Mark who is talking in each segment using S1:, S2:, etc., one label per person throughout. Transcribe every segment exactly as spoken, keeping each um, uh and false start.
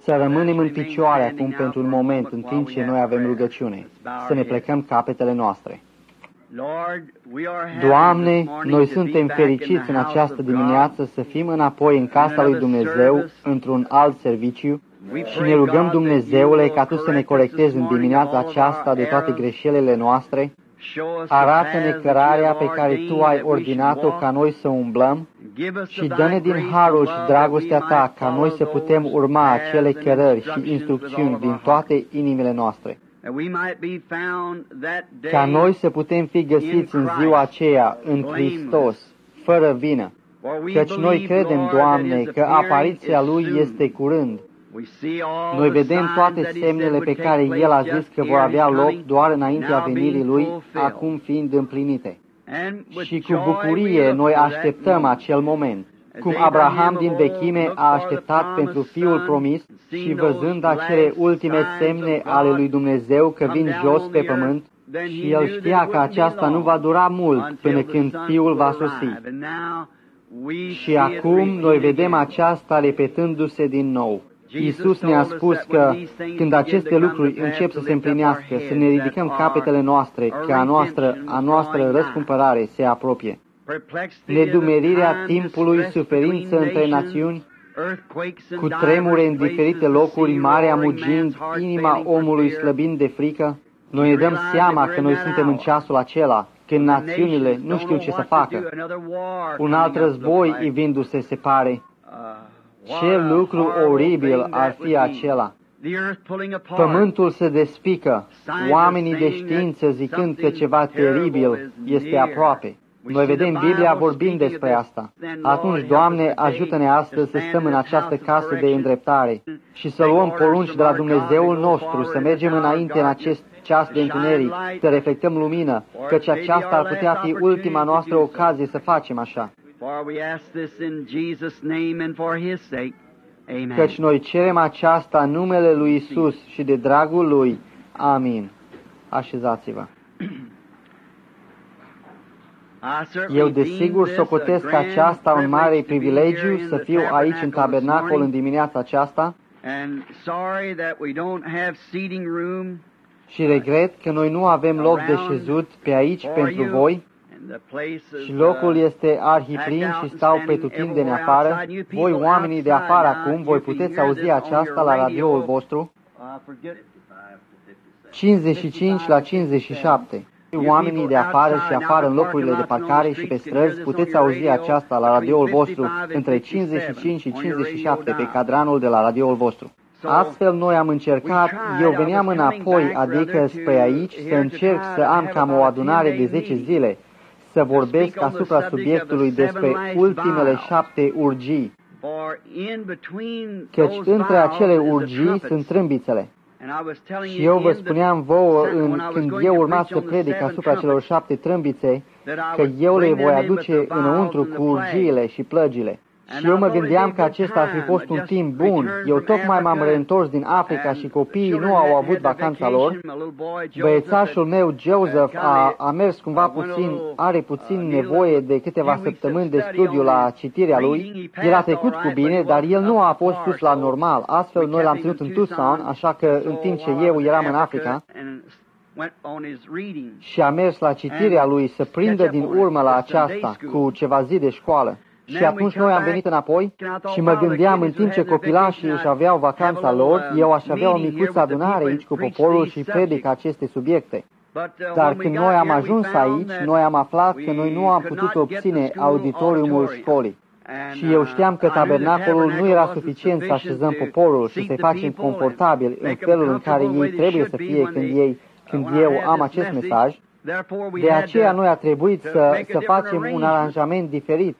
S1: Să rămânem în picioare acum pentru un moment, în timp ce noi avem rugăciune. Să ne plecăm capetele noastre. Doamne, noi suntem fericiți în această dimineață să fim înapoi în casa lui Dumnezeu, într-un alt serviciu, și ne rugăm, Dumnezeule, ca Tu să ne corectezi în dimineața aceasta de toate greșelile noastre. Arată-ne cărarea pe care Tu ai ordinat-o ca noi să umblăm și dă-ne din harul și dragostea Ta ca noi să putem urma acele cărări și instrucțiuni din toate inimile noastre. Ca noi să putem fi găsiți în ziua aceea în Hristos, fără vină, căci noi credem, Doamne, că apariția Lui este curând. Noi vedem toate semnele pe care El a zis că vor avea loc doar înaintea venirii Lui, acum fiind împlinite. Și cu bucurie noi așteptăm acel moment, cum Abraham din vechime a așteptat pentru Fiul promis și văzând acele ultime semne ale lui Dumnezeu că vin jos pe pământ, și el știa că aceasta nu va dura mult până când Fiul va sosi. Și acum noi vedem aceasta repetându-se din nou. Iisus ne-a spus că când aceste lucruri încep să se împlinească, să ne ridicăm capetele noastre, că a noastră, a noastră răscumpărare se apropie. Nedumerirea timpului, suferință între națiuni, cu tremure în diferite locuri, marea mugind, inima omului slăbind de frică, noi ne dăm seama că noi suntem în ceasul acela, când națiunile nu știu ce să facă. Un alt război ivindu-se, se pare. Ce lucru oribil ar fi acela! Pământul se despică, oamenii de știință zicând că ceva teribil este aproape. Noi vedem Biblia vorbind despre asta. Atunci, Doamne, ajută-ne astăzi să stăm în această casă de îndreptare și să luăm porunci de la Dumnezeul nostru, să mergem înainte în acest ceas de întuneric, să reflectăm lumină, căci aceasta ar putea fi ultima noastră ocazie să facem așa. Căci noi cerem aceasta în numele lui Isus și de dragul Lui. Amin. Așezați-vă. Eu desigur socotesc aceasta un mare privilegiu să fiu aici în tabernacol în dimineața aceasta și regret că noi nu avem loc de șezut pe aici pentru voi și locul este arhiplin și stau pretutindeni afară. Voi, oamenii de afară acum, voi puteți auzi aceasta la radioul vostru. cincizeci și cinci la cincizeci și șapte. Oamenii de afară și afară în locurile de parcare și pe străzi, puteți auzi aceasta la radioul vostru între cincizeci și cinci și cincizeci și șapte pe cadranul de la radioul vostru. Astfel noi am încercat, eu veneam înapoi, adică spre aici, să încerc să am cam o adunare de zece zile, să vorbesc asupra subiectului despre ultimele șapte urgii, căci între acele urgii sunt trâmbițele. Și eu vă spuneam vouă, în, când eu urma să predic asupra celor șapte trâmbițe, că eu le voi aduce înăuntru cu urgiile și plăgile. Și eu mă gândeam că acesta ar fi fost un timp bun. Eu tocmai m-am reîntors din Africa și copiii nu au avut vacanța lor. Băiețașul meu, Joseph, a, a mers cumva puțin, are puțin nevoie de câteva săptămâni de studiu la citirea lui. El a trecut cu bine, dar el nu a fost dus la normal. Astfel, noi l-am ținut în Tucson, așa că în timp ce eu eram în Africa, și a mers la citirea lui să prindă din urmă la aceasta cu ceva zi de școală. Și atunci noi am venit înapoi și mă gândeam, în timp ce copilașii își aveau vacanța lor, eu aș avea o micuță adunare aici cu poporul și predic aceste subiecte. Dar când noi am ajuns aici, noi am aflat că noi nu am putut obține auditoriumul școlii. Și eu știam că tabernacolul nu era suficient să așezăm poporul și să-i facem confortabil în felul în care ei trebuie să fie când, ei, când eu am acest mesaj. De aceea noi a trebuit să, să facem un aranjament diferit.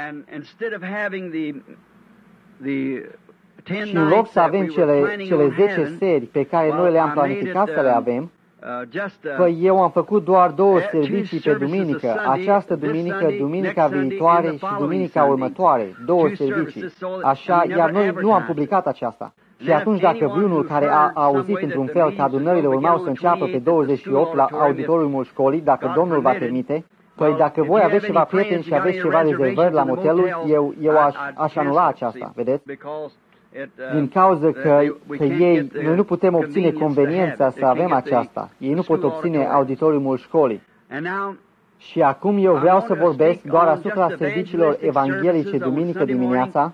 S1: Și în loc să avem cele, cele zece seri pe care noi le-am planificat să le avem, păi eu am făcut doar două servicii pe duminică, această duminică, duminica viitoare și duminica următoare, două servicii. Așa, iar noi nu am publicat aceasta. Și atunci dacă vreunul care a, a auzit într-un fel că adunările urmau să înceapă pe douăzeci și opt la auditoriumul școlii, dacă Domnul va permite, păi dacă voi aveți ceva prieteni și aveți ceva rezervări la motelul, eu, eu aș, aș anula aceasta, vedeți? din cauza că, că ei, noi nu putem obține conveniența să avem aceasta. Ei nu pot obține auditoriumul școlii. Și acum eu vreau să vorbesc doar asupra serviciilor evanghelice duminică dimineața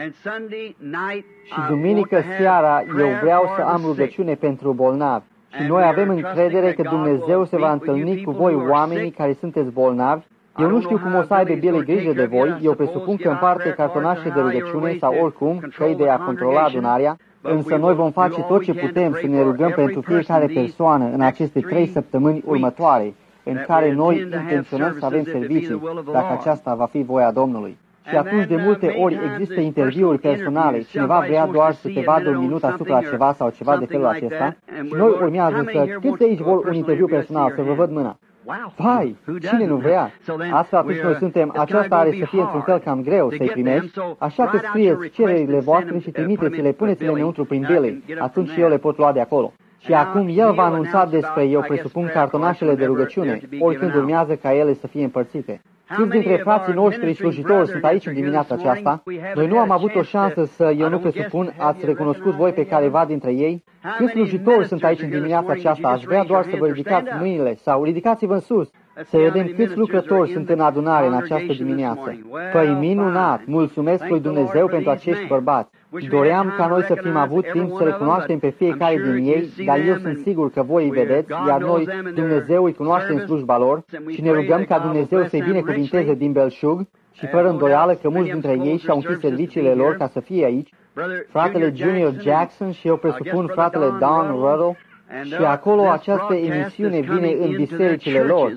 S1: și duminică seara eu vreau să am rugăciune pentru bolnavi. Și noi avem încredere că Dumnezeu se va întâlni cu voi, oamenii care sunteți bolnavi. Eu nu știu cum o să aibă Billy grijă de voi, eu presupun că împarte cartonașe de rugăciune sau oricum căi de a controla adunarea, însă noi vom face tot ce putem să ne rugăm pentru fiecare persoană în aceste trei săptămâni următoare, în care noi intenționăm să avem servicii, dacă aceasta va fi voia Domnului. Și atunci de multe ori există interviuri personale, cineva vrea doar să te vadă un minut asupra ceva sau ceva de felul acesta, și noi urmează să, câți de aici vor un interviu personal, să vă văd mâna? Vai, cine nu vrea? Astfel atunci noi suntem, aceasta are să fie într-un fel cam greu să-i primești, așa că scrieți cererile voastre și trimiteți-le, puneți-le înăuntru prin Billy, atunci eu le pot lua de acolo. Și acum el va anunța despre, eu presupun, cartonașele de rugăciune, oricând urmează ca ele să fie împărțite. Câți dintre frații noștri slujitori sunt aici în dimineața aceasta? Noi nu am avut o șansă să, eu nu presupun, ați recunoscut voi pe careva dintre ei? Câți slujitori sunt aici în dimineața aceasta? Aș vrea doar să vă ridicați mâinile sau ridicați-vă în sus. Să vedem câți lucrători sunt în adunare în această dimineață. Păi minunat! Mulțumesc lui Dumnezeu pentru acești bărbați. Doream ca noi să fim avut timp să recunoaștem pe fiecare din ei, dar eu sunt sigur că voi îi vedeți, iar noi, Dumnezeu, îi cunoaște în slujba lor și ne rugăm ca Dumnezeu să-i binecuvinteze din belșug și fără îndoială că mulți dintre ei și-au închis serviciile lor ca să fie aici, fratele Junior Jackson și eu presupun fratele Don Ruddle, și acolo această emisiune vine în bisericile lor.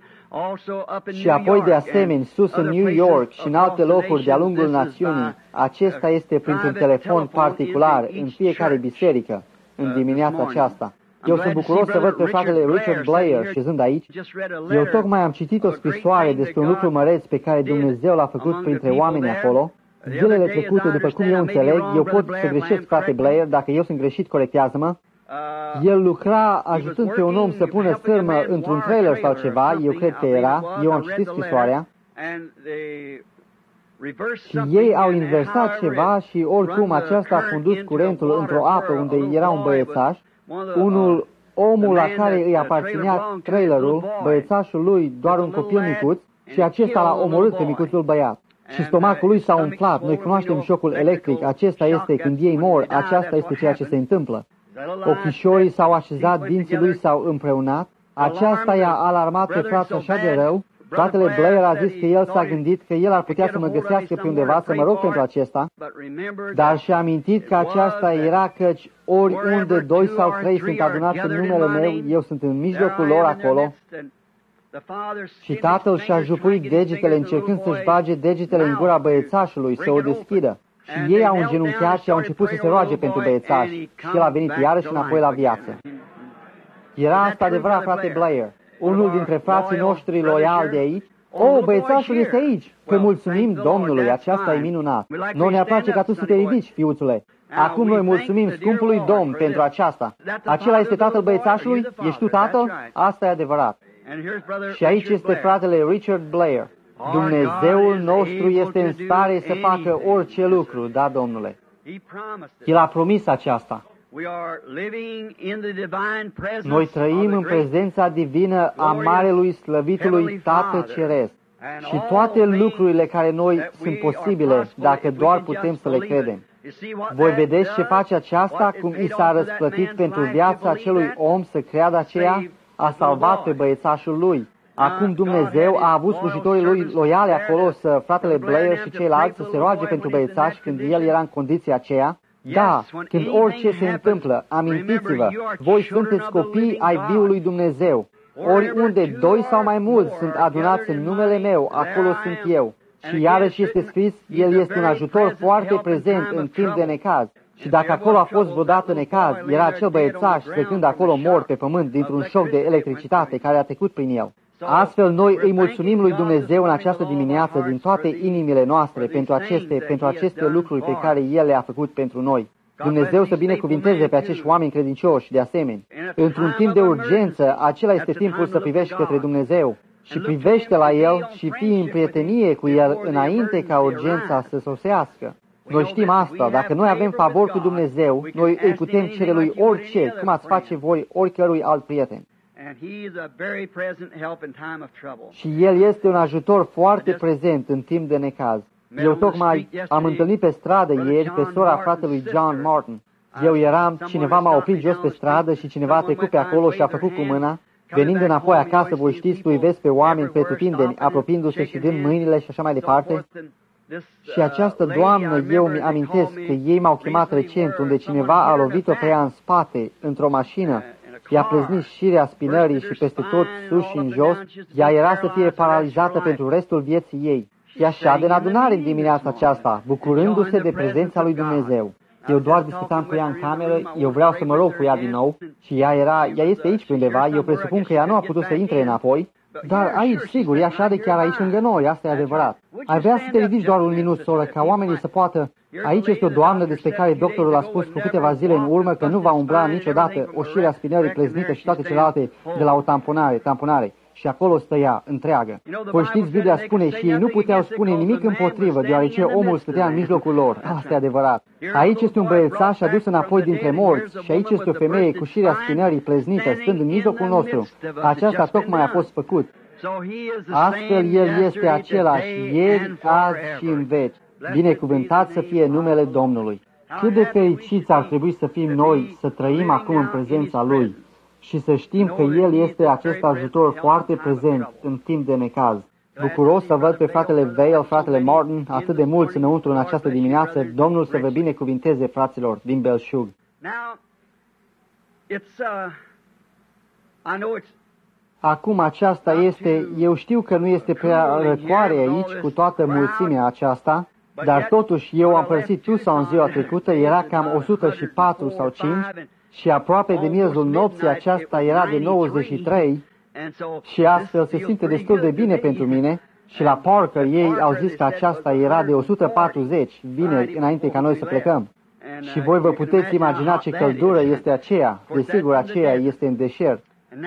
S1: Și apoi de asemenea, sus în New York și în alte locuri de-a lungul națiunii, acesta este printr-un telefon particular în fiecare biserică, în dimineața aceasta. Eu sunt bucuros să văd pe fratele Richard Blair șezând aici. Eu tocmai am citit o scrisoare despre un lucru măreț pe care Dumnezeu l-a făcut printre oameni acolo. Zilele trecute, după cum eu înțeleg, eu pot să greșesc, frate Blair, dacă eu sunt greșit, corectează-mă. El lucra ajutând pe un om să pună sârmă într-un trailer sau ceva, eu cred că era, eu am citit scrisoarea, și ei au inversat ceva și oricum aceasta a condus curentul într-o apă unde era un băiețaș, unul, omul la care îi aparținea trailerul, băiețașul lui, doar un copil micuț, și acesta l-a omorât pe micuțul băiat. Și stomacul lui s-a umflat, noi cunoaștem șocul electric, acesta este când ei mor, aceasta este ceea ce se întâmplă. Ochișorii s-au așezat, dinții lui s-au împreunat. Aceasta i-a alarmat pe frate așa de rău. Fratele Blair a zis că el s-a gândit că el ar putea să mă găsească pe undeva, să mă rog pentru acesta, dar și-a amintit că aceasta era căci oriunde doi sau trei sunt adunați în numele meu, eu sunt în mijlocul lor acolo. Și tatăl și-a jupuit degetele încercând să-și bage degetele în gura băiețașului, să o deschidă. Și ei au îngenunchiat și au început să se roage pentru băiețaș. Și el a venit iarăși înapoi la viață. Era asta adevărat, frate Blair. Unul dintre frații noștri loiali de aici. O, băiețașul este aici! Că mulțumim Domnului, aceasta e minunat. Noi ne-ar place ca tu să te ridici, fiuțule. Acum noi mulțumim scumpului Domn pentru aceasta. Acela este tatăl băiețașului? Ești tu tatăl? Asta e adevărat. Și aici este fratele Richard Blair. Dumnezeul nostru este în stare să facă orice lucru, da, Domnule? El a promis aceasta. Noi trăim în prezența divină a Marelui Slăvitului Tată Ceresc și toate lucrurile care noi sunt posibile dacă doar putem să le credem. Voi vedeți ce face aceasta, cum i s-a răsplătit pentru viața acelui om să creadă aceea, a salvat pe băiețașul lui. Acum Dumnezeu a avut slujitorii lui loiale acolo, să fratele Blair și ceilalți să se roage pentru băiețaș când el era în condiția aceea. Da, când orice se întâmplă, amintiți-vă, voi sunteți copii ai viului Dumnezeu. Oriunde doi sau mai mulți sunt adunați în numele meu, acolo sunt eu. Și iarăși este scris, El este un ajutor foarte prezent în timp de necaz. Și dacă acolo a fost vreodată necaz, era acel băiețaș stăcând acolo mort pe pământ dintr-un șoc de electricitate care a trecut prin el. Astfel, noi îi mulțumim lui Dumnezeu în această dimineață din toate inimile noastre pentru aceste, pentru aceste lucruri pe care El le-a făcut pentru noi. Dumnezeu să binecuvinteze pe acești oameni credincioși, de asemenea. Într-un timp de urgență, acela este timpul să privești către Dumnezeu și privește la El și fii în prietenie cu El înainte ca urgența să sosească. Noi știm asta, dacă noi avem favor cu Dumnezeu, noi îi putem cere lui orice, cum ați face voi oricărui alt prieten. Și El este un ajutor foarte prezent în timp de necaz. Eu tocmai am întâlnit pe stradă ieri pe sora fratelui John Martin. Eu eram, cineva m-a oprit jos pe stradă și cineva a trecut pe acolo și a făcut cu mâna. Venind înapoi acasă, voi știți, tu îi vezi pe oameni pretutindeni, apropiindu-se și dând mâinile și așa mai departe. Și această doamnă, eu mi amintesc că ei m-au chemat recent, unde cineva a lovit-o pe ea în spate, într-o mașină, i-a plăznit șirea spinării și peste tot, sus și în jos, ea era să fie paralizată pentru restul vieții ei. Și așa de în adunare în dimineața aceasta, bucurându-se de prezența lui Dumnezeu. Eu doar discutam cu ea în cameră, eu vreau să mă rog cu ea din nou și ea era, ea este aici pe undeva, eu presupun că ea nu a putut să intre înapoi, dar aici, sigur, ea așa de chiar aici lângă noi, asta e adevărat. Ai vrea să te ridici doar un minut, soră, ca oamenii să poată... Aici este o doamnă despre care doctorul a spus cu câteva zile în urmă că nu va umbla niciodată o șire a spinării pleznită și toate celelalte de la o tamponare, tamponare. Și acolo stă ea, întreagă. Voi știți, Biblia spune și ei nu puteau spune nimic împotrivă, deoarece omul stătea în mijlocul lor. Asta e adevărat. Aici este un băiețaș adus înapoi dintre morți și aici este o femeie cu șirea spinării pleznită, stând în mijlocul nostru. Aceasta tocmai a fost făcut. Astfel El este același, ieri, azi și în veci. Binecuvântat să fie numele Domnului. Cât de fericiți ar trebui să fim noi să trăim acum în prezența Lui și să știm că El este acest ajutor foarte prezent în timp de necaz. Bucuros să văd pe fratele Vail, fratele Martin, atât de mulți înăuntru în această dimineață. Domnul să vă binecuvinteze, fraților, din Belșug. Acum aceasta este, eu știu că nu este prea răcoare aici cu toată mulțimea aceasta, dar totuși eu am părăsit Tucson în ziua trecută, era cam o sută patru sau cinci și aproape de miezul nopții aceasta era de nouăzeci și trei și astfel se simte destul de bine pentru mine și la Parker ei au zis că aceasta era de o sută patruzeci, vineri, înainte ca noi să plecăm. Și voi vă puteți imagina ce căldură este aceea, desigur aceea este în deșert.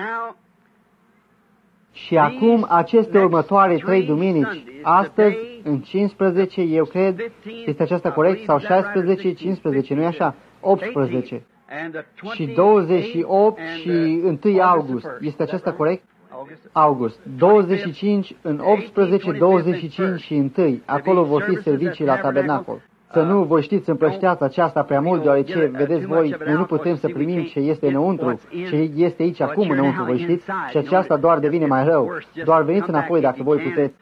S1: Și acum, aceste următoare trei duminici, astăzi, în cincisprezece, eu cred, este aceasta corect, sau șaisprezece, cincisprezece, nu-i așa? optsprezece. Și douăzeci și opt și unu august, este aceasta corect? August. douăzeci și cinci, în optsprezece, douăzeci și cinci și unu, acolo vor fi servicii la tabernacol. Să nu vă știți împrășteați aceasta prea mult, deoarece, vedeți voi, noi nu putem să primim ce este înăuntru, ce este aici acum înăuntru, vă știți, și aceasta doar devine mai rău. Doar veniți înapoi dacă voi puteți.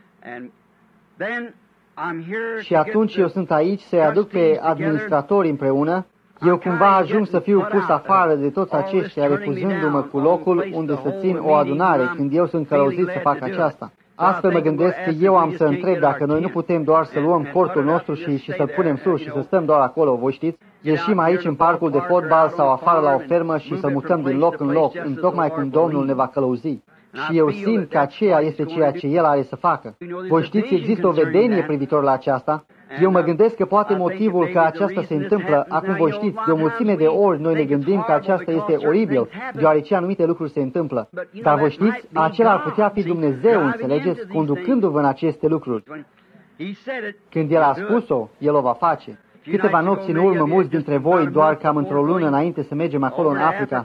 S1: Și atunci eu sunt aici să-i aduc pe administratori împreună. Eu cumva ajung să fiu pus afară de toți aceștia, refuzându-mă cu locul unde să țin o adunare, când eu sunt călăuzit să fac aceasta. Astfel mă gândesc că eu am să întreb dacă noi nu putem doar să luăm cortul nostru și, și să-l punem sus și să stăm doar acolo, voi știți? Ieșim aici în parcul de fotbal sau afară la o fermă și să mutăm din loc în loc, în tocmai când Domnul ne va călăuzi. Și eu simt că aceea este ceea ce El are să facă. Voi știți, există o vedenie privitor la aceasta. Eu mă gândesc că poate motivul că aceasta se întâmplă, acum voi știți, de o mulțime de ori noi ne gândim că aceasta este oribil, deoarece anumite lucruri se întâmplă. Dar voi știți, acela ar putea fi Dumnezeu, înțelegeți, conducându-vă în aceste lucruri. Când El a spus-o, El o va face. Câteva nopți în urmă, mulți dintre voi, doar cam într-o lună înainte să mergem acolo în Africa,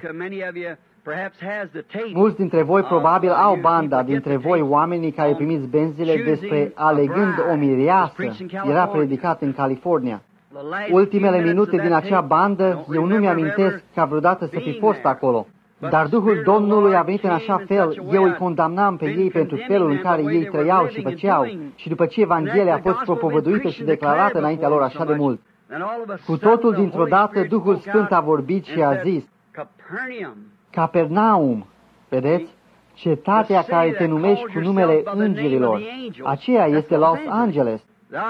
S1: mulți dintre voi probabil au banda dintre voi, oamenii care primiți benzile despre alegând o mireasă, era predicat în California. Ultimele minute din acea bandă, eu nu mi-amintesc ca vreodată să fi fost acolo. Dar Duhul Domnului a venit în așa fel, eu îi condamnam pe ei pentru felul în care ei trăiau și făceau, și după ce Evanghelia a fost propovăduită și declarată înaintea lor așa de mult. Cu totul dintr-o dată, Duhul Sfânt a vorbit și a zis, Capernaum, vedeți? Cetatea care te numești cu numele îngerilor. Aceea este Los Angeles.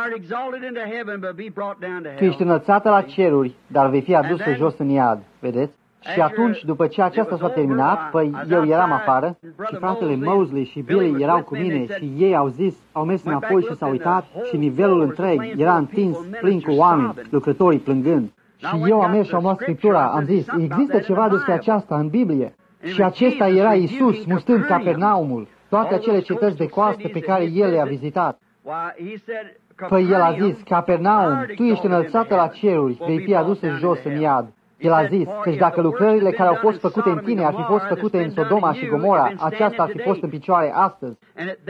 S1: Tu ești înălțată la ceruri, dar vei fi adusă jos în iad, vedeți? Și atunci, după ce aceasta s-a terminat, păi eu eram afară și fratele Mosley și Billy erau cu mine și ei au zis, au mers înapoi și s-au uitat și nivelul întreg era întins, plin cu oameni, lucrătorii plângând. Și eu am mers și am luat Scriptura, am zis, există ceva despre aceasta în Biblie. Și acesta era Iisus, mustând Capernaumul, toate acele cetăți de coastă pe care El le-a vizitat. Păi el a zis, Capernaum, tu ești înălțată la ceruri, vei fi adusă jos în iad. El a zis, căci dacă lucrările care au fost făcute în tine ar fi fost făcute în Sodoma și Gomora, aceasta ar fi fost în picioare astăzi.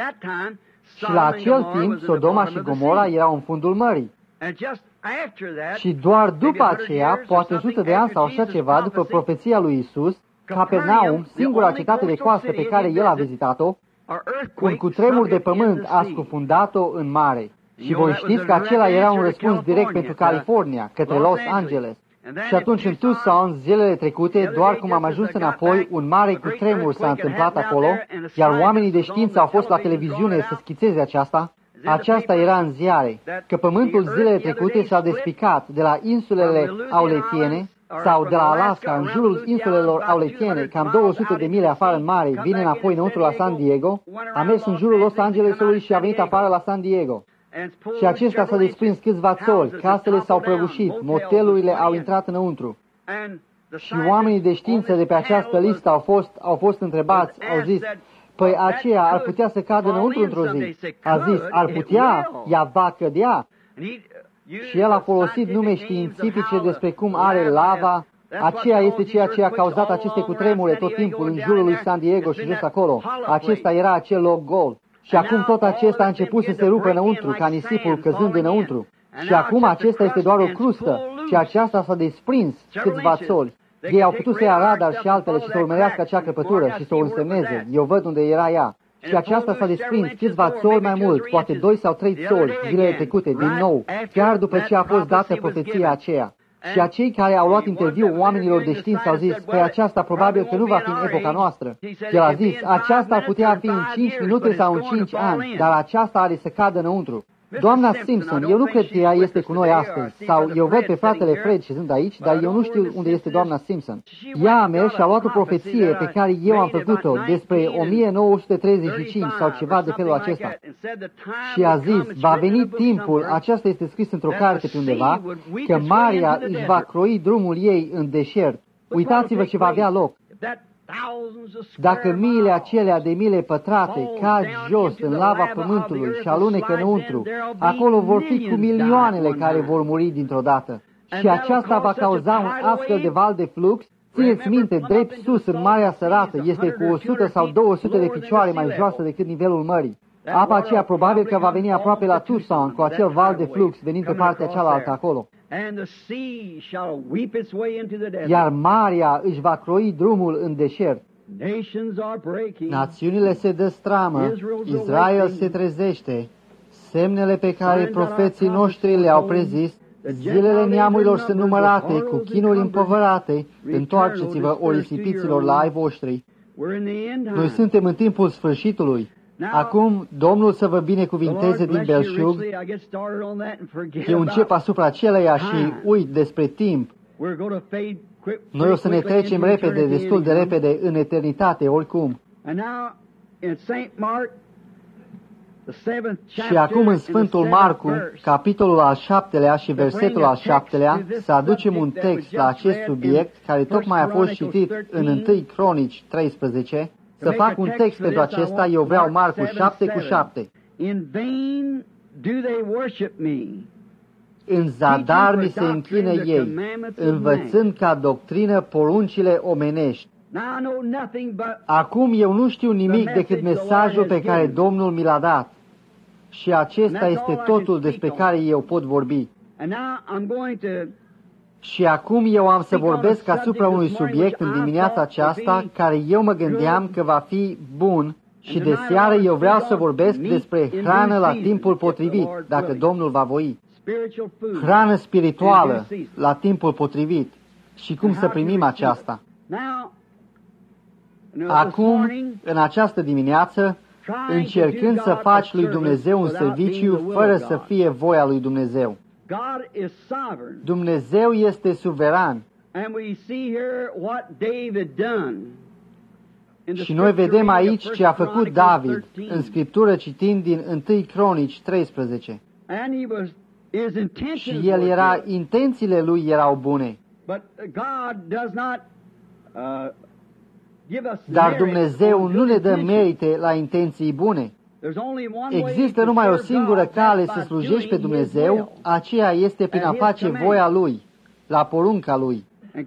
S1: Și la acel timp, Sodoma și Gomora erau în fundul mării. Și doar după aceea, poate o sută de ani sau așa ceva, după profeția lui Isus, Capernaum, singura cetate de coastă pe care el a vizitat-o, un cutremur de pământ a scufundat-o în mare. Și voi știți că acela era un răspuns direct pentru California, către Los Angeles. Și atunci în Tucson, zilele trecute, doar cum am ajuns înapoi, un mare cutremur s-a întâmplat acolo, iar oamenii de știință au fost la televiziune să schițeze aceasta. Aceasta era în ziare, că pământul zilele trecute s-a despicat de la insulele Auletiene sau de la Alaska, în jurul insulelor Auletiene, cam două sute de mile afară în mare, vine înapoi înăuntru la San Diego, a mers în jurul Los Angelesului și a venit afară la San Diego. Și acesta s-a desprins câțiva țoli, casele s-au prăbușit, motelurile au intrat înăuntru. Și oamenii de știință de pe această listă au fost, au fost întrebați, au zis, păi aceea ar putea să cadă înăuntru într-o zi. A zis, ar putea, ea va cădea. Și el a folosit nume științifice despre cum are lava. Aceea este ceea ce a cauzat aceste cutremure tot timpul în jurul lui San Diego și jos acolo. Acesta era acel loc gol. Și acum tot acesta a început să se rupă înăuntru, ca nisipul căzând înăuntru. Și acum acesta este doar o crustă și aceasta s-a desprins câțiva țoli. Ei au putut să ia radar și altele și să urmărească acea crăpătură și să o însemneze. Eu văd unde era ea. Și aceasta s-a desprins câțiva țoli mai mult, poate doi sau trei țoli, zilele trecute, din nou, chiar după ce a fost dată profeția aceea. Și acei care au luat interviu oamenilor de știință au zis, păi aceasta probabil că nu va fi în epoca noastră. El a zis, aceasta ar putea fi în cinci minute sau în cinci ani, dar aceasta are să cadă înăuntru. Doamna Simpson, eu nu cred că ea este cu noi astăzi, sau eu văd pe fratele Fred și sunt aici, dar eu nu știu unde este doamna Simpson. Ea a mers și a luat o profeție pe care eu am făcut-o despre o mie nouă sute treizeci și cinci sau ceva de felul acesta. Și a zis, va veni timpul, aceasta este scris într-o carte pe undeva, că Maria își va croi drumul ei în deșert. Uitați-vă ce va avea loc. Dacă miile acelea de mile pătrate cad jos în lava pământului și alunecă înăuntru, acolo vor fi cu milioanele care vor muri dintr-o dată. Și aceasta va cauza un astfel de val de flux. Țineți minte, drept sus în Marea Sărată este cu o sută sau două sute de picioare mai joasă decât nivelul mării. Apa aceea probabil că va veni aproape la Tucson cu acel val de flux venind pe partea cealaltă acolo. Iar marea își va croi drumul în deșert. Națiunile se destramă, Israel se trezește, semnele pe care profeții noștri le-au prezis, zilele neamurilor sunt numărate, cu chinuri împovărate, întoarceți-vă orisipiților la ai voștri. Noi suntem în timpul sfârșitului. Acum, Domnul să vă binecuvinteze din belșug. Eu încep asupra aceleia și uit despre timp. Noi o să ne trecem repede, destul de repede, în eternitate, oricum. Și acum în Sfântul Marcu, capitolul al șaptelea și versetul al șaptelea, să aducem un text la acest subiect, care tocmai a fost citit în întâi Cronici treisprezece. Să fac un text pentru acesta, eu vreau Marcu șapte cu șapte. În zadar mi se închină ei, învățând ca doctrină poruncile omenești. Acum eu nu știu nimic decât mesajul pe care Domnul mi l-a dat. Și acesta este totul despre care eu pot vorbi. Și acum eu am să vorbesc asupra unui subiect în dimineața aceasta care eu mă gândeam că va fi bun și de seară eu vreau să vorbesc despre hrană la timpul potrivit, dacă Domnul va voi. Hrană spirituală la timpul potrivit și cum să primim aceasta. Acum, în această dimineață, încercând să faci lui Dumnezeu un serviciu fără să fie voia lui Dumnezeu. Dumnezeu este suveran. Și noi vedem aici ce a făcut David în Scriptură citind din întâi Cronici treisprezece. Și el era, intențiile lui erau bune. Dar Dumnezeu nu ne dă merite la intenții bune. Există numai o singură cale să slujești pe Dumnezeu, aceea este prin a face voia Lui, la porunca Lui.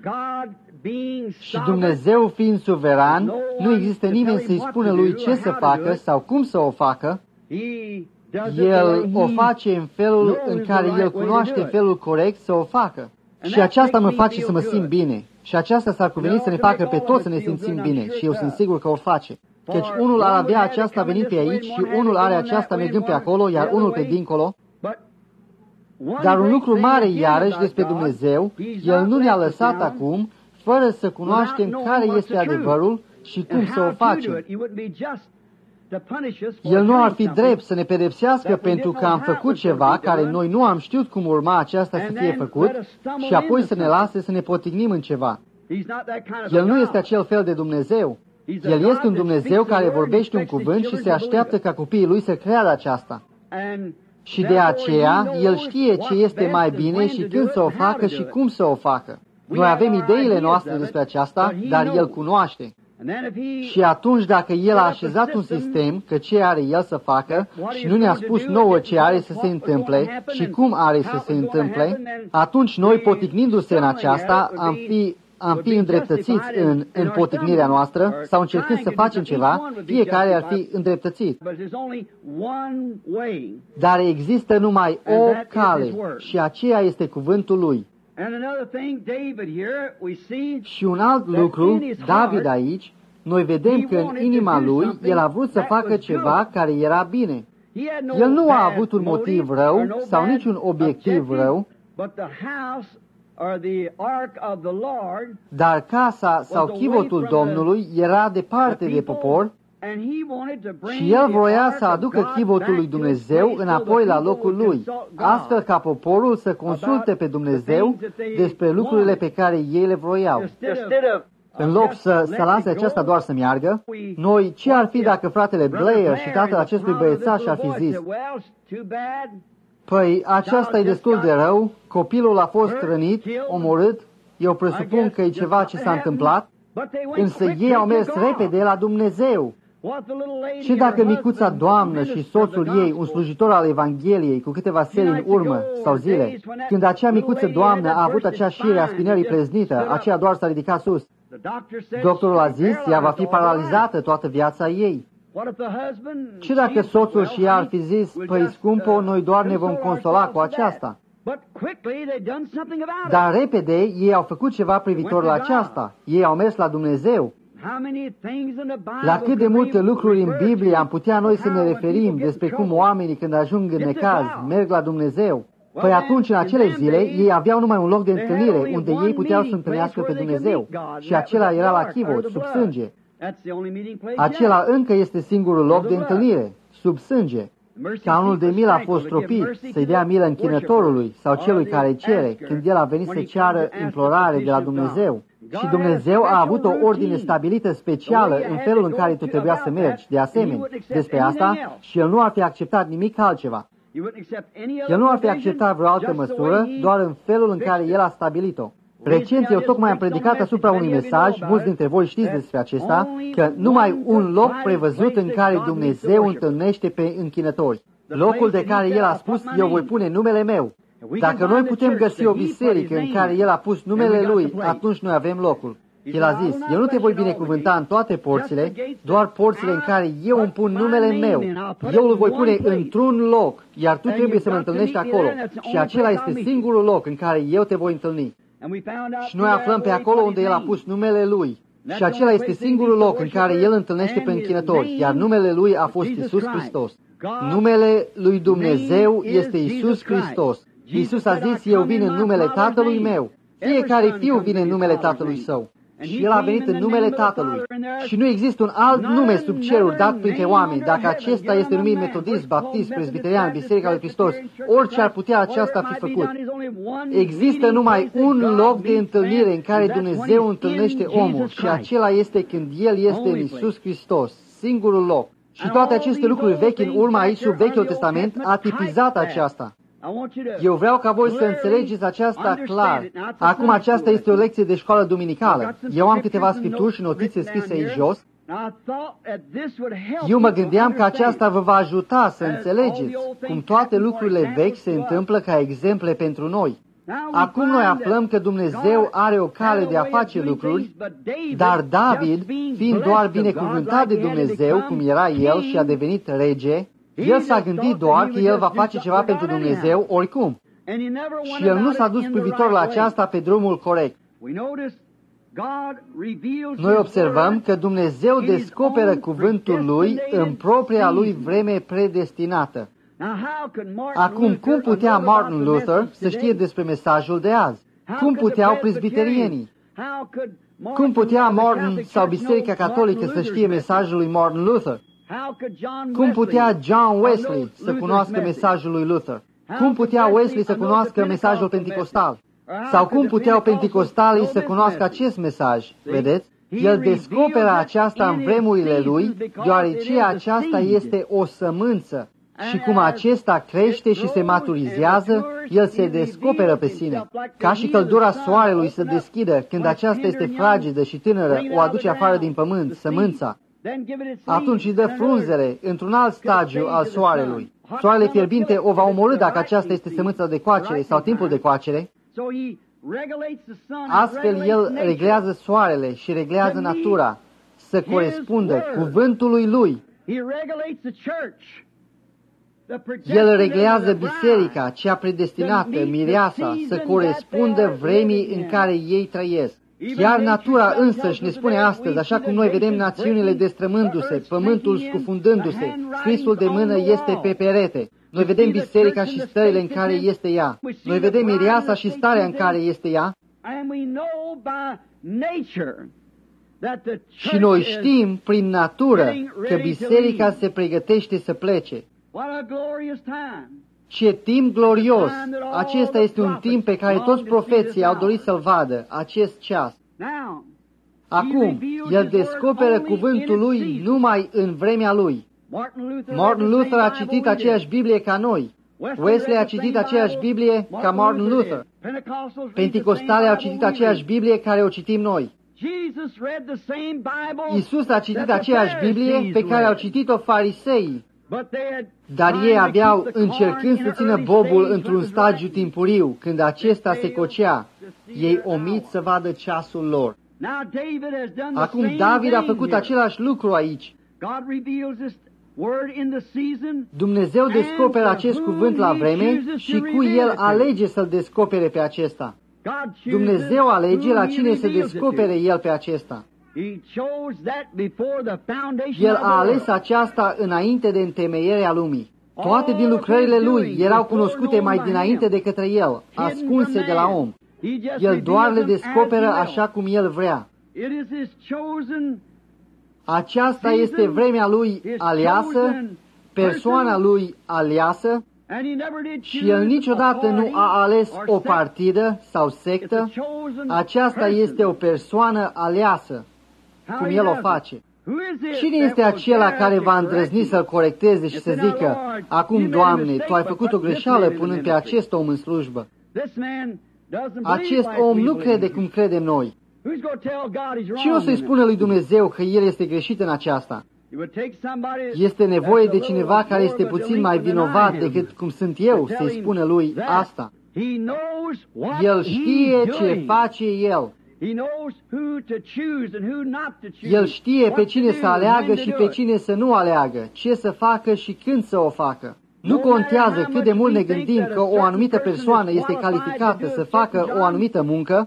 S1: Și Dumnezeu fiind suveran, nu există nimeni să-i spună Lui ce să facă sau cum să o facă. El o face în felul în care El cunoaște felul corect să o facă. Și aceasta mă face să mă simt bine. Și aceasta s-ar cuveni să ne facă pe toți să ne simțim bine. Și eu sunt sigur că o face. Căci unul ar avea aceasta venind pe aici și unul are aceasta mergând pe acolo, iar unul pe dincolo. Dar un lucru mare iarăși despre Dumnezeu, El nu ne-a lăsat acum fără să cunoaștem care este adevărul și cum să o facem. El nu ar fi drept să ne pedepsească pentru că am făcut ceva care noi nu am știut cum urma aceasta să fie făcut și apoi să ne lase să ne potignim în ceva. El nu este acel fel de Dumnezeu. El este un Dumnezeu care vorbește un cuvânt și se așteaptă ca copiii Lui să creadă aceasta. Și de aceea, El știe ce este mai bine și când să o facă și cum să o facă. Noi avem ideile noastre despre aceasta, dar El cunoaște. Și atunci, dacă El a așezat un sistem, că ce are El să facă, și nu ne-a spus nouă ce are să se întâmple și cum are să se întâmple, atunci noi, potignindu-se în aceasta, am fi, am fi îndreptățiți în, în potignirea noastră sau încercând să facem ceva, fiecare ar fi îndreptățit. Dar există numai o cale și aceea este cuvântul Lui. Și un alt lucru, David aici, noi vedem că în inima lui, el a vrut să facă ceva care era bine. El nu a avut un motiv rău sau niciun obiectiv rău, dar casa sau chivotul Domnului era departe de popor și el voia să aducă chivotul lui Dumnezeu înapoi la locul lui, astfel ca poporul să consulte pe Dumnezeu despre lucrurile pe care ei le voiau. În loc să, să lase aceasta doar să meargă, noi, ce ar fi dacă fratele Blair și tatăl acestui băiețaș ar fi zis, păi aceasta e destul de rău, copilul a fost rănit, omorât, eu presupun că e ceva ce s-a întâmplat, însă ei au mers repede la Dumnezeu. Și dacă micuța doamnă și soțul ei, un slujitor al Evangheliei, cu câteva seri în urmă sau zile, când acea micuță doamnă a avut acea șire a spinării preznită, aceea doar s-a ridicat sus, doctorul a zis, ea va fi paralizată toată viața ei. Și dacă soțul și ea ar fi zis, păi scumpo, noi doar ne vom consola cu aceasta. Dar repede ei au făcut ceva privitor la aceasta. Ei au mers la Dumnezeu. La cât de multe lucruri în Biblie am putea noi să ne referim despre cum oamenii când ajung în necaz merg la Dumnezeu. Păi atunci, în acele zile, ei aveau numai un loc de întâlnire unde ei puteau să întâlnească pe Dumnezeu. Și acela era la chivot, sub sânge. Acela încă este singurul loc de întâlnire, sub sânge. Canonul de milă a fost stropit, să-i dea milă închinătorului sau celui care cere, când el a venit să ceară implorare de la Dumnezeu. Și Dumnezeu a avut o ordine stabilită specială în felul în care tu trebuia să mergi, de asemenea, despre asta, și el nu ar fi acceptat nimic altceva. El nu ar fi acceptat vreo altă măsură, doar în felul în care el a stabilit-o. Recent eu tocmai am predicat asupra unui mesaj, mulți dintre voi știți despre acesta, că numai un loc prevăzut în care Dumnezeu întâlnește pe închinători. Locul de care El a spus, eu voi pune numele meu. Dacă noi putem găsi o biserică în care El a pus numele Lui, atunci noi avem locul. El a zis, eu nu te voi binecuvânta în toate porțile, doar porțile în care eu îmi pun numele meu. Eu îl voi pune într-un loc, iar tu trebuie să mă întâlnești acolo. Și acela este singurul loc în care eu te voi întâlni. Și noi aflăm pe acolo unde El a pus numele Lui. Și acela este singurul loc în care El întâlnește pe închinători, iar numele Lui a fost Iisus Hristos. Numele lui Dumnezeu este Iisus Hristos. Iisus a zis, eu vin în numele Tatălui meu. Fiecare fiu vine în numele Tatălui său. Și El a venit în numele Tatălui. Și nu există un alt nume sub ceruri dat printre oameni, dacă acesta este numit metodist, baptist, presbiterian, Biserica lui Hristos, orice ar putea aceasta fi făcut. Există numai un loc de întâlnire în care Dumnezeu întâlnește omul și acela este când El este în Iisus Hristos, singurul loc. Și toate aceste lucruri vechi în urmă aici sub Vechiul Testament a tipizat aceasta. Eu vreau ca voi să înțelegeți aceasta clar. Acum aceasta este o lecție de școală duminicală. Eu am câteva scripturi și notițe scrise aici jos Eu mă gândeam că aceasta vă va ajuta să înțelegeți cum toate lucrurile vechi se întâmplă ca exemple pentru noi. Acum noi aflăm că Dumnezeu are o cale de a face lucruri, dar David, fiind doar binecuvântat de Dumnezeu, cum era el și a devenit rege, el s-a gândit doar că el va face ceva pentru Dumnezeu oricum. Și el nu s-a dus privitor la aceasta pe drumul corect. Noi observăm că Dumnezeu descoperă cuvântul Lui în propria Lui vreme predestinată. Acum, cum putea Martin Luther să știe despre mesajul de azi? Cum puteau presbiterienii? Cum putea Martin sau Biserica Catolică să știe mesajul lui Martin Luther? Cum putea John Wesley să cunoască mesajul lui Luther? Cum putea Wesley să cunoască mesajul penticostal? Sau cum puteau penticostalii să cunoască acest mesaj? Vedeți? El descoperă aceasta în vremurile lui, deoarece aceasta este o sămânță. Și cum acesta crește și se maturizează, el se descoperă pe sine. Ca și căldura soarelui se deschidă când aceasta este fragedă și tânără, o aduce afară din pământ, sămânța. Atunci îi dă frunzele într-un alt stagiu al soarelui. Soarele fierbinte o va omorî dacă aceasta este sămânța de coacere sau timpul de coacere. Astfel el reglează soarele și reglează natura să corespundă cuvântului lui. El reglează biserica, cea predestinată, mireasa, să corespundă vremii în care ei trăiesc. Chiar natura însăși ne spune astăzi, așa cum noi vedem națiunile destrămându-se, pământul scufundându-se, scrisul de mână este pe perete. Noi vedem biserica și stările în care este ea. Noi vedem mireasa și starea în care este ea. Și noi știm prin natură că biserica se pregătește să plece. Ce timp glorios! Acesta este un timp pe care toți profeții au dorit să-l vadă, acest ceas. Acum, el descoperă cuvântul lui numai în vremea lui. Martin Luther a citit aceeași Biblie ca noi. Wesley a citit aceeași Biblie ca Martin Luther. Penticostale au citit aceeași Biblie care o citim noi. Iisus a citit aceeași Biblie pe care au citit-o fariseii. Dar ei aveau, încercând să țină bobul într-un stagiu timpuriu, când acesta se cocea, ei omit să vadă ceasul lor. Acum David a făcut același lucru aici. Dumnezeu descoperă acest cuvânt la vreme și cu el alege să-l descopere pe acesta. Dumnezeu alege la cine să descopere el pe acesta. El a ales aceasta înainte de întemeierea lumii. Toate din lucrările lui erau cunoscute mai dinainte de către el, ascunse de la om. El doar le descoperă așa cum el vrea. Aceasta este vremea lui aleasă, persoana lui aleasă, și el niciodată nu a ales o partidă sau sectă. Aceasta este o persoană aleasă, cum el o face. Cine este acela care va îndrăzni să-l corecteze și să zică, acum, Doamne, Tu ai făcut o greșeală punând pe acest om în slujbă? Acest om nu crede cum credem noi. Cine o să-i spună lui Dumnezeu că el este greșit în aceasta? Este nevoie de cineva care este puțin mai vinovat decât cum sunt eu să-i spună lui asta. El știe ce face el. El știe pe cine să aleagă și pe cine să nu aleagă, ce să facă și când să o facă. Nu contează cât de mult ne gândim că o anumită persoană este calificată să facă o anumită muncă,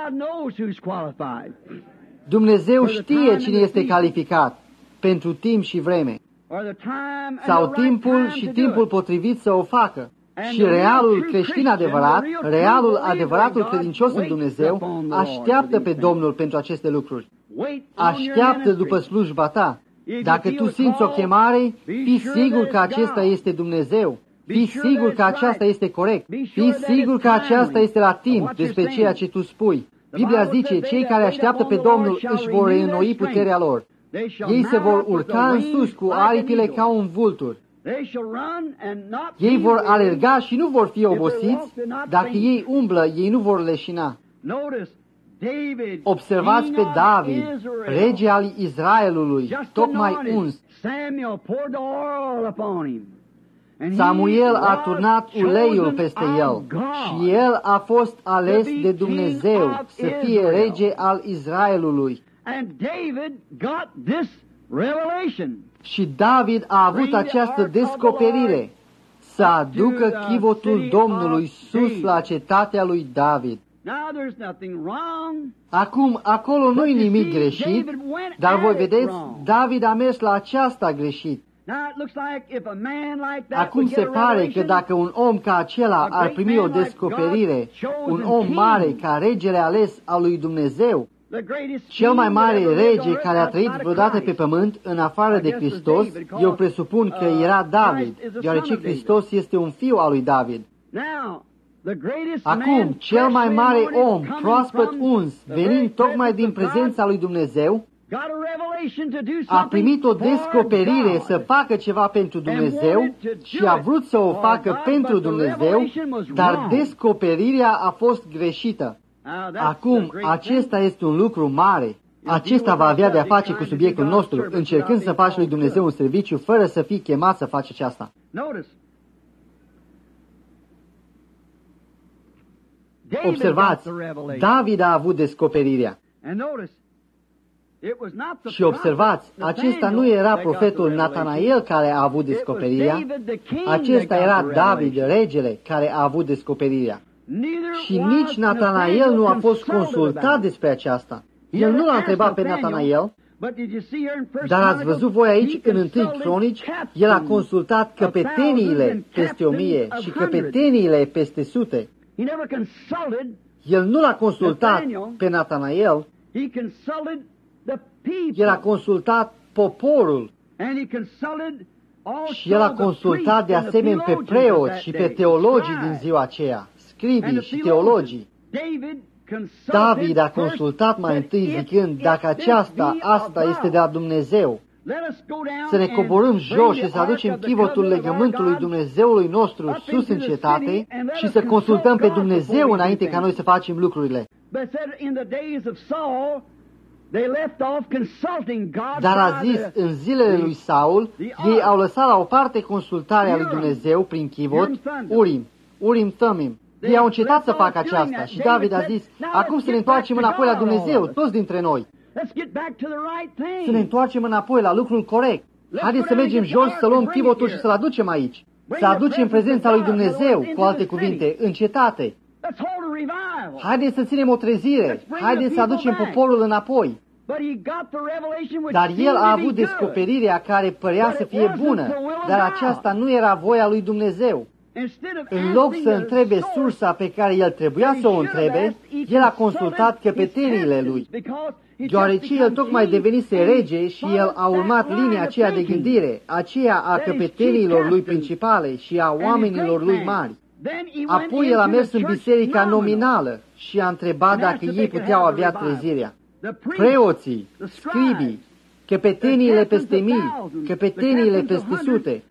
S1: Dumnezeu știe cine este calificat pentru timp și vreme, sau timpul și timpul potrivit să o facă. Și realul creștin adevărat, realul adevăratul credincios în Dumnezeu, așteaptă pe Domnul pentru aceste lucruri. Așteaptă după slujba ta. Dacă tu simți o chemare, fii sigur că acesta este Dumnezeu. Fii sigur că aceasta este corect. Fii sigur că aceasta este la timp despre ceea ce tu spui. Biblia zice, cei care așteaptă pe Domnul își vor reînnoi puterea lor. Ei se vor urca în sus cu aripile ca un vultur. Ei vor alerga și nu vor fi obosiți. Dacă ei umblă, ei nu vor leșina. Observați pe David, rege al Israelului, tocmai uns. Samuel a turnat uleiul peste el și el a fost ales de Dumnezeu să fie rege al Israelului. Și David a avut această descoperire, să aducă chivotul Domnului sus la cetatea lui David. Acum, acolo nu-i nimic greșit, dar voi vedeți, David a mers la aceasta greșit. Acum se pare că dacă un om ca acela ar primi o descoperire, un om mare ca regele ales al lui Dumnezeu, cel mai mare rege care a trăit vreodată pe pământ, în afară de Hristos, eu presupun că era David, deoarece Hristos este un fiu al lui David. Acum, cel mai mare om, proaspăt uns, venind tocmai din prezența lui Dumnezeu, a primit o descoperire să facă ceva pentru Dumnezeu și a vrut să o facă pentru Dumnezeu, dar descoperirea a fost greșită. Acum, acesta este un lucru mare. Acesta va avea de-a face cu subiectul nostru, încercând să faci lui Dumnezeu un serviciu fără să fii chemat să faci aceasta. Observați, David a avut descoperirea. Și observați, acesta nu era profetul Natanael care a avut descoperirea, acesta era David, regele, care a avut descoperirea. Și nici Natanael nu a fost consultat despre aceasta. El nu l-a întrebat pe Natanael, dar ați văzut voi aici, în întâi Cronici, el a consultat căpeteniile peste o mie și căpeteniile peste sute. El nu l-a consultat pe Natanael, el a consultat poporul și el a consultat de asemenea pe preoți și pe teologii din ziua aceea, scribii și teologii. David a consultat mai întâi zicând, dacă aceasta, asta este de la Dumnezeu, să ne coborâm jos și să aducem chivotul legământului Dumnezeului nostru sus în cetate și să consultăm pe Dumnezeu înainte ca noi să facem lucrurile. Dar a zis, în zilele lui Saul, ei au lăsat la o parte consultarea lui Dumnezeu prin chivot, Urim, Urim Thummim. Ei au încetat să facă aceasta și David a zis, acum să ne întoarcem înapoi la Dumnezeu, toți dintre noi. Să ne întoarcem înapoi la lucrul corect. Haideți să mergem jos, să luăm chivotul și să-l aducem aici. Să aducem prezența lui Dumnezeu, cu alte cuvinte, în cetate. Haideți să ținem o trezire. Haideți să aducem poporul înapoi. Dar el a avut descoperirea care părea să fie bună, dar aceasta nu era voia lui Dumnezeu. În loc să întrebe sursa pe care el trebuia să o întrebe, el a consultat căpeteniile lui, deoarece el tocmai devenise rege și el a urmat linia aceea de gândire, aceea a căpeteniilor lui principale și a oamenilor lui mari. Apoi el a mers în biserica nominală și a întrebat dacă ei puteau avea trezirea. Preoții, scribii, căpeteniile peste mii, căpeteniile peste sute.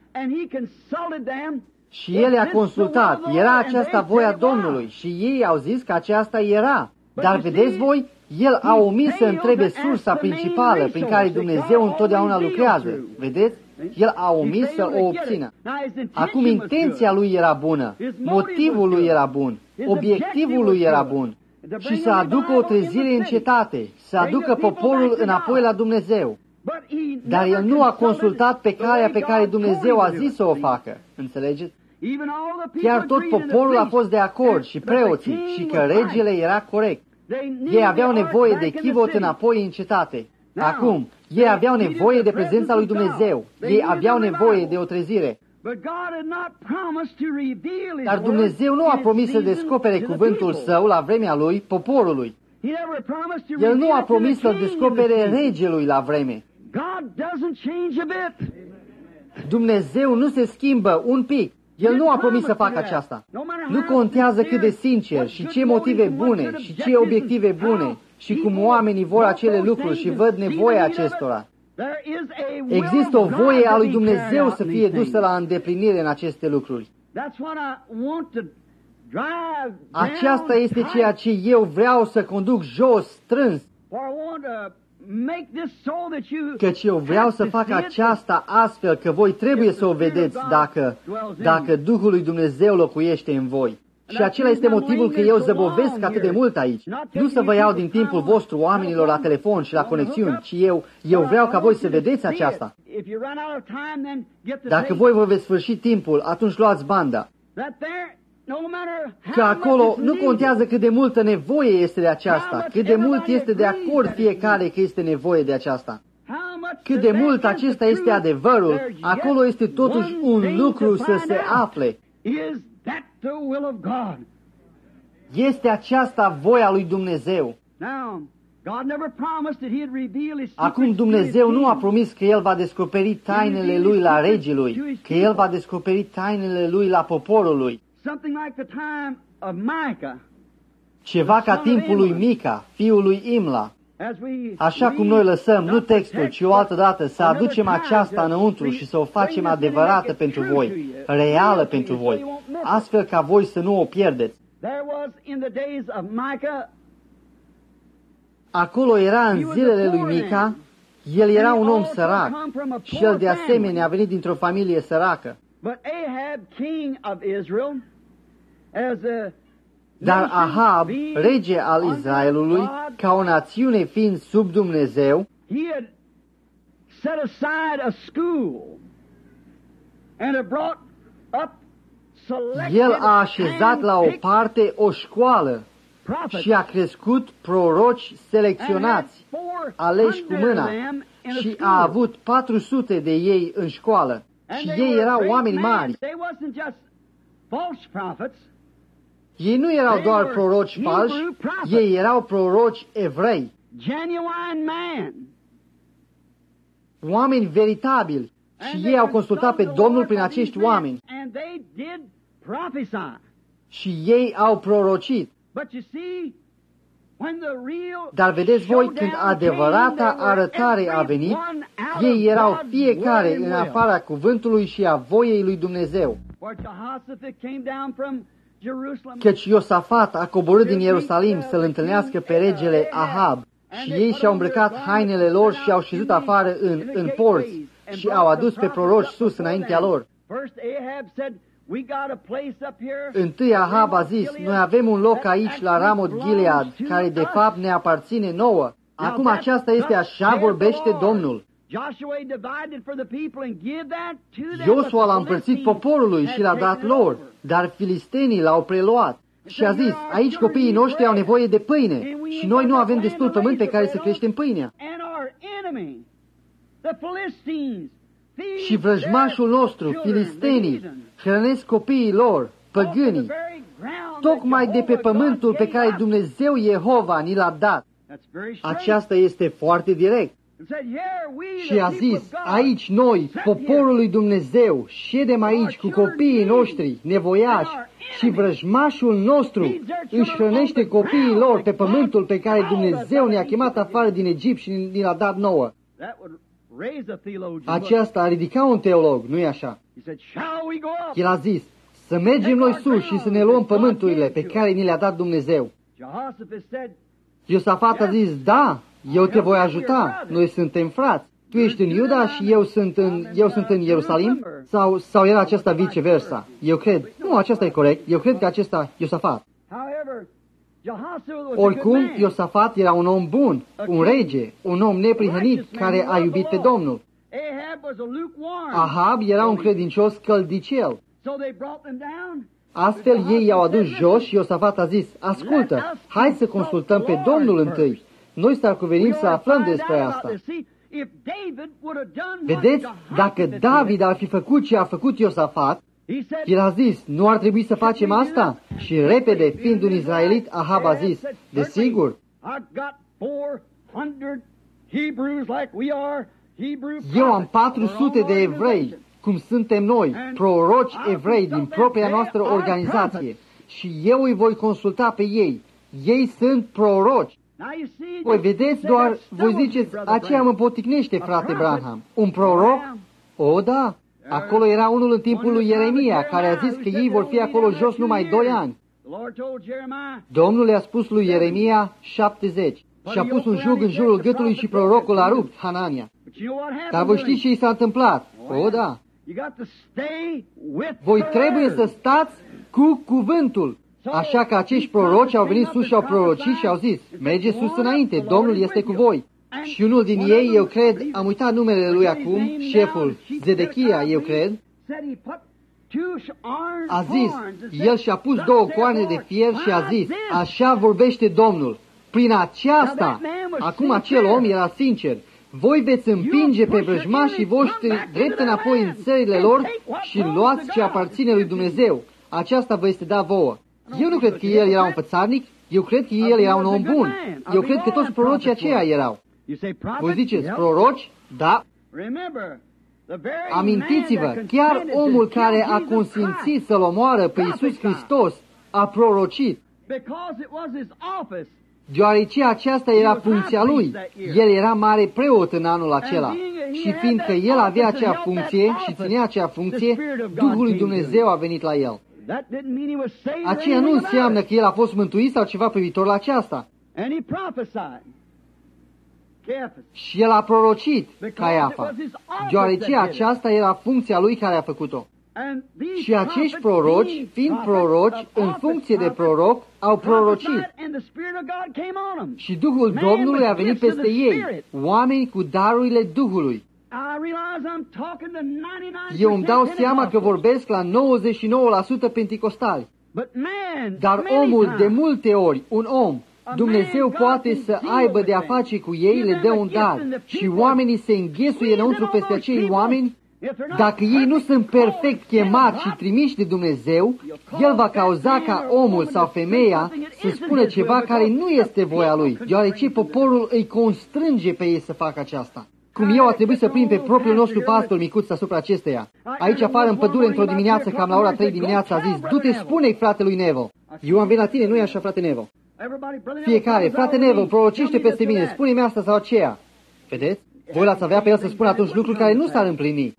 S1: Și el a consultat, era aceasta voia Domnului și ei au zis că aceasta era. Dar vedeți voi, el a omis să întrebe sursa principală prin care Dumnezeu întotdeauna lucrează. Vedeți? El a omis să o obțină. Acum intenția lui era bună, motivul lui era bun, obiectivul lui era bun. Și să aducă o trezire în cetate, să aducă poporul înapoi la Dumnezeu. Dar el nu a consultat pe calea pe care Dumnezeu a zis să o facă. Înțelegeți? Chiar tot poporul a fost de acord și preoții și că regele era corect. Ei aveau nevoie de chivot înapoi în cetate. Acum, ei aveau nevoie de prezența lui Dumnezeu. Ei aveau nevoie de o trezire. Dar Dumnezeu nu a promis să descopere cuvântul său la vremea lui poporului. El nu a promis să-l descopere regelui la vreme. Dumnezeu nu se schimbă un pic. El nu a promis să facă aceasta. Nu contează cât de sincer și ce motive bune și ce obiective bune și cum oamenii vor acele lucruri și văd nevoia acestora. Există o voie a lui Dumnezeu să fie dusă la îndeplinire în aceste lucruri. Aceasta este ceea ce eu vreau să conduc jos, strâns. Căci eu vreau să fac aceasta astfel că voi trebuie să o vedeți dacă, dacă Duhul lui Dumnezeu locuiește în voi. Și acela este motivul că eu zăbovesc atât de mult aici. Nu să vă iau din timpul vostru oamenilor la telefon și la conexiuni, ci eu, eu vreau ca voi să vedeți aceasta. Dacă voi vă veți sfârși timpul, atunci luați banda. Că acolo nu contează cât de multă nevoie este de aceasta, cât de mult este de acord fiecare că este nevoie de aceasta. Cât de mult acesta este adevărul, acolo este totuși un lucru să se afle. Este aceasta voia lui Dumnezeu. Acum Dumnezeu nu a promis că El va descoperi tainele Lui la regii Lui, că El va descoperi tainele Lui la poporul Lui. Ceva ca timpul lui Mica, fiul lui Imla. Așa cum noi lăsăm, nu textul, ci o altă dată, să aducem aceasta înăuntru și să o facem adevărată pentru voi, reală pentru voi, astfel ca voi să nu o pierdeți. Acolo era în zilele lui Mica, el era un om sărac și el de asemenea a venit dintr-o familie săracă. Dar Ahab, rege al Israelului, ca o națiune fiind sub Dumnezeu, el a așezat la o parte o școală și a crescut proroci selecționați, aleși cu mâna, și a avut patru sute de ei în școală. Și ei erau oameni mari. Ei nu erau doar proroci falși, ei erau proroci evrei. Oameni veritabili. Și ei au consultat pe Domnul prin acești oameni. Și ei au prorocit. Dar vedeți voi, când adevărata arătare a venit, ei erau fiecare în afara cuvântului și a voiei lui Dumnezeu. Căci Iosafat a coborât din Ierusalim să-l întâlnească pe regele Ahab și ei și-au îmbrăcat hainele lor și au șezut afară în, în porți și au adus pe proroci sus înaintea lor. Întâi Ahab a zis, noi avem un loc aici la Ramot Gilead, care de fapt ne aparține nouă. Acum aceasta este așa vorbește Domnul. Iosua l-a împărțit poporului și l-a dat lor, dar filistenii l-au preluat. Și a zis, aici copiii noștri au nevoie de pâine și noi nu avem destul pământ pe care să creștem pâinea. Și vrăjmașul nostru, filistenii, hrănesc copiii lor, păgânii, tocmai de pe pământul pe care Dumnezeu Jehova ni l-a dat. Aceasta este foarte direct. Și a zis, aici noi, poporul lui Dumnezeu, ședem aici cu copiii noștri, nevoiași, și vrăjmașul nostru își hrănește copiii lor pe pământul pe care Dumnezeu ne-a chemat afară din Egipt și ni l-a dat nouă. Aceasta a ridicat un teolog, nu-i așa? El a zis, să mergem noi sus și să ne luăm pământurile pe care ni le-a dat Dumnezeu. Iosafat a zis, da, eu te voi ajuta, noi suntem frați. Tu ești în Iuda și eu sunt în, eu sunt în Ierusalim? Sau, sau era acesta viceversa? Eu cred, nu, acesta e corect, eu cred că acesta Iosafat. Oricum, Iosafat era un om bun, un rege, un om neprihănit care a iubit pe Domnul. Ahab era un credincios căldicel. Astfel ei i-au adus jos și Iosafat a zis, ascultă, hai să consultăm pe Domnul întâi. Noi s-ar cuvenim să aflăm despre asta. Vedeți, dacă David ar fi făcut ce a făcut Iosafat, el a zis, nu ar trebui să facem asta? Și repede, fiind un izraelit, Ahab a zis, desigur. Eu am patru sute de evrei, cum suntem noi, proroci evrei din propria noastră organizație, și eu îi voi consulta pe ei. Ei sunt proroci. Voi vedeți doar, voi ziceți, aceea mă poticnește, frate Branham. Un proroc? O, da. Acolo era unul în timpul lui Ieremia, care a zis că ei vor fi acolo jos numai doi ani. Domnul i-a spus lui Ieremia șaptezeci și a pus un jug în jurul gâtului și prorocul a rupt Hanania. Dar voi știți ce i s-a întâmplat? O, da. Voi trebuie să stați cu cuvântul. Așa că acești proroci au venit sus și au prorocit și au zis, merge sus înainte, Domnul este cu voi. Și unul din ei, eu cred, am uitat numele lui acum, șeful Zedechia, eu cred, a zis, el și-a pus două coarne de fier și a zis, așa vorbește Domnul. Prin aceasta, acum acel om era sincer, voi veți împinge pe vrăjmașii voștri drept înapoi în țările lor și luați ce aparține lui Dumnezeu. Aceasta vă este dat vouă. Eu nu cred că el era un fățarnic, eu cred că el era un om bun. Eu cred că toți prorocii aceia erau. Voi ziceți, proroci? Da. Amintiți-vă, chiar omul care a consimțit să-L omoară pe Iisus Hristos a prorocit, deoarece aceasta era funcția lui. El era mare preot în anul acela și fiindcă el avea acea funcție și ținea acea funcție, Duhul lui Dumnezeu a venit la el. Aceea nu înseamnă că el a fost mântuit sau ceva privitor la aceasta. Și el a prorocit, Caiafa, deoarece aceasta era funcția lui care a făcut-o. Și acești proroci, fiind proroci, în funcție de proroc, au prorocit. Și Duhul Domnului a venit peste ei, oameni cu darurile Duhului. Eu îmi dau seama că vorbesc la nouăzeci și nouă la sută penticostali. Dar omul, de multe ori, un om, Dumnezeu poate să aibă de a face cu ei, le dă un dar. Și oamenii se înghesuie înăuntru peste acei oameni. Dacă ei nu sunt perfect chemați și trimiși de Dumnezeu, El va cauza ca omul sau femeia să spună ceva care nu este voia lui, deoarece poporul îi constrânge pe ei să facă aceasta. Cum eu a trebuit să prind pe propriul nostru pastor micuț asupra acesteia. Aici afară în pădure într-o dimineață, cam la ora trei dimineața, a zis, du-te, spune-i fratelui Neville. Eu am venit la tine, nu-i așa, frate Neville? Fiecare, frate Neville, prorocește peste mine, spune-mi asta sau aceea. Vedeți? Voi l-ați avea pe el să spună atunci lucruri care nu s-ar împlini.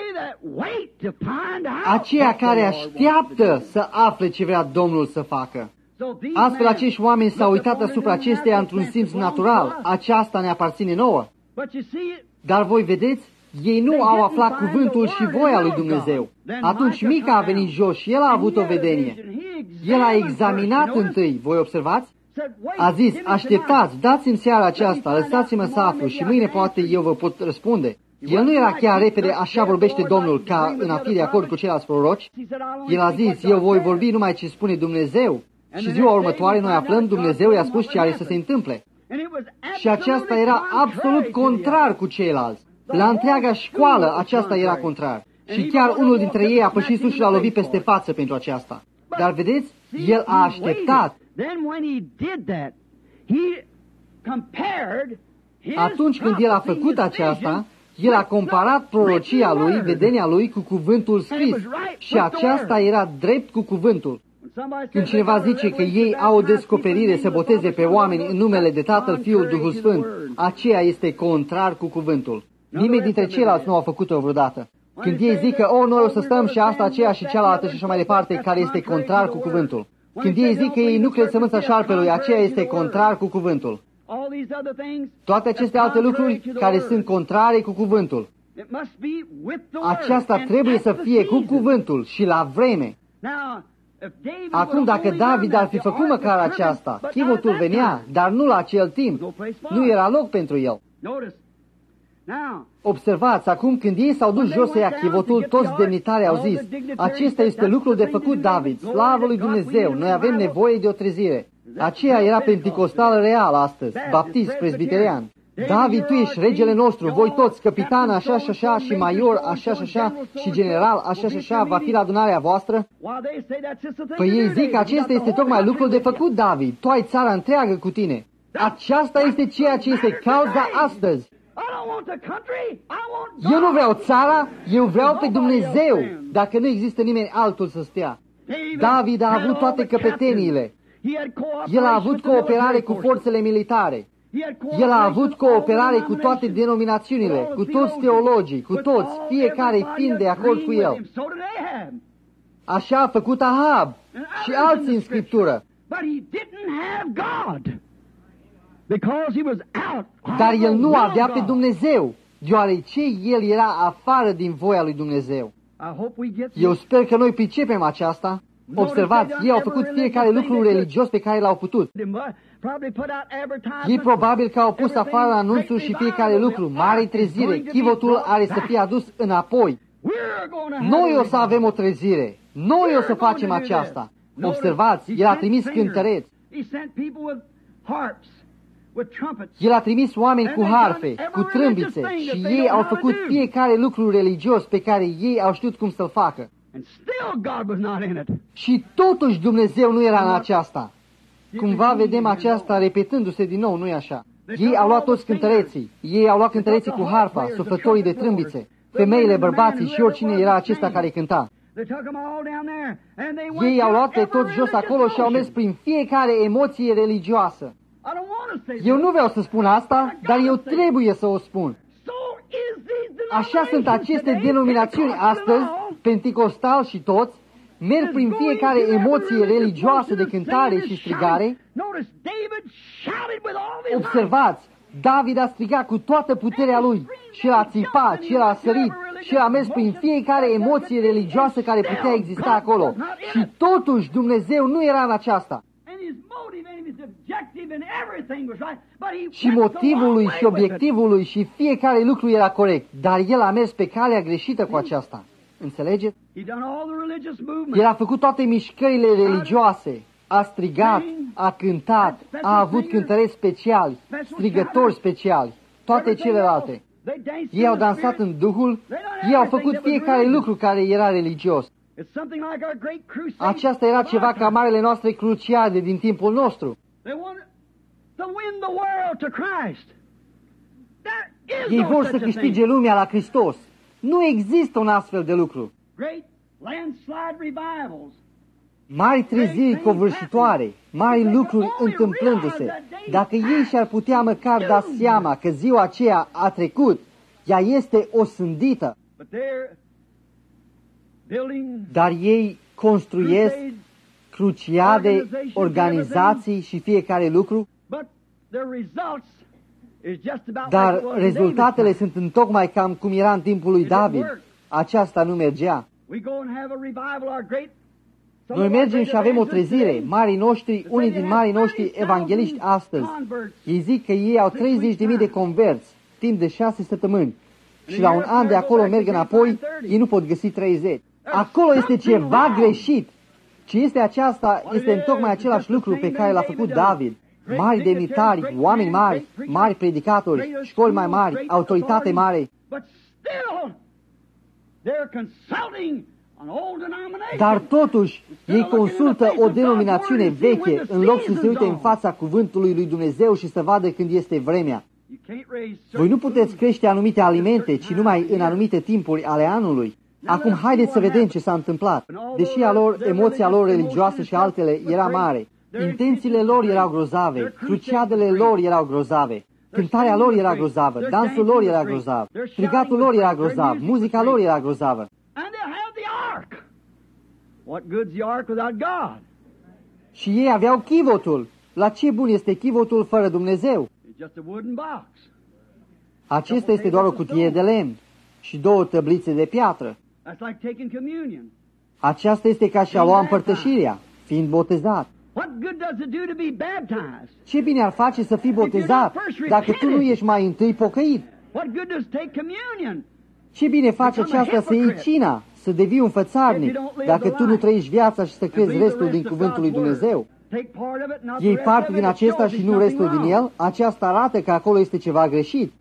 S1: Aceia care așteaptă să afle ce vrea Domnul să facă. Astfel acești oameni s-au uitat asupra acesteia într-un simț natural. Aceasta ne aparține nouă. Dar voi vedeți, ei nu au aflat cuvântul și voia lui Dumnezeu. Atunci Mica a venit jos și el a avut o vedenie. El a examinat întâi, voi observați? A zis, așteptați, dați-mi seara aceasta, lăsați-mă să aflu și mâine poate eu vă pot răspunde. El nu era chiar repede, așa vorbește Domnul, ca în a fi de acord cu ceilalți proroci. El a zis, eu voi vorbi numai ce spune Dumnezeu. Și ziua următoare noi aflăm, Dumnezeu i-a spus ce are să se întâmple. Și aceasta era absolut contrar cu ceilalți. La întreaga școală aceasta era contrar. Și chiar unul dintre ei a pășit sus și l-a lovit peste față pentru aceasta. Dar vedeți, el a așteptat. Atunci când el a făcut aceasta, el a comparat prorocia lui, vedenia lui, cu cuvântul scris. Și aceasta era drept cu cuvântul. Când cineva zice că ei au o descoperire să boteze pe oameni în numele de Tatăl, Fiul, Duhul Sfânt, aceea este contrar cu cuvântul. Nimeni dintre ceilalți nu a făcut-o vreodată. Când ei zic că, o, noi o să stăm și asta, aceea și cealaltă și așa mai departe, care este contrar cu cuvântul. Când ei zic că ei nu cred sămânța șarpelui, aceea este contrar cu cuvântul. Toate aceste alte lucruri care sunt contrare cu cuvântul. Aceasta trebuie să fie cu cuvântul și la vreme. Acum, dacă David ar fi făcut măcar aceasta, chivotul venea, dar nu la acel timp. Nu era loc pentru el. Observați, acum când ei s-au dus jos să ia chivotul, toți demnitarii au zis, acesta este lucrul de făcut, David, slavă lui Dumnezeu, noi avem nevoie de o trezire. Aceea era penticostală reală astăzi, baptist, presbiterian. David, tu ești regele nostru, voi toți, capitan așa și așa și major așa și așa și general așa și așa, va fi la adunarea voastră? Păi ei zic că acesta este tocmai lucrul de făcut, David, tu ai țara întreagă cu tine. Aceasta este ceea ce este cauza astăzi. Eu nu vreau țara, eu vreau pe Dumnezeu, dacă nu există nimeni altul să stea. David a avut toate căpeteniile. El a avut cooperare cu forțele militare. El a avut cooperare cu toate denominațiunile, cu toți teologii, cu toți, fiecare fiind de acord cu el. Așa a făcut Ahab și alții în Scriptură. Dar el nu avea pe Dumnezeu, deoarece el era afară din voia lui Dumnezeu. Eu sper că noi pricepem aceasta. Observați, ei au făcut fiecare lucru religios pe care l-au putut. Ei probabil că au pus afară anunțuri și fiecare lucru, mare trezire, chivotul are să fie adus înapoi. Noi o să avem o trezire, noi o să facem aceasta. Observați, el a trimis cântăreți. El a trimis oameni cu harfe, cu trâmbițe și ei au făcut fiecare lucru religios pe care ei au știut cum să-l facă. Și totuși Dumnezeu nu era în aceasta. Cumva vedem aceasta repetându-se din nou, nu-i așa? Ei au luat toți cântăreții, ei au luat cântăreții cu harfa, suflătorii de trâmbițe, femeile, bărbații și oricine era acesta care cânta. Ei au luat pe toți jos acolo și au mers prin fiecare emoție religioasă. Eu nu vreau să spun asta, dar eu trebuie să o spun. Așa sunt aceste denominațiuni astăzi, penticostal și toți, merg prin fiecare emoție religioasă de cântare și strigare. Observați, David a strigat cu toată puterea lui și el a țipat, și el a sărit, și el a mers prin fiecare emoție religioasă care putea exista acolo. Și totuși Dumnezeu nu era în aceasta. Și motivul lui și obiectivul lui și fiecare lucru era corect, dar el a mers pe calea greșită cu aceasta. Înțelegeți? El a făcut toate mișcările religioase, a strigat, a cântat, a avut cântăreți speciali, strigători speciali, toate celelalte. Ei au dansat în Duhul, ei au făcut fiecare lucru care era religios. Aceasta era ceva ca marele noastre cruciade din timpul nostru. Ei vor să câștige lumea la Hristos. Nu există un astfel de lucru. Mari treziri covârșitoare, mari lucruri întâmplându-se. Dacă ei și-ar putea măcar da seama că ziua aceea a trecut, ea este osândită. Dar ei construiesc cruciade, organizații și fiecare lucru, dar rezultatele sunt întocmai cam cum era în timpul lui David. Aceasta nu mergea. Noi mergem și avem o trezire. Marii noștri, unii din marii noștri evangeliști astăzi, ei zic că ei au treizeci de mii de converți timp de șase săptămâni și la un an de acolo merg înapoi, ei nu pot găsi treizeci. Acolo este ceva greșit. Ce este aceasta, este întocmai același lucru pe care l-a făcut David. Mari demnitari, oameni mari, mari predicatori, școli mai mari, autoritate mare. Dar totuși, ei consultă o denominațiune veche în loc să se uite în fața cuvântului lui Dumnezeu și să vadă când este vremea. Voi nu puteți crește anumite alimente, ci numai în anumite timpuri ale anului. Acum haideți să vedem ce s-a întâmplat. Deși a lor, emoția lor religioasă și altele era mare, intențiile lor erau grozave, cruciadele lor erau grozave, cântarea lor era grozavă, dansul lor era grozav, strigatul lor era grozav, muzica lor era grozavă. Și ei aveau chivotul. La ce bun este chivotul fără Dumnezeu? Acesta este doar o cutie de lemn și două tăblițe de piatră. Aceasta este ca și a lua împărtășirea, fiind botezat. Ce bine ar face să fii botezat dacă tu nu ești mai întâi pocăit? Ce bine face aceasta să iei cina, să devii un fățarnic, dacă tu nu trăiești viața și să crezi restul din cuvântul lui Dumnezeu? Iei parte din acesta și nu restul din el? Aceasta arată că acolo este ceva greșit.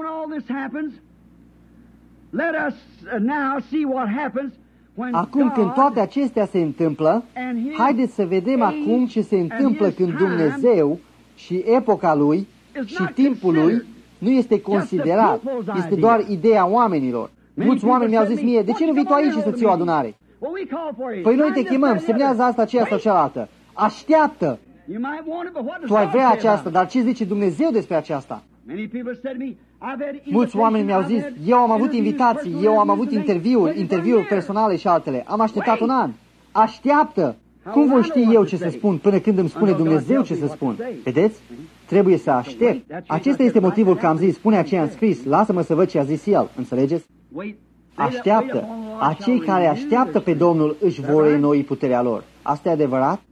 S1: Acum când toate acestea se întâmplă, haideți să vedem acum ce se întâmplă când Dumnezeu și epoca Lui și timpul Lui nu este considerat, este doar ideea oamenilor. Mulți oameni mi-au zis mie, de ce nu vii tu aici să ții o adunare? Păi noi te chemăm, semnează asta, aceea sau cealaltă. Așteaptă! Tu ai vrea aceasta, dar ce zice Dumnezeu despre aceasta? Mulți oameni mi-au zis, eu am avut invitații, eu am avut interviuri, interviuri personale și altele. Am așteptat un an. Așteaptă! Cum voi ști eu ce să spun până când îmi spune Dumnezeu ce să spun? Vedeți? Trebuie să aștept. Acesta este motivul că am zis, spune aceea în scris, lasă-mă să văd ce a zis el. Înțelegeți? Așteaptă. Acei care așteaptă pe Domnul își vor renoi puterea lor. Asta e adevărat?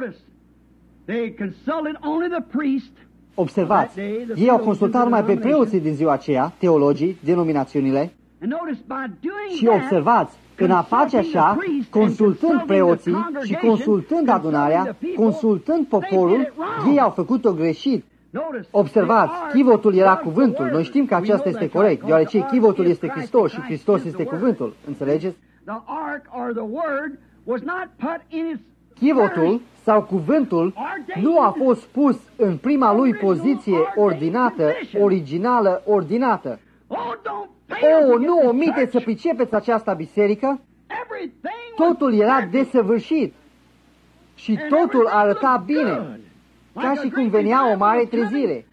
S1: Observați, ei au consultat numai pe preoții din ziua aceea, teologii, denominațiunile, și observați, în a face așa, consultând preoții și consultând adunarea, consultând poporul, ei au făcut-o greșit. Observați, chivotul era cuvântul. Noi știm că aceasta este corect, deoarece chivotul este Hristos și Hristos este cuvântul. Înțelegeți? Chivotul sau cuvântul nu a fost pus în prima lui poziție ordinată, originală, ordinată. O, nu omiteți să pricepeți această biserică. Totul era desăvârșit și totul arăta bine, ca și cum venea o mare trezire.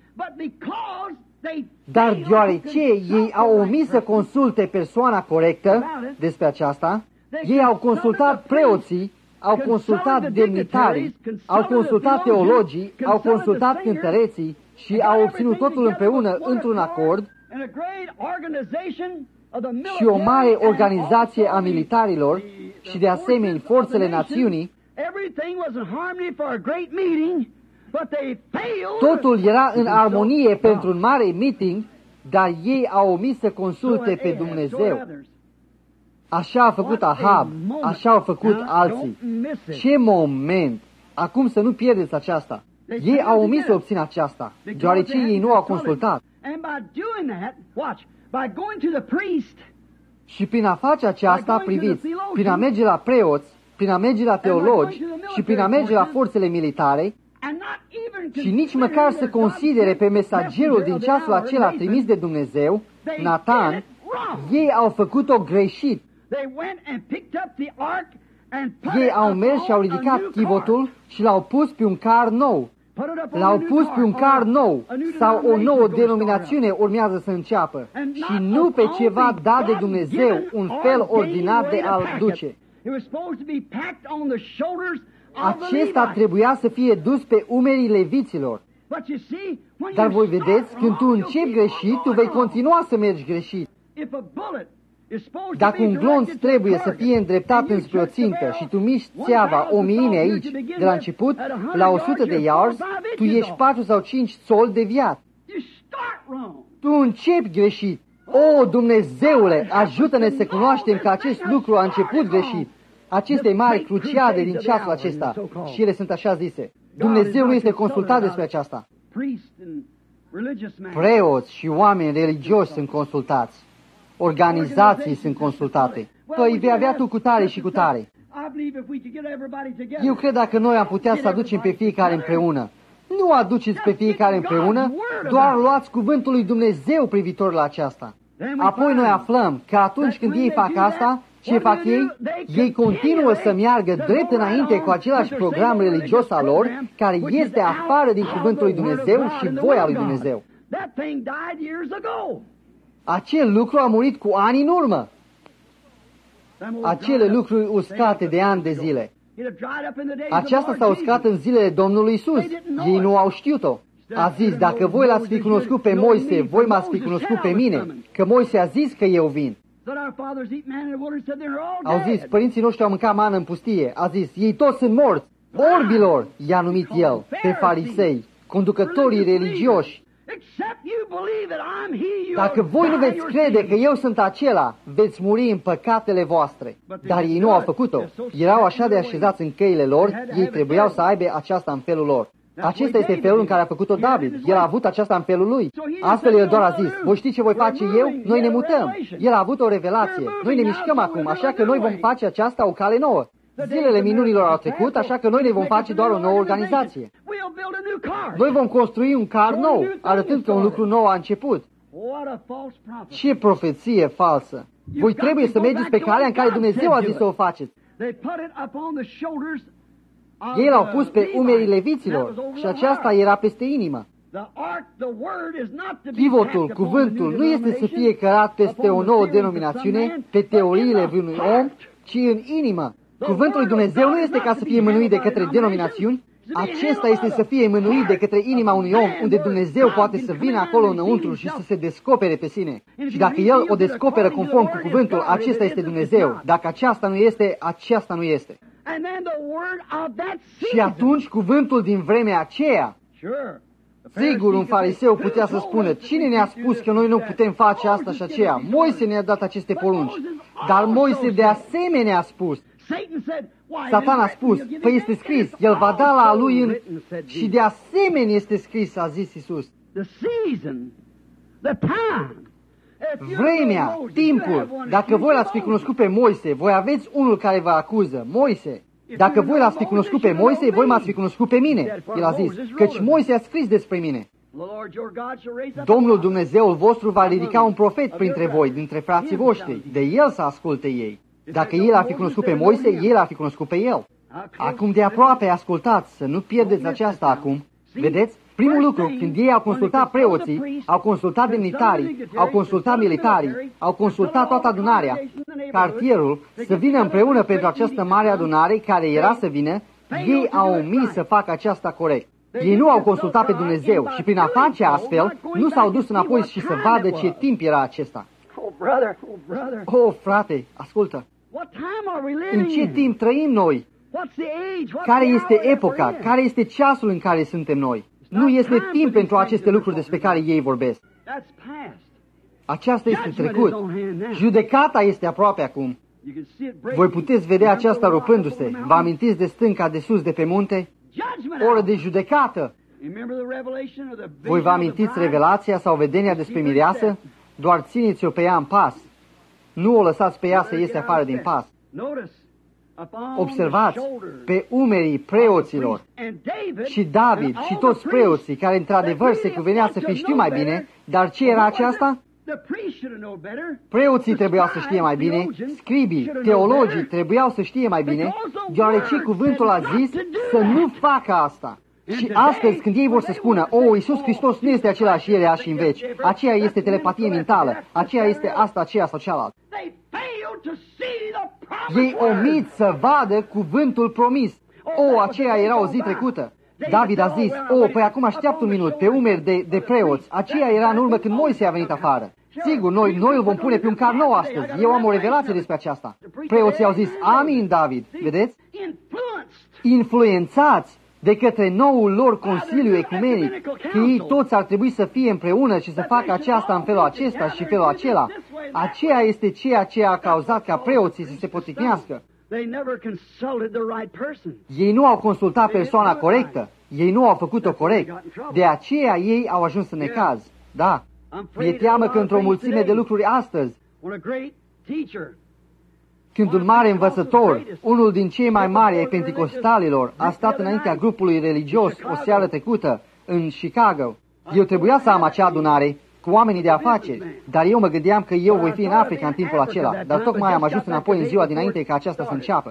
S1: Dar deoarece ei au omis să consulte persoana corectă despre aceasta, ei au consultat preoții, au consultat demnitarii, au consultat teologii, au consultat cântăreții și au obținut totul împreună într-un acord. Și o mare organizație a militarilor și de asemenea forțele națiunii, totul era în armonie pentru un mare meeting, dar ei au omis să consulte pe Dumnezeu. Așa a făcut Ahab, așa au făcut alții. Ce moment! Acum să nu pierdeți aceasta. Ei au omis să obțină aceasta, deoarece ei nu au consultat. Și prin a face aceasta, priviți, prin a merge la preoți, prin a merge la teologi și prin a merge la forțele militare, și nici măcar să considere pe mesagerul din ceasul acela trimis de Dumnezeu, Natan, ei au făcut-o greșit. Ei au mers și au ridicat chivotul și l-au pus pe un car nou. L-au pus pe un car nou sau o nouă denominațiune urmează să înceapă și nu pe ceva dat de Dumnezeu, un fel ordinat de a-l duce. Acesta trebuia să fie dus pe umerii leviților. Dar voi vedeți, când tu începi greșit, tu vei continua să mergi greșit. Dacă un glonț trebuie să fie îndreptat înspre o țintă și tu miști țeava o miime aici, de la început, la o sută de yards, tu ești patru sau cinci țoli deviat. Tu începi greșit. O, Dumnezeule, ajută-ne să cunoaștem că acest lucru a început greșit. Aceste mari cruciade din ceasul acesta, și ele sunt așa zise. Dumnezeu nu este consultat despre aceasta. Preoți și oameni religioși sunt consultați. Organizații sunt consultate. Păi vei avea tu cu tare și cu tare. Eu cred dacă noi am putea să aducem pe fiecare împreună. Nu aduceți pe fiecare împreună, doar luați cuvântul lui Dumnezeu privitor la aceasta. Apoi noi aflăm că atunci când ei fac asta, ce fac ei? Ei continuă să meargă drept înainte cu același program religios al lor, care este afară din cuvântul lui Dumnezeu și voia lui Dumnezeu. Acel lucru a murit cu ani în urmă. Acele lucruri uscate de ani de zile. Aceasta s-a uscat în zilele Domnului Iisus. Ei nu au știut-o. A zis, dacă voi l-ați fi cunoscut pe Moise, voi m-ați fi cunoscut pe mine, că Moise a zis că eu vin. Au zis, părinții noștri au mâncat mană în pustie. A zis, ei toți sunt morți. Orbilor, i-a numit el, pe farisei, conducătorii religioși. Dacă voi nu veți crede că eu sunt acela, veți muri în păcatele voastre. Dar ei nu au făcut-o. Erau așa de așezați în căile lor, ei trebuiau să aibă aceasta în felul lor. Acesta este felul în care a făcut-o David. El a avut aceasta în felul lui. Astfel el doar a zis, voi știți ce voi face eu? Noi ne mutăm. El a avut o revelație. Noi ne mișcăm acum, așa că noi vom face aceasta o cale nouă. Zilele minunilor au trecut, așa că noi ne vom face doar o nouă organizație. Noi vom construi un car nou, arătând că un lucru nou a început. Ce profeție falsă! Voi trebuie să mergeți pe calea în care Dumnezeu a zis să o faceți. Ei l-au pus pe umerii leviților și aceasta era peste inimă. Chivotul, cuvântul, nu este să fie cărat peste o nouă denominațiune, pe teoriile vreunui om, ci în inimă. Cuvântul lui Dumnezeu nu este ca să fie mânuit de către denominațiuni. Acesta este să fie mânuit de către inima unui om, unde Dumnezeu poate să vină acolo înăuntru și să se descopere pe sine. Și dacă El o descoperă conform cu cuvântul, acesta este Dumnezeu. Dacă aceasta nu este, aceasta nu este. Și atunci cuvântul din vremea aceea, sigur, un fariseu putea să spună, cine ne-a spus că noi nu putem face asta și aceea? Moise ne-a dat aceste porunci. Dar Moise de asemenea a spus, Satan a spus, păi este scris, el va da la lui în... Și de asemenea este scris, a zis Iisus. Vremea, timpul, dacă voi l-ați fi cunoscut pe Moise, voi aveți unul care vă acuză, Moise. Dacă voi l-ați fi cunoscut pe Moise, voi m-ați fi cunoscut pe mine. El a zis, căci Moise a scris despre mine. Domnul Dumnezeul vostru va ridica un profet printre voi, dintre frații voștri, de el să asculte ei. Dacă el a fi cunoscut pe Moise, el a fi cunoscut pe el. Acum de aproape ascultați, să nu pierdeți aceasta acum. Vedeți? Primul lucru, când ei au consultat preoții, au consultat demnitarii, au consultat militarii, au consultat toată adunarea, cartierul, să vină împreună pentru această mare adunare care era să vină, ei au omis să facă aceasta corect. Ei nu au consultat pe Dumnezeu și prin a face astfel, nu s-au dus înapoi și să vadă ce timp era acesta. Oh, frate, ascultă! În ce timp trăim noi? Care este epoca? Care este ceasul în care suntem noi? Nu este timp pentru aceste lucruri despre care ei vorbesc. Aceasta este trecut. Judecata este aproape acum. Voi puteți vedea aceasta rupându-se. Vă amintiți de stânca de sus de pe munte? Oră de judecată. Voi vă amintiți revelația sau vedenia despre mireasă? Doar țineți-o pe ea în pas. Nu o lăsați pe ea să iese afară din pas. Observați, pe umerii preoților și David și toți preoții, care într-adevăr se cuvenea să fi știu mai bine, dar ce era aceasta? Preoții trebuiau să știe mai bine, scribii, teologii trebuiau să știe mai bine, deoarece cuvântul a zis să nu facă asta. Și astăzi, când ei vor să spună, o, Iisus Hristos nu este același ieri, azi și în veci, aceea este telepatie mentală, aceea este asta, aceea sau cealaltă. Ei omit să vadă cuvântul promis. O, aceea era o zi trecută. David a zis, o, păi acum așteaptă un minut, pe umeri de, de preoți, aceea era în urmă când Moise a venit afară. Sigur, noi, noi îl vom pune pe un car nou astăzi. Eu am o revelație despre aceasta. Preoții au zis, amin, David, vedeți? Influențați de către noul lor Consiliu Ecumenic, că ei toți ar trebui să fie împreună și să facă aceasta în felul acesta și felul acela. Aceea este ceea ce a cauzat ca preoții să se poticnească. Ei nu au consultat persoana corectă, ei nu au făcut-o corect, de aceea ei au ajuns în necaz. Da, mi-e teamă că într-o mulțime de lucruri astăzi, când un mare învățător, unul din cei mai mari ai penticostalilor, a stat înaintea grupului religios o seară trecută în Chicago, eu trebuia să am acea adunare cu oamenii de afaceri, dar eu mă gândeam că eu voi fi în Africa în timpul acela, dar tocmai am ajuns înapoi în ziua dinainte ca aceasta să înceapă.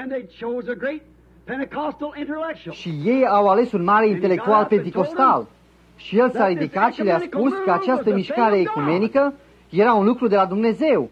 S1: Și ei au ales un mare intelectual penticostal și el s-a ridicat și le-a spus că această mișcare ecumenică era un lucru de la Dumnezeu.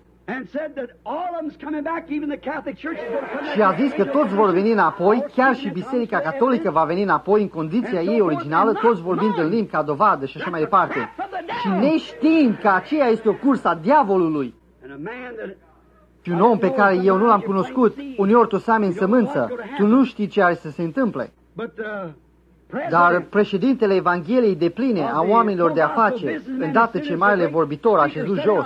S1: Și a zis că toți vor veni înapoi, chiar și Biserica Catolică va veni înapoi în condiția ei originală, toți vorbind în limbi ca dovadă și așa mai departe. Și neștiind că aceea este o cursă a diavolului. Și un om pe care eu nu l-am cunoscut, uneori tu să am în sămânță, tu nu știi ce are să se întâmple. Dar președintele Evangheliei de pline a oamenilor de afaceri, îndată ce marele vorbitor a șezut jos,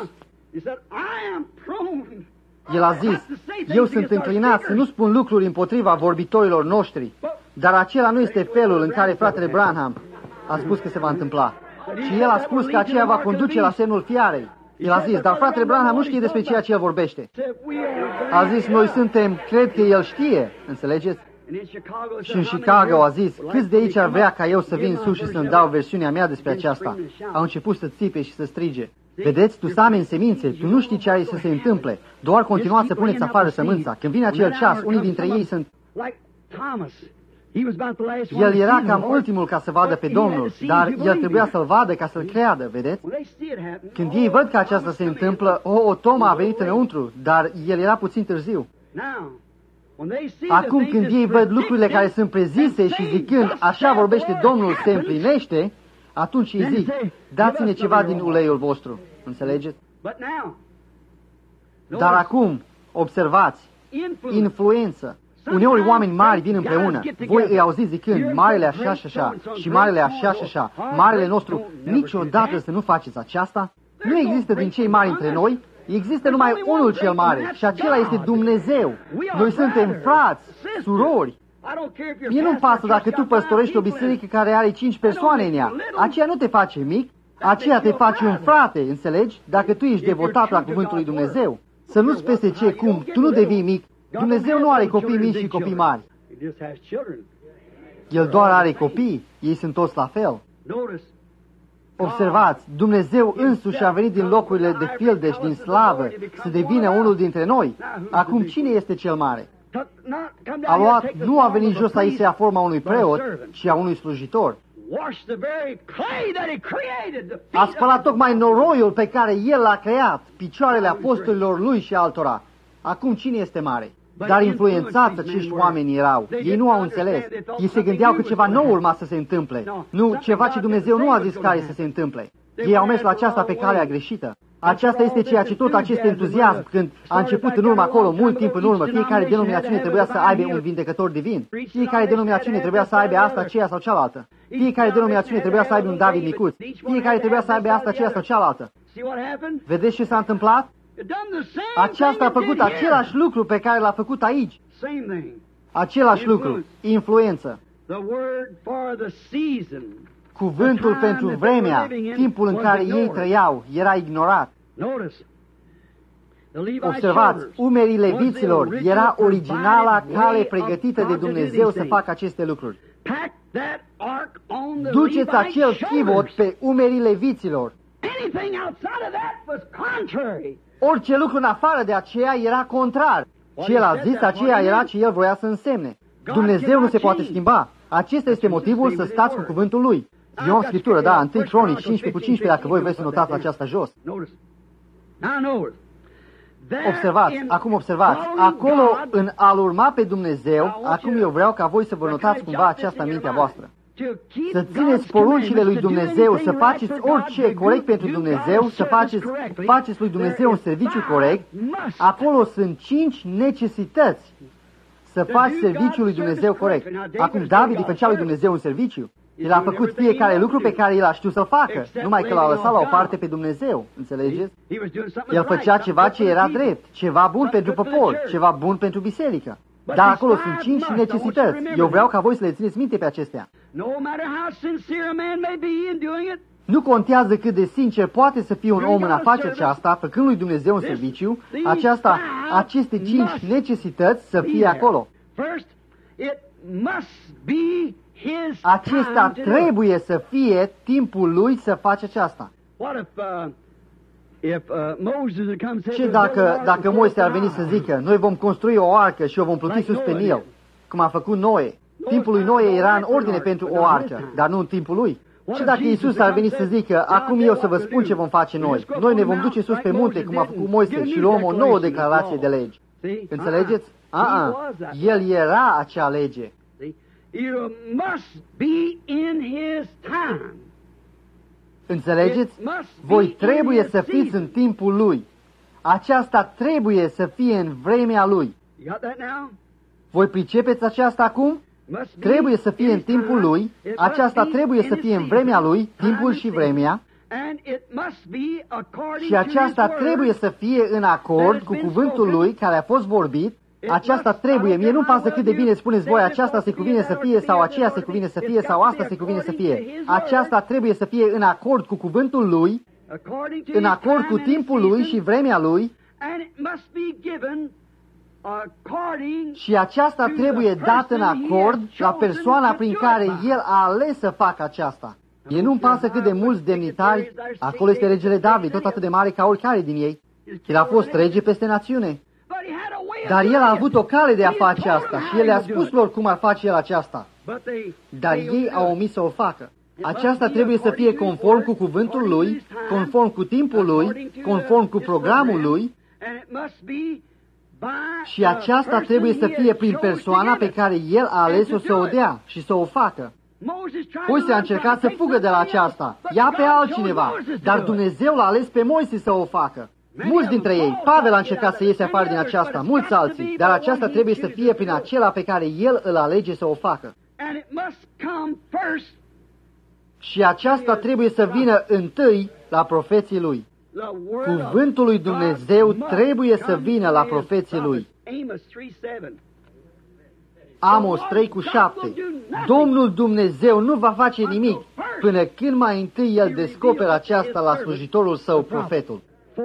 S1: el a zis, eu sunt înclinat să nu spun lucruri împotriva vorbitorilor noștri, dar acela nu este felul în care fratele Branham a spus că se va întâmpla. Și el a spus că aceea va conduce la semnul fiarei. El a zis, dar fratele Branham nu știe despre ceea ce el vorbește. A zis, noi suntem, cred că el știe, înțelegeți? Și în Chicago a zis, câți de aici ar vrea ca eu să vin sus și să-mi dau versiunea mea despre aceasta? Au început să țipe și să strige. Vedeți, tu sami în semințe, tu nu știi ce are să se întâmple, doar continuați să puneți afară sămânța. Când vine acel ceas, unii dintre ei sunt... El era cam ultimul ca să vadă pe Domnul, dar el trebuia să-l vadă ca să-l creadă, vedeți? Când ei văd că aceasta se întâmplă, o, o Toma a venit înăuntru, dar el era puțin târziu. Acum când ei văd lucrurile care sunt prezise și zicând, așa vorbește Domnul, se împlinește, atunci ei zic, dați-ne ceva din uleiul vostru. Înțelegeți? Dar acum, observați, influență. Uneori oameni mari vin împreună. Voi îi auziți zicând, marele așa și așa, și marele așa și așa, marele nostru. Niciodată să nu faceți aceasta. Nu există din cei mari între noi. Există numai unul cel mare și acela este Dumnezeu. Noi suntem frați, surori. Mie nu-mi pasă dacă tu păstorești o biserică care are cinci persoane în ea. Aceea nu te face mic, aceea te face un frate, înțelegi? Dacă tu ești devotat la cuvântul lui Dumnezeu. Să nu-ți peste ce, cum, tu nu devii mic. Dumnezeu nu are copii mici și copii mari. El doar are copii, ei sunt toți la fel. Observați, Dumnezeu însuși a venit din locurile de fildeș, din slavă, să devină unul dintre noi. Acum cine este cel mare? A luat, nu a venit jos aici să ia forma unui preot, ci a unui slujitor. A spălat tocmai noroiul pe care El l-a creat, picioarele apostolilor Lui și altora. Acum cine este mare? Dar influențați acești oameni erau. Ei nu au înțeles. Ei se gândeau că ceva nou urma să se întâmple. Nu, ceva ce Dumnezeu nu a zis care să se întâmple. Ei au mers la aceasta pe calea greșită. Aceasta este ceea ce tot acest entuziasm, când a început în urmă acolo, mult timp în urmă, fiecare denominațiune trebuia să aibă un vindecător divin. Fiecare denominațiune trebuia să aibă asta, aceea sau cealaltă. Fiecare denominațiune trebuia să aibă un David micuț. Fiecare trebuia să aibă asta, aceea sau cealaltă. Vedeți ce s-a întâmplat? Aceasta a făcut același lucru pe care l-a făcut aici. Același lucru, influență. Cuvântul pentru vremea, timpul în care ei trăiau, era ignorat. Observați, umerii leviților era originala cale pregătită de Dumnezeu să facă aceste lucruri. Duceți acel chivot pe umerii leviților. Orice lucru în afară de aceea era contrar. Ce el a zis, aceea era ce el voia să însemne. Dumnezeu nu se poate schimba. Acesta este motivul să stați cu cuvântul Lui. Eu am Scriptură, da, întâi Cronici cincisprezece cu cincisprezece, dacă voi vreți să notați aceasta jos. Observați, acum observați, acolo în a-L urma pe Dumnezeu, acum eu vreau ca voi să vă notați cumva aceasta în mintea voastră. Să țineți poruncile lui Dumnezeu, să faceți orice corect pentru Dumnezeu, să faceți, faceți lui Dumnezeu un serviciu corect. Acolo sunt cinci necesități să faci serviciul lui Dumnezeu corect. Acum David îi făcea lui Dumnezeu un serviciu. El a făcut fiecare lucru pe care el a știut să-l facă, numai că l-a lăsat la o parte pe Dumnezeu, înțelegeți? El făcea ceva ce era drept, ceva bun pentru popor, ceva bun pentru biserică. Dar acolo sunt cinci necesități. Eu vreau ca voi să le țineți minte pe acestea. Nu contează cât de sincer poate să fie un om în a face aceasta, făcând lui Dumnezeu un serviciu, aceasta, aceste cinci necesități să fie acolo. Acesta trebuie să fie timpul lui să face aceasta. Ce dacă, dacă Moise ar veni să zică, noi vom construi o arcă și o vom pluti sus pe Nil, cum a făcut Noe? Timpul lui Noe era în ordine pentru o arcă, dar nu în timpul lui. Și dacă Iisus ar veni să zică, acum eu să vă spun ce vom face noi, noi ne vom duce sus pe munte, cum a făcut Moise, și luăm o nouă declarație de legi. Înțelegeți? A-a, el era acea lege. Înțelegeți? Voi trebuie să fiți în timpul lui. Aceasta trebuie să fie în vremea lui. Voi pricepeți aceasta acum? Trebuie să fie în timpul lui. Aceasta trebuie să fie în vremea lui, timpul și vremea. Și aceasta trebuie să fie în acord cu cuvântul lui care a fost vorbit. Aceasta trebuie, mie nu-mi pasă cât de bine spuneți voi, aceasta se cuvine să fie, sau aceea se cuvine să fie, sau asta se cuvine să fie. Aceasta trebuie să fie în acord cu cuvântul lui, în acord cu timpul lui și vremea lui, și aceasta trebuie dată în acord la persoana prin care el a ales să facă aceasta. Mie nu-mi pasă cât de mulți demnitari, acolo este regele David, tot atât de mare ca oricare din ei. El a fost rege peste națiune. Dar el a avut o cale de a face asta și el le-a spus lor cum ar face el aceasta. Dar ei au omis să o facă. Aceasta trebuie să fie conform cu cuvântul lui, conform cu timpul lui, conform cu programul lui Și aceasta trebuie să fie prin persoana pe care El a ales-o să o dea și să o facă. Moise a încercat să fugă de la aceasta, ia pe altcineva, dar Dumnezeu l-a ales pe Moise să o facă. Mulți dintre ei, Pavel a încercat să iese afară din aceasta, mulți alții, dar aceasta trebuie să fie prin acela pe care El îl alege să o facă. Și aceasta trebuie să vină întâi la profeții Lui. Cuvântul lui Dumnezeu trebuie să vină la profeții Lui. Amos trei cu șapte. Domnul Dumnezeu nu va face nimic până când mai întâi El descoperă aceasta la slujitorul Său, profetul.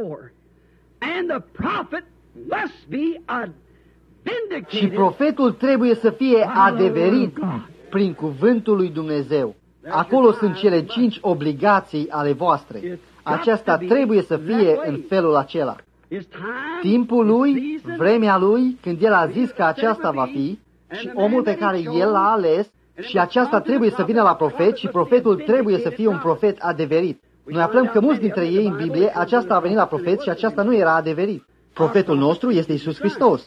S1: Și profetul trebuie să fie adeverit prin cuvântul lui Dumnezeu. Acolo sunt cele cinci obligații ale voastre. Aceasta trebuie să fie în felul acela. Timpul lui, vremea lui, când El a zis că aceasta va fi, și omul pe care El l-a ales, și aceasta trebuie să vină la profet, și profetul trebuie să fie un profet adeverit. Noi aflăm că mulți dintre ei în Biblie, aceasta a venit la profet și aceasta nu era adeverit. Profetul nostru este Iisus Hristos.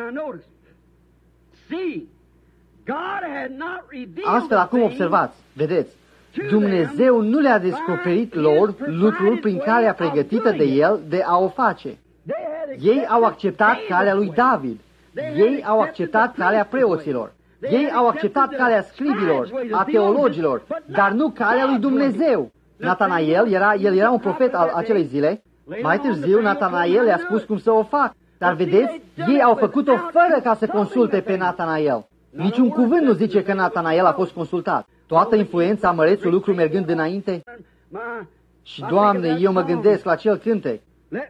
S1: Astfel, acum observați, vedeți, Dumnezeu nu le-a descoperit lor lucrul prin calea pregătită de El de a o face. Ei au acceptat calea lui David. Ei au acceptat calea preoților. Ei au acceptat calea scribilor, a teologilor, dar nu calea lui Dumnezeu. Natanael era, el era un profet al acelei zile. Mai târziu, Natanael le-a spus cum să o fac. Dar vedeți, ei au făcut-o fără ca să consulte pe Natanael. Niciun cuvânt nu zice că Natanael a fost consultat. Toată influența mărețul lucru mergând înainte. Și, Doamne, eu mă gândesc la acel cântec.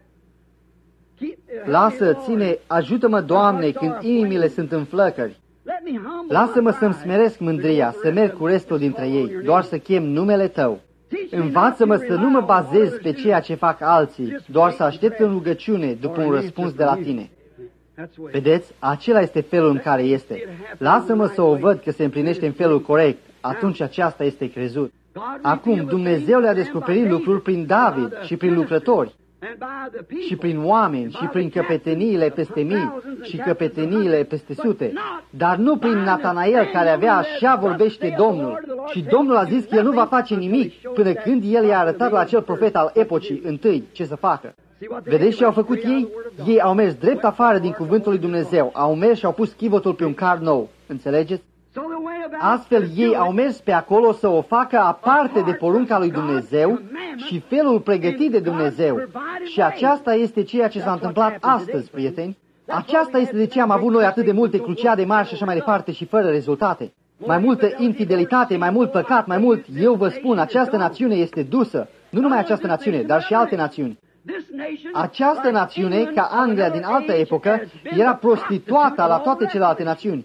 S1: Lasă, ține, ajută-mă, Doamne, când inimile sunt în flăcări. Lasă-mă să-mi smeresc mândria, să merg cu restul dintre ei, doar să chem numele Tău. Învață-mă să nu mă bazez pe ceea ce fac alții, doar să aștept în rugăciune după un răspuns de la Tine. Vedeți, acela este felul în care este. Lasă-mă să o văd că se împlinește în felul corect, atunci aceasta este crezut. Acum, Dumnezeu le-a descoperit lucruri prin David și prin lucrători, și prin oameni, și prin căpeteniile peste mii, și căpeteniile peste sute, dar nu prin Natanael, care avea așa vorbește Domnul. Și Domnul a zis că El nu va face nimic până când El i-a arătat la acel profet al epocii întâi ce să facă. Vedeți ce au făcut ei? Ei au mers drept afară din cuvântul lui Dumnezeu, au mers și au pus chivotul pe un car nou. Înțelegeți? Astfel ei au mers pe acolo să o facă aparte de porunca lui Dumnezeu și felul pregătit de Dumnezeu. Și aceasta este ceea ce s-a întâmplat astăzi, prieteni. Aceasta este de ce am avut noi atât de multe cruciade mari și așa mai departe și fără rezultate. Mai multă infidelitate, mai mult păcat, mai mult, eu vă spun, această națiune este dusă. Nu numai această națiune, dar și alte națiuni. Această națiune, ca Anglia din altă epocă, era prostituata la toate celelalte națiuni.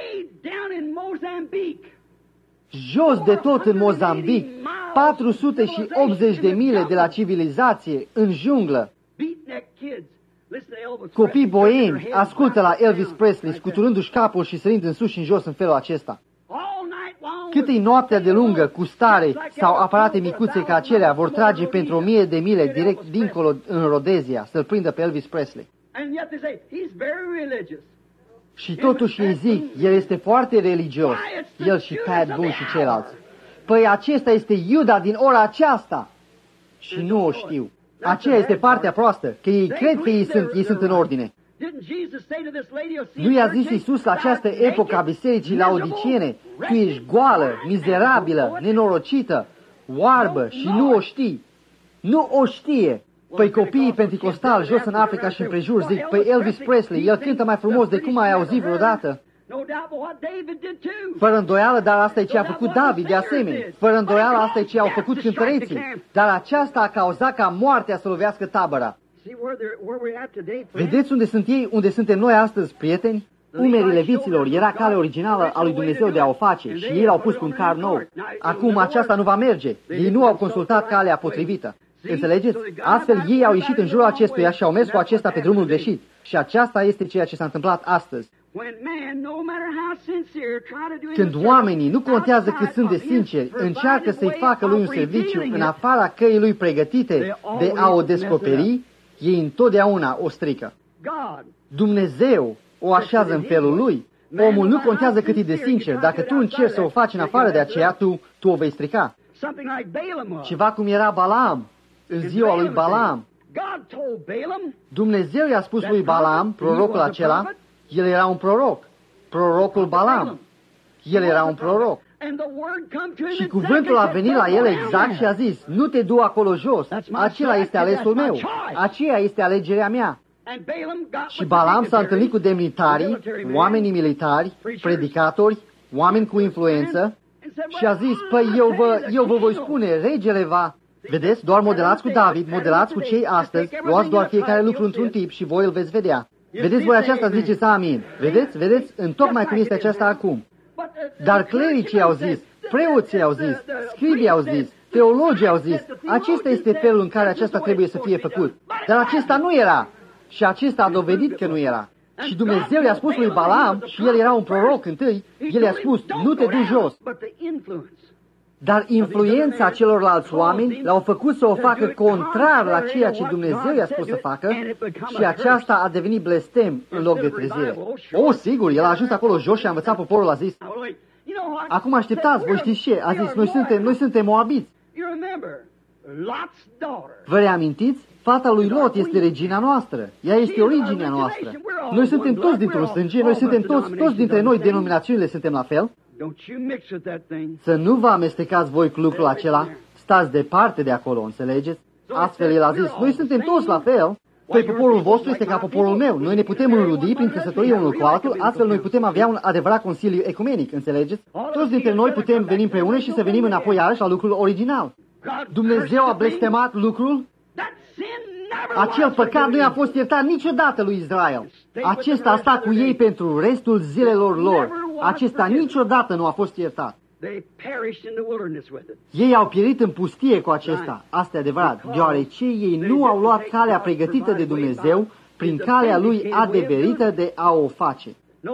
S1: Jos de tot în Mozambic, patru sute optzeci de mile de la civilizație, în junglă. Copii boemi ascultă la Elvis Presley, scuturându-și capul și sărind în sus și în jos în felul acesta. Cât-i noaptea de lungă, cu stare sau aparate micuțe ca acelea vor trage pentru o mie de mile direct dincolo în Rhodesia să-l prindă pe Elvis Presley. Și totuși ei zic, el este foarte religios, el și Pat Boone și ceilalți. Păi acesta este Iuda din ora aceasta. Și nu o știu. Aceea este partea proastă, că ei cred că ei sunt, ei sunt în ordine. Nu i-a zis Iisus la această epocă a bisericii laodiciene, tu ești goală, mizerabilă, nenorocită, oarbă și nu o știi. Nu o știe. Păi copiii penticostali jos în Africa și împrejur zic, păi Elvis Presley, el cântă mai frumos de cum ai auzit vreodată. Fără îndoială, dar asta e ce a făcut David de asemenea. Fără îndoială, asta e ce au făcut cântăreții. Dar aceasta a cauzat ca moartea să lovească tabăra. Vedeți unde sunt ei, unde suntem noi astăzi, prieteni? Umerii leviților era calea originală a lui Dumnezeu de a o face și ei l-au pus cu un car nou. Acum aceasta nu va merge. Ei nu au consultat calea potrivită. Înțelegeți? Astfel ei au ieșit în jurul acestuia și au mers cu acesta pe drumul greșit. Și aceasta este ceea ce s-a întâmplat astăzi. Când oamenii, nu contează cât sunt de sinceri, încearcă să-i facă lui un serviciu în afara căii lui pregătite de a o descoperi, ei întotdeauna o strică. Dumnezeu o așează în felul Lui. Omul nu contează cât e de sincer. Dacă tu încerci să o faci în afară de aceea, tu, tu o vei strica. Ceva cum era Balaam, în ziua lui Balaam. Dumnezeu i-a spus lui Balaam, prorocul acela, el era un proroc. Prorocul Balaam. El era un proroc. Și cuvântul a venit la el exact și a zis, nu te du acolo jos, acela este alesul meu, aceea este alegerea mea. Și Balaam s-a întâlnit cu demnitarii, oamenii militari, predicatori, oameni cu influență și a zis, păi eu vă, eu vă voi spune, regele va... Vedeți, doar modelați cu David, modelați cu cei astăzi, luați doar fiecare lucru într-un tip și voi îl veți vedea. Vedeți voi aceasta, ziceți amin. Vedeți, vedeți, întocmai cum este aceasta acum. Dar clericii au zis, preoții au zis, scribii au zis, teologii au zis, acesta este felul în care aceasta trebuie să fie făcut. Dar acesta nu era. Și acesta a dovedit că nu era. Și Dumnezeu i-a spus lui Balaam, și el era un proroc întâi, el i-a spus, nu te du jos. Dar influența celorlalți oameni l-au făcut să o facă contrar la ceea ce Dumnezeu i-a spus să facă și aceasta a devenit blestem în loc de trezire. O, sigur, el a ajuns acolo jos și a învățat poporul, a zis, acum așteptați, voi știți ce? A zis, noi suntem, noi suntem moabiți. Vă reamintiți? Fata lui Lot este regina noastră. Ea este originea noastră. Noi suntem toți dintr-o sânge, noi suntem toți, toți dintre noi, denominațiunile suntem la fel. Să nu vă amestecați voi cu lucrul acela, stați departe de acolo, înțelegeți? Astfel el a zis, noi suntem toți la fel, păi poporul vostru este ca poporul meu, noi ne putem înrudi prin căsătorie unul cu altul, astfel noi putem avea un adevărat consiliu ecumenic, înțelegeți? Toți dintre noi putem veni împreună și să venim înapoi iarăși la lucrul original. Dumnezeu a blestemat lucrul. Acel păcat nu i-a fost iertat niciodată lui Israel. Acesta a stat cu ei pentru restul zilelor lor. Acesta niciodată nu a fost iertat. Ei au pierit în pustie cu acesta. Asta e adevărat, deoarece ei nu au luat calea pregătită de Dumnezeu prin calea lui adeverită de a o face.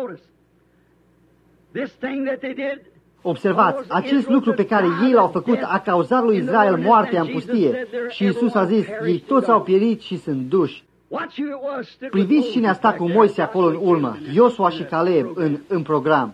S1: Observați, acest lucru pe care ei l-au făcut a cauzat lui Israel moartea în pustie. Și Iisus a zis, ei toți au pierit și sunt duși. Priviți cine a stat cu Moise acolo în urmă, Iosua și Caleb în, în program.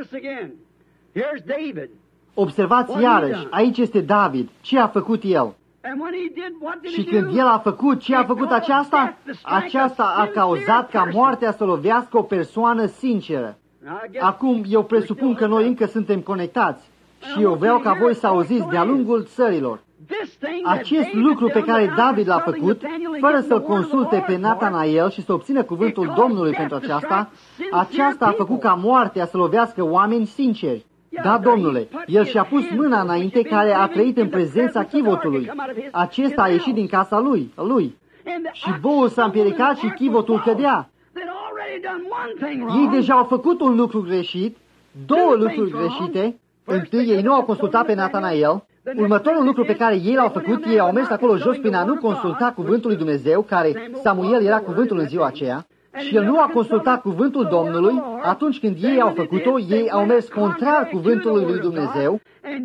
S1: Observați iarăși, aici este David, ce a făcut el. Și când el a făcut, ce a făcut aceasta? Aceasta a cauzat ca moartea să lovească o persoană sinceră. Acum, eu presupun că noi încă suntem conectați și eu vreau ca voi să auziți de-a lungul țărilor. Acest lucru pe care David l-a făcut, fără să-l consulte pe Natanael și să obțină cuvântul Domnului pentru aceasta, aceasta a făcut ca moartea să lovească oameni sinceri. Da, Domnule, el și-a pus mâna înainte care a trăit în prezența chivotului. Acesta a ieșit din casa lui, lui. Și boul s-a împiedicat și chivotul cădea. Ei deja au făcut un lucru greșit, două lucruri greșite. Întâi, ei nu au consultat pe Natanael. Următorul lucru pe care ei l-au făcut, ei au mers acolo jos prin a nu consulta cuvântul lui Dumnezeu, care Samuel era cuvântul în ziua aceea, și el nu a consultat cuvântul Domnului. Atunci când ei au făcut-o, ei au mers contrar cuvântului lui Dumnezeu.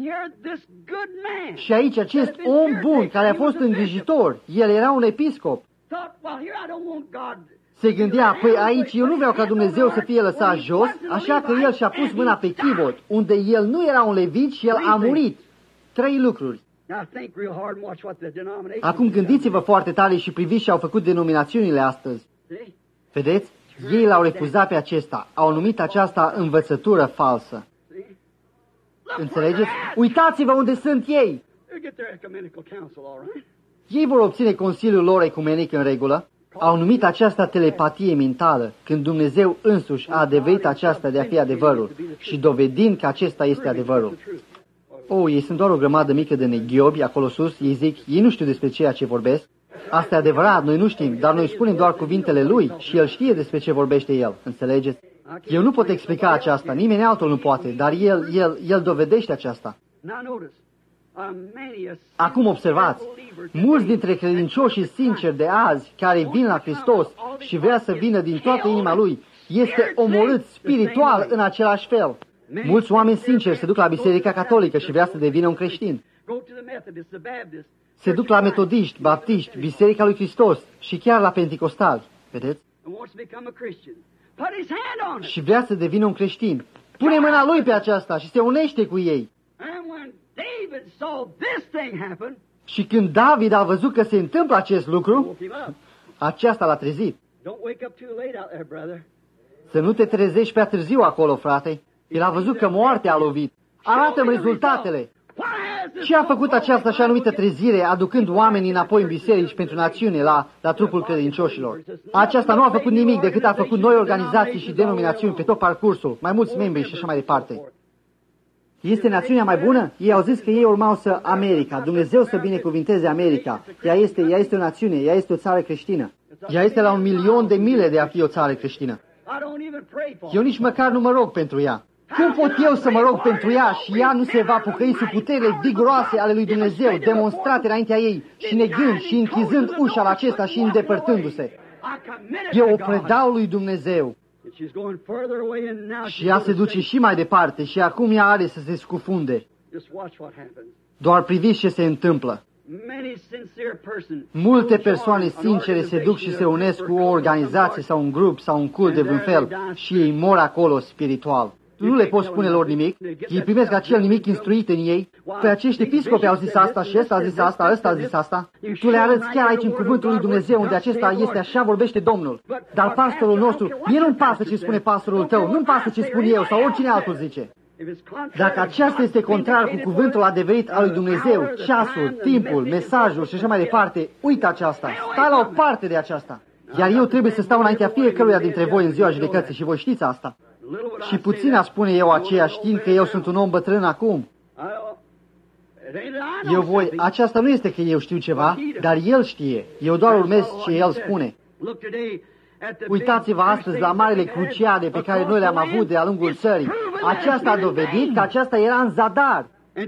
S1: Și aici acest om bun, care a fost îngrijitor, el era un episcop, se gândea, păi aici eu nu vreau ca Dumnezeu să fie lăsat jos, așa că el și-a pus mâna pe chivot, unde el nu era un levit și el a murit. Trei lucruri. Acum gândiți-vă foarte tare și priviți ce au făcut denominațiunile astăzi. Vedeți? Ei l-au refuzat pe acesta. Au numit aceasta învățătură falsă. Înțelegeți? Uitați-vă unde sunt ei. Ei vor obține consiliul lor ecumenic în regulă. Au numit aceasta telepatie mentală, când Dumnezeu însuși a adeverit aceasta de a fi adevărul și dovedind că acesta este adevărul. Oh, ei sunt doar o grămadă mică de neghiobi acolo sus, ei zic, ei nu știu despre ceea ce vorbesc. Asta e adevărat, noi nu știm, dar noi spunem doar cuvintele lui și el știe despre ce vorbește el, înțelegeți? Eu nu pot explica aceasta, nimeni altul nu poate, dar el, el, el dovedește aceasta. Acum observați, mulți dintre credincioșii sinceri de azi, care vin la Hristos și vrea să vină din toată inima lui, este omorât spiritual în același fel. Mulți oameni sinceri se duc la Biserica Catolică și vrea să devină un creștin. Se duc la metodiști, baptiști, Biserica lui Hristos și chiar la penticostali. Vedeți? și vrea să devină un creștin. Pune mâna lui pe aceasta și se unește cu ei. Și când David a văzut că se întâmplă acest lucru, aceasta l-a trezit. Să nu te trezești prea târziu acolo, frate. El a văzut că moartea a lovit. Arată-mi rezultatele. Ce a făcut această așa numită trezire, aducând oamenii înapoi în biserici pentru națiune la, la trupul credincioșilor? Aceasta nu a făcut nimic decât a făcut noi organizații și denominațiuni pe tot parcursul, mai mulți membri și așa mai departe. Este națiunea mai bună? Ei au zis că ei urmau să America, Dumnezeu să binecuvinteze America. Ea este, ea este o națiune, ea este o țară creștină. Ea este la un milion de mile de a fi o țară creștină. Eu nici măcar nu mă rog pentru ea. Cum pot eu să mă rog pentru ea și ea nu se va pucăi sub puterile viguroase ale lui Dumnezeu, demonstrate înaintea ei și negând și închizând ușa la acesta și îndepărtându-se? Eu o predau lui Dumnezeu. Și ea se duce și mai departe și acum ea are să se scufunde. Doar priviți ce se întâmplă. Multe persoane sincere se duc și se unesc cu o organizație sau un grup sau un cult de vreun fel și ei mor acolo spiritual. Nu le poți spune lor nimic, ei primesc acel nimic instruit în ei. Pe acești episcopi au zis asta și ăsta a zis asta, ăsta a zis asta. Tu le arăți chiar aici în cuvântul lui Dumnezeu unde acesta este, așa vorbește Domnul. Dar pastorul nostru, mie nu-mi pasă ce spune pastorul tău, nu-mi pasă ce spun eu sau oricine altul zice. Dacă aceasta este contrar cu cuvântul adevărat al lui Dumnezeu, ceasul, timpul, mesajul și așa mai departe, uită aceasta, stai la o parte de aceasta. Iar eu trebuie să stau înaintea fiecăruia dintre voi în ziua judecății și voi știți asta. Și puțin a spune eu aceea știind că eu sunt un om bătrân acum. Eu voi, aceasta nu este că eu știu ceva, dar el știe. Eu doar urmez ce el spune. Uitați-vă astăzi la marele cruciade pe care noi le-am avut de-a lungul țării. Aceasta a dovedit că aceasta era în zadar.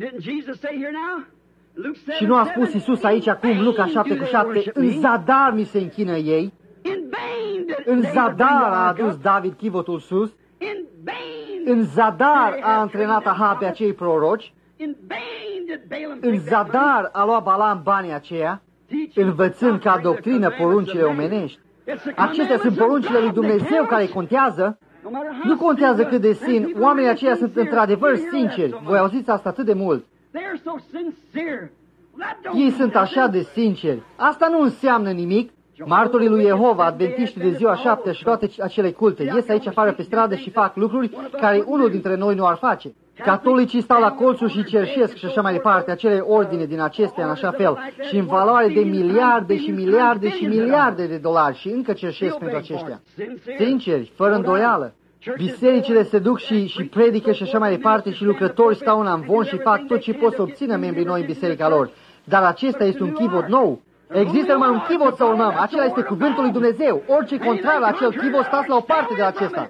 S1: Și nu a spus Iisus aici acum, Luca șapte cu șapte, în zadar mi se închină ei. În zadar a adus David chivotul sus. În zadar a antrenat Ahab pe acei proroci. În zadar a luat Balam banii aceia, învățând ca doctrină poruncile omenești. Acestea sunt poruncile lui Dumnezeu care contează. Nu contează cât de sin, oamenii aceia sunt într-adevăr sinceri. Voi auziți asta atât de mult. Ei sunt așa de sinceri. Asta nu înseamnă nimic. Martorii lui Jehova, adventiștii de ziua șaptea și toate acele culte, ies aici afară pe stradă și fac lucruri care unul dintre noi nu ar face. Catolicii stau la colțuri și cerșesc și așa mai departe, acele ordine din acestea în așa fel și în valoare de miliarde și miliarde și miliarde de dolari și încă cerșesc pentru aceștia. Sinceri, fără îndoială. Bisericile se duc și, și predică și așa mai departe și lucrători stau în amvon și fac tot ce pot să obțină membrii noi în biserica lor. Dar acesta este un chivot nou. Există numai un chivot să urmăm. Acela este cuvântul lui Dumnezeu. Orice contrar la acel chivot, stați la o parte de acesta.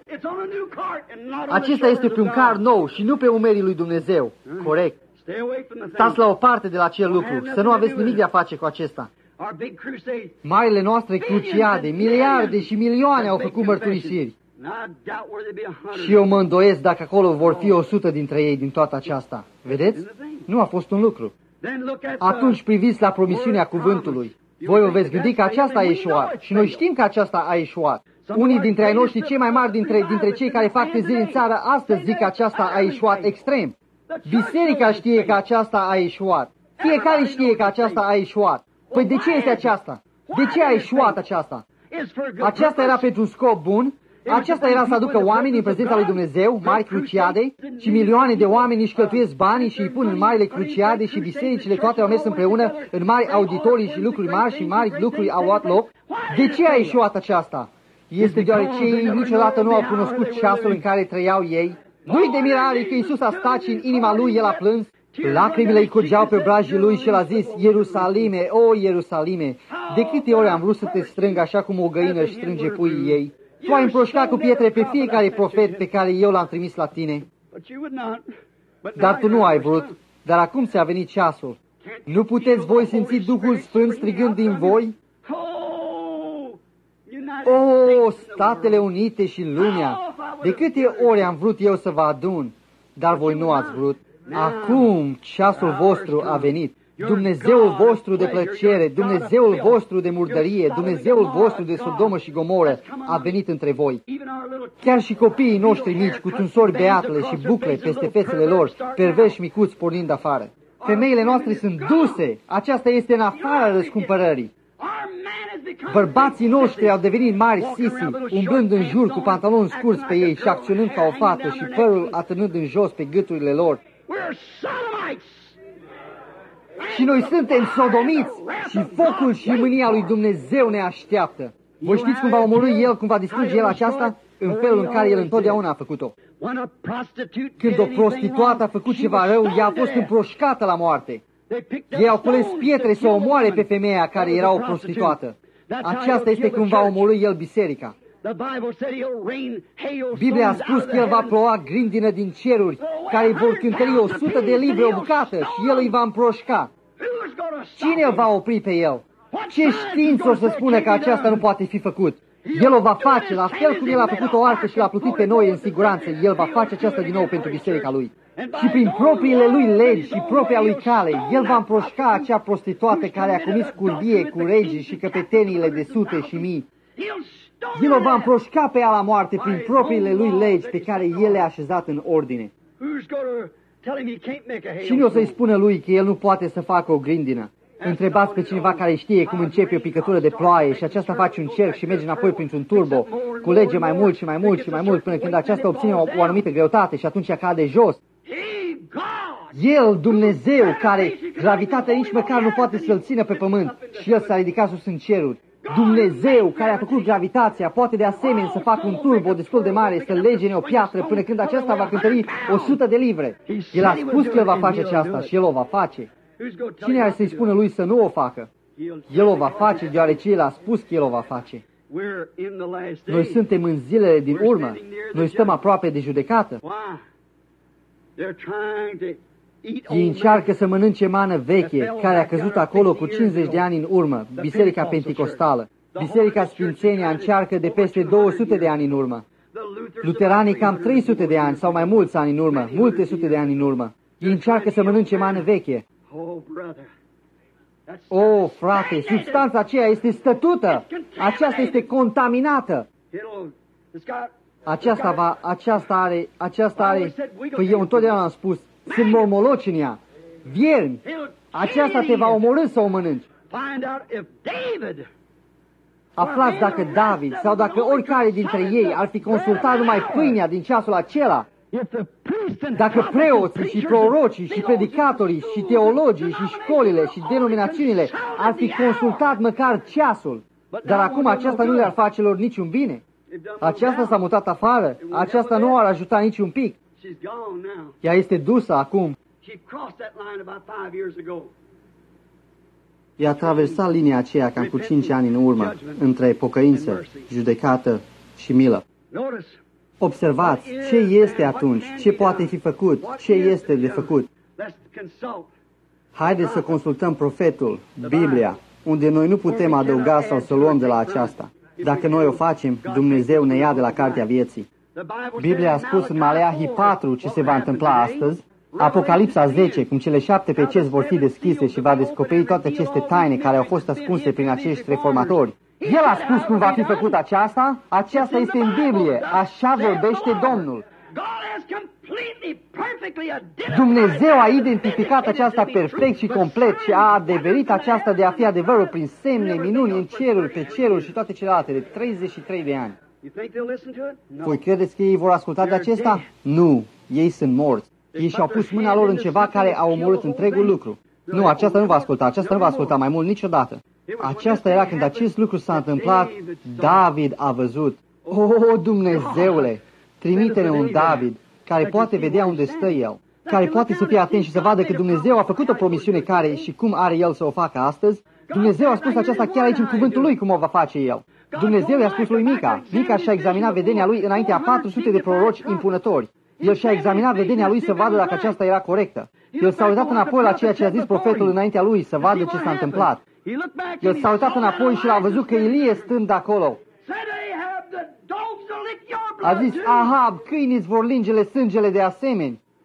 S1: Acesta este pe un car nou și nu pe umerii lui Dumnezeu. Corect. Stați la o parte de la acel lucru. Să nu aveți nimic de a face cu acesta. Marile noastre cruciade, miliarde și milioane au făcut mărturisiri. Și eu mă îndoiesc dacă acolo vor fi o sută dintre ei din toată aceasta. Vedeți? Nu a fost un lucru. Atunci priviți la promisiunea cuvântului. Voi vă veți gândi că aceasta a ieșuat și noi știm că aceasta a ieșuat. Unii dintre ai noștri cei mai mari dintre, dintre cei care fac treziri în țară astăzi zic că aceasta a ieșuat extrem. Biserica știe că aceasta a ieșuat. Fiecare știe că aceasta a ieșuat. Păi de ce este aceasta? De ce a ieșuat aceasta? Aceasta era pentru un scop bun. Aceasta era să aducă oamenii în prezența lui Dumnezeu, mari cruciade, și milioane de oameni își cheltuiesc banii și îi pun în marile cruciade și bisericile toate au mers împreună în mari auditorii și lucruri mari și mari lucruri au luat loc. De ce a ieșuat aceasta? Este deoarece ei niciodată nu au cunoscut ceasul în care trăiau ei. Nu-i de mirare că Iisus a stat și în inima lui el a plâns. Lacrimile îi curgeau pe obrajii lui și el a zis, Ierusalime, o Ierusalime, de câte ori am vrut să te strâng așa cum o găină își strânge puii ei. Tu ai împroșcat cu pietre pe fiecare profet pe care eu l-am trimis la tine. Dar tu nu ai vrut. Dar acum ți-a venit ceasul. Nu puteți voi simți Duhul Sfânt strigând din voi? O, Statele Unite și lumea! De câte ori am vrut eu să vă adun, dar voi nu ați vrut. Acum ceasul vostru a venit. Dumnezeul vostru de plăcere, Dumnezeul vostru de murdărie, Dumnezeul vostru de Sodomă și Gomoră a venit între voi. Chiar și copiii noștri mici, cu tunsori beatele și bucle peste fețele lor, perverși micuți pornind afară. Femeile noastre sunt duse, aceasta este în afara răscumpărării. Bărbații noștri au devenit mari sisi, umblând în jur cu pantaloni scurți pe ei și acționând ca o fată și părul atârnând în jos pe gâturile lor. Și noi suntem sodomiți și focul și mânia lui Dumnezeu ne așteaptă. Voi știți cum va omorî El, cum va distruge El aceasta? În felul în care El întotdeauna a făcut-o. Când o prostituată a făcut ceva rău, ea a fost împroșcată la moarte. Ei au cules pietre să omoare pe femeia care era o prostituată. Aceasta este cum va omorî El biserica. Biblia a spus că El va ploua grindină din ceruri, care îi vor cântări o sută de livre o bucată și El îi va împroșca. Cine îl va opri pe El? Ce știință o să spună că aceasta nu poate fi făcut? El o va face, la fel cum El a făcut o arcă și l-a plutit pe noi în siguranță, El va face aceasta din nou pentru biserica Lui. Și prin propriile Lui legi și propria Lui cale, El va împroșca acea prostituată care a comis curbie cu regii și căpeteniile de sute și mii. El o va împroșca pe ea la moarte prin propriile Lui legi pe care El le-a așezat în ordine. Cine o să-i spună Lui că El nu poate să facă o grindină? Întrebați pe cineva care știe cum începe o picătură de ploaie și aceasta face un cerc și merge înapoi printr-un turbo, culege mai mult și mai mult și mai mult până când aceasta obține o, o anumită greutate și atunci cade jos. El, Dumnezeu, care gravitatea nici măcar nu poate să-L țină pe pământ și El s-a ridicat sus în ceruri. Dumnezeu, care a făcut gravitația, poate de asemenea să facă un turbo destul de mare, să legene o piatră până când aceasta va cântări o sută de livre. El a spus că El va face aceasta și El o va face. Cine ar să-i spună Lui să nu o facă? El o va face deoarece El a spus că El o va face. Noi suntem în zilele din urmă. Noi stăm aproape de judecată. Ei încearcă să mănânce mană veche, care a căzut acolo cu cincizeci de ani în urmă, Biserica Penticostală. Biserica Sfințenia încearcă de peste două sute de ani în urmă. Luteranii cam trei sute de ani sau mai mulți ani în urmă, multe sute de ani în urmă. Ei încearcă să mănânce mană veche. O, frate, substanța aceea este stătută. Aceasta este contaminată. Aceasta va, aceasta are, aceasta are, păi eu întotdeauna am spus, sunt mormoloci în ea, viermi. Aceasta te va omorî să o mănânci. Aflați dacă David sau dacă oricare dintre ei ar fi consultat numai pâinea din ceasul acela, dacă preoții și prorocii și predicatorii și teologii și școlile și denominațiunile ar fi consultat măcar ceasul, dar acum aceasta nu le-ar face lor niciun bine. Aceasta s-a mutat afară, aceasta nu ar ajuta niciun pic. Ea este dusă acum. Ea a traversat linia aceea cam cu cinci ani în urmă, între pocăință, judecată și milă. Observați ce este atunci, ce poate fi făcut, ce este de făcut. Haideți să consultăm profetul, Biblia, unde noi nu putem adăuga sau să luăm de la aceasta. Dacă noi o facem, Dumnezeu ne ia de la cartea vieții. Biblia a spus în Maleahi patru ce se va întâmpla astăzi, Apocalipsa zece, cum cele șapte peceți vor fi deschise și va descoperi toate aceste taine care au fost ascunse prin acești reformatori. El a spus cum va fi făcut aceasta, aceasta este în Biblie, așa vorbește Domnul. Dumnezeu a identificat aceasta perfect și complet și a adeverit aceasta de a fi adevărul prin semne, minuni în ceruri, pe ceruri și toate celelalte de treizeci și trei de ani. Voi credeți că ei vor asculta de acesta? Nu, ei sunt morți. Ei și-au pus mâna lor în ceva care a omorât întregul lucru. Nu, aceasta nu va asculta, aceasta nu va asculta mai mult niciodată. Aceasta era când acest lucru s-a întâmplat, David a văzut. O, Dumnezeule, trimite-ne un David care poate vedea unde stă el, care poate să fie atent și să vadă că Dumnezeu a făcut o promisiune care și cum are el să o facă astăzi. Dumnezeu a spus aceasta chiar aici în cuvântul lui cum o va face el. Dumnezeu i-a spus lui Mica. Mica și-a examinat vedenia lui înaintea patru sute de proroci impunători. El și-a examinat vedenia lui să vadă dacă aceasta era corectă. El s-a uitat înapoi la ceea ce a zis profetul înaintea lui să vadă ce s-a întâmplat. El s-a uitat înapoi și l-a văzut că Ilie stând acolo. A zis, Ahab, câinii îți vor lingele sângele de asemenea.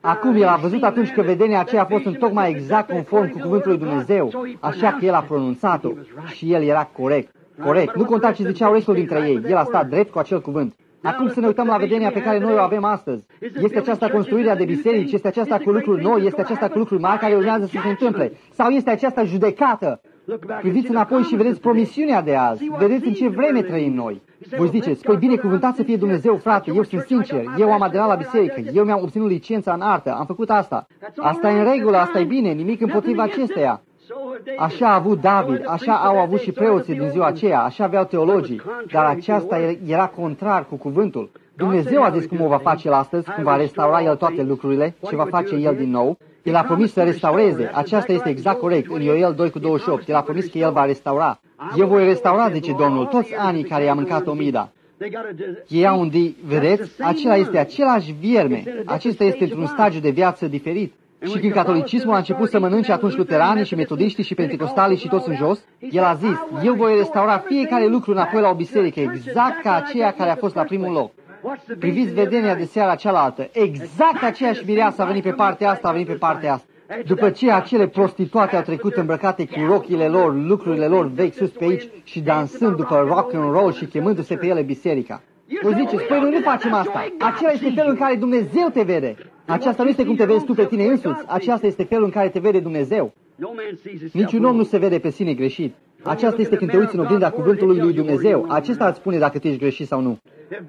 S1: Acum el a văzut atunci că vedenia aceea a fost întocmai exact conform cu cuvântul lui Dumnezeu, așa că el a pronunțat-o și el era corect. Corect. Nu conta ce ziceau restul dintre ei. El a stat drept cu acel cuvânt. Acum să ne uităm la vedenia pe care noi o avem astăzi. Este aceasta construirea de biserici, este aceasta cu lucruri noi, este aceasta cu lucruri mari care urmează să se întâmple. Sau este aceasta judecată? Priviți înapoi și vedeți promisiunea de azi. Vedeți în ce vreme trăim noi. Voi ziceți, păi binecuvântat să fie Dumnezeu, frate, eu sunt sincer, eu am aderat la biserică, eu mi-am obținut licența în artă, am făcut asta. Asta e în regulă, asta e bine, nimic împotriva acesteia. Așa a avut David, așa au avut și preoții din ziua aceea, așa aveau teologii, dar aceasta era contrar cu cuvântul. Dumnezeu a zis cum o va face el astăzi, cum va restaura el toate lucrurile, ce va face el din nou. El a promis să restaureze, aceasta este exact corect, în Ioel doi cu douăzeci și opt, el a promis că el va restaura. Eu voi restaura, zice Domnul, toți anii care i-a mâncat omida. Ei au un di, vedeți, acela este același vierme, acesta este într-un stagiu de viață diferit. Și când catolicismul a început să mănânce atunci luteranii și metodiștii și pentecostalii și toți în jos, el a zis, eu voi restaura fiecare lucru înapoi la o biserică, exact ca aceea care a fost la primul loc. Priviți vedenia de seara cealaltă, exact aceeași mireasă a venit pe partea asta, a venit pe partea asta. După ce acele prostituate au trecut îmbrăcate cu rochile lor, lucrurile lor vechi sus pe aici și dansând după rock and roll și chemându-se pe ele biserica. Vă ziceți, păi noi nu facem asta. Acela este felul în care Dumnezeu te vede. Aceasta nu este cum te vezi tu pe tine însuți. Aceasta este felul în care te vede Dumnezeu. Niciun om nu se vede pe sine greșit. Aceasta este când te uiți în oglinda cuvântului lui Dumnezeu. Acesta îți spune dacă tu ești greșit sau nu.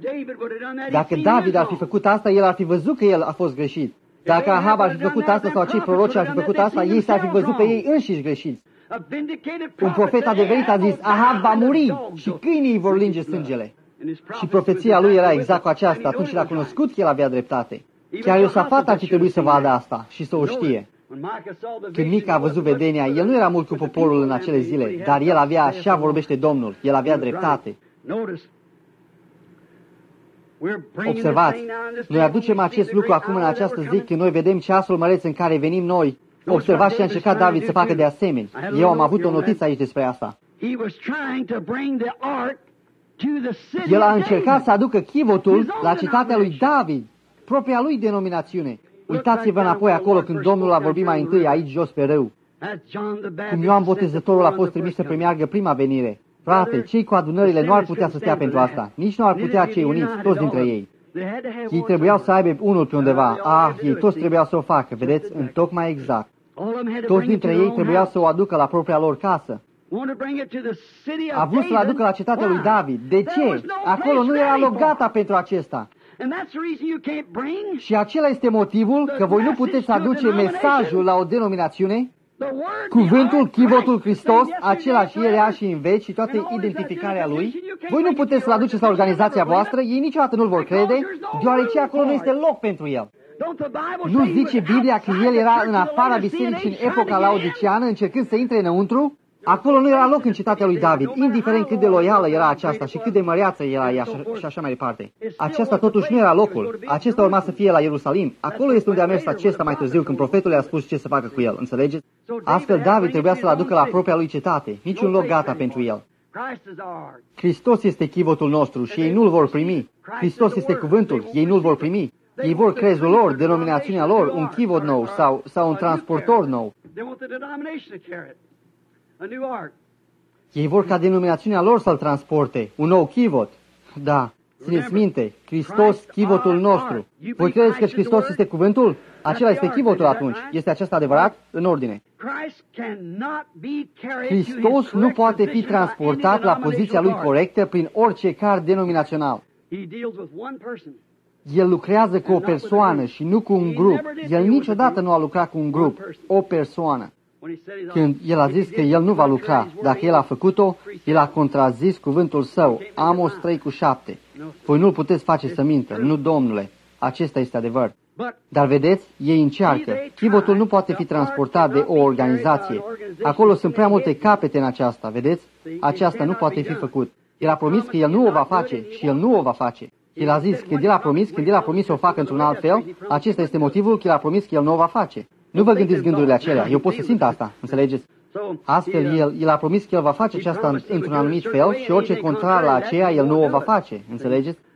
S1: Dacă David ar fi făcut asta, el ar fi văzut că el a fost greșit. Dacă Ahab ar fi făcut asta sau acei proroci ar fi făcut asta, ei s-ar fi văzut pe ei înșiși greșiți. Un profet adevărat a zis, Ahab va muri și câinii vor linge sângele. Și profeția lui era exact cu aceasta. Atunci l-a cunoscut că el avea dreptate. Chiar Iosafat ar fi trebuit să vadă asta și să o știe. Când Mica a văzut vedenia, el nu era mult cu poporul în acele zile, dar el avea, așa vorbește Domnul, el avea dreptate. Observați, noi aducem acest lucru acum în această zi, când noi vedem ceasul măreț în care venim noi. Observați ce a încercat David să facă de asemenea. Eu am avut o notiță aici despre asta. El a încercat să aducă chivotul la cetatea lui David, propria lui denominațiune. Uitați-vă înapoi acolo când Domnul a vorbit mai întâi aici jos pe râu. Cum Ioan Botezătorul a fost trimis să premeargă prima venire. Frate, cei cu adunările nu ar putea să stea pentru asta. Nici nu ar putea cei uniți, toți dintre ei. Ei trebuiau să aibă unul pe undeva. Ah, ei toți trebuiau să o facă, vedeți, întocmai exact. Toți dintre ei trebuiau să o aducă la propria lor casă. A vrut să-l aducă la cetatea lui David. De ce? Acolo nu era loc gata pentru acesta. Și acela este motivul că voi nu puteți aduce mesajul la o denominațiune. Cuvântul, chivotul Hristos, același ieri, azi și în veci și toată identificarea Lui, voi nu puteți să-l aduceți la organizația voastră, ei niciodată nu-l vor crede, deoarece acolo nu este loc pentru el. Nu zice Biblia că el era în afara bisericii în epoca laodiceană, încercând să intre înăuntru? Acolo nu era loc în cetatea lui David, indiferent cât de loială era aceasta și cât de măreață era ea și așa mai departe. Aceasta totuși nu era locul. Acesta urma să fie la Ierusalim. Acolo este unde a mers acesta mai târziu, când profetul i-a spus ce să facă cu el. Înțelegeți? Astfel David trebuia să-l aducă la propria lui cetate. Niciun loc gata pentru el. Hristos este chivotul nostru și ei nu-l vor primi. Hristos este cuvântul, ei nu-l vor primi. Ei vor crezul lor, denominațiunea lor, un chivot nou sau, sau un transportor nou. Ei vor ca denominațiunea lor să-l transporte, un nou chivot. Da, țineți minte, Hristos, chivotul nostru. Voi credeți că Hristos este cuvântul? Acela este chivotul atunci. Este acesta adevărat? În ordine. Hristos nu poate fi transportat la poziția lui corectă prin orice card denominațional. El lucrează cu o persoană și nu cu un grup. El niciodată nu a lucrat cu un grup, o persoană. Când el a zis că el nu va lucra, dacă el a făcut-o, el a contrazis cuvântul său, Amos trei cu șapte. Voi nu-l puteți face să mintă, nu, Domnule, acesta este adevăr. Dar vedeți, ei încearcă. Chivotul nu poate fi transportat de o organizație. Acolo sunt prea multe capete în aceasta, vedeți? Aceasta nu poate fi făcut. El a promis că el nu o va face și el nu o va face. El a zis, când el a promis, când el a promis să o facă într-un alt fel, acesta este motivul că el a promis că el nu o va face. Nu vă gândiți gândurile acelea, eu pot să simt asta, înțelegeți? Astfel, el, el a promis că el va face aceasta într-un anumit fel și orice contrar la aceea, el nu o va face, înțelegeți?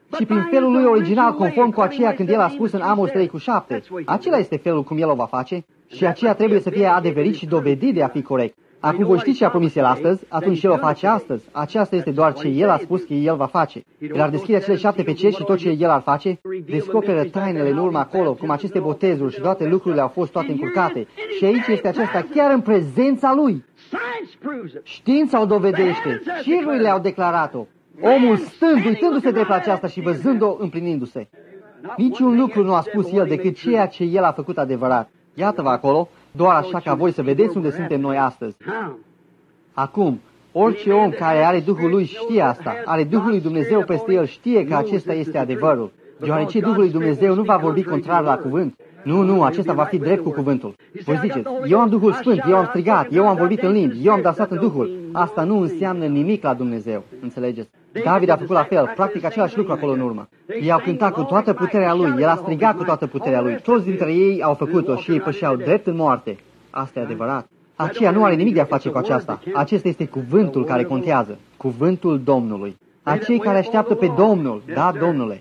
S1: și prin felul lui original, conform cu aceea când el a spus în Amos trei cu șapte. Acela este felul cum el o va face și aceea trebuie să fie adeverit și dovedit de a fi corect. Acum voi știți ce a promis el astăzi, atunci el o face astăzi. Aceasta este doar ce el a spus că el va face. El ar deschide acele șapte peceti și tot ce el ar face, descoperă tainele în urmă acolo, cum aceste botezuri și toate lucrurile au fost toate încurcate. Și aici este aceasta chiar în prezența lui. Știința o dovedește, cirurile au declarat-o. Omul stând, uitându-se de pe aceasta și văzând-o împlinindu-se. Niciun lucru nu a spus el decât ceea ce el a făcut adevărat. Iată-vă acolo, doar așa ca voi să vedeți unde suntem noi astăzi. Acum, orice om care are Duhul lui știe asta, are Duhul lui Dumnezeu peste el, știe că acesta este adevărul. Deoarece Duhul lui Dumnezeu nu va vorbi contrar la cuvânt. Nu, nu, acesta va fi drept cu cuvântul. Voi ziceți, eu am Duhul Sfânt, eu am strigat, eu am vorbit în limbi, eu am dansat în Duhul. Asta nu înseamnă nimic la Dumnezeu, înțelegeți? David a făcut la fel, practic același lucru acolo în urmă. Ei au cântat cu toată puterea lui, el a strigat cu toată puterea lui. Toți dintre ei au făcut-o și ei pășeau drept în moarte. Asta e adevărat. Aceea nu are nimic de a face cu aceasta. Acesta este cuvântul care contează, cuvântul Domnului. Acei care așteaptă pe Domnul, da, Domnule.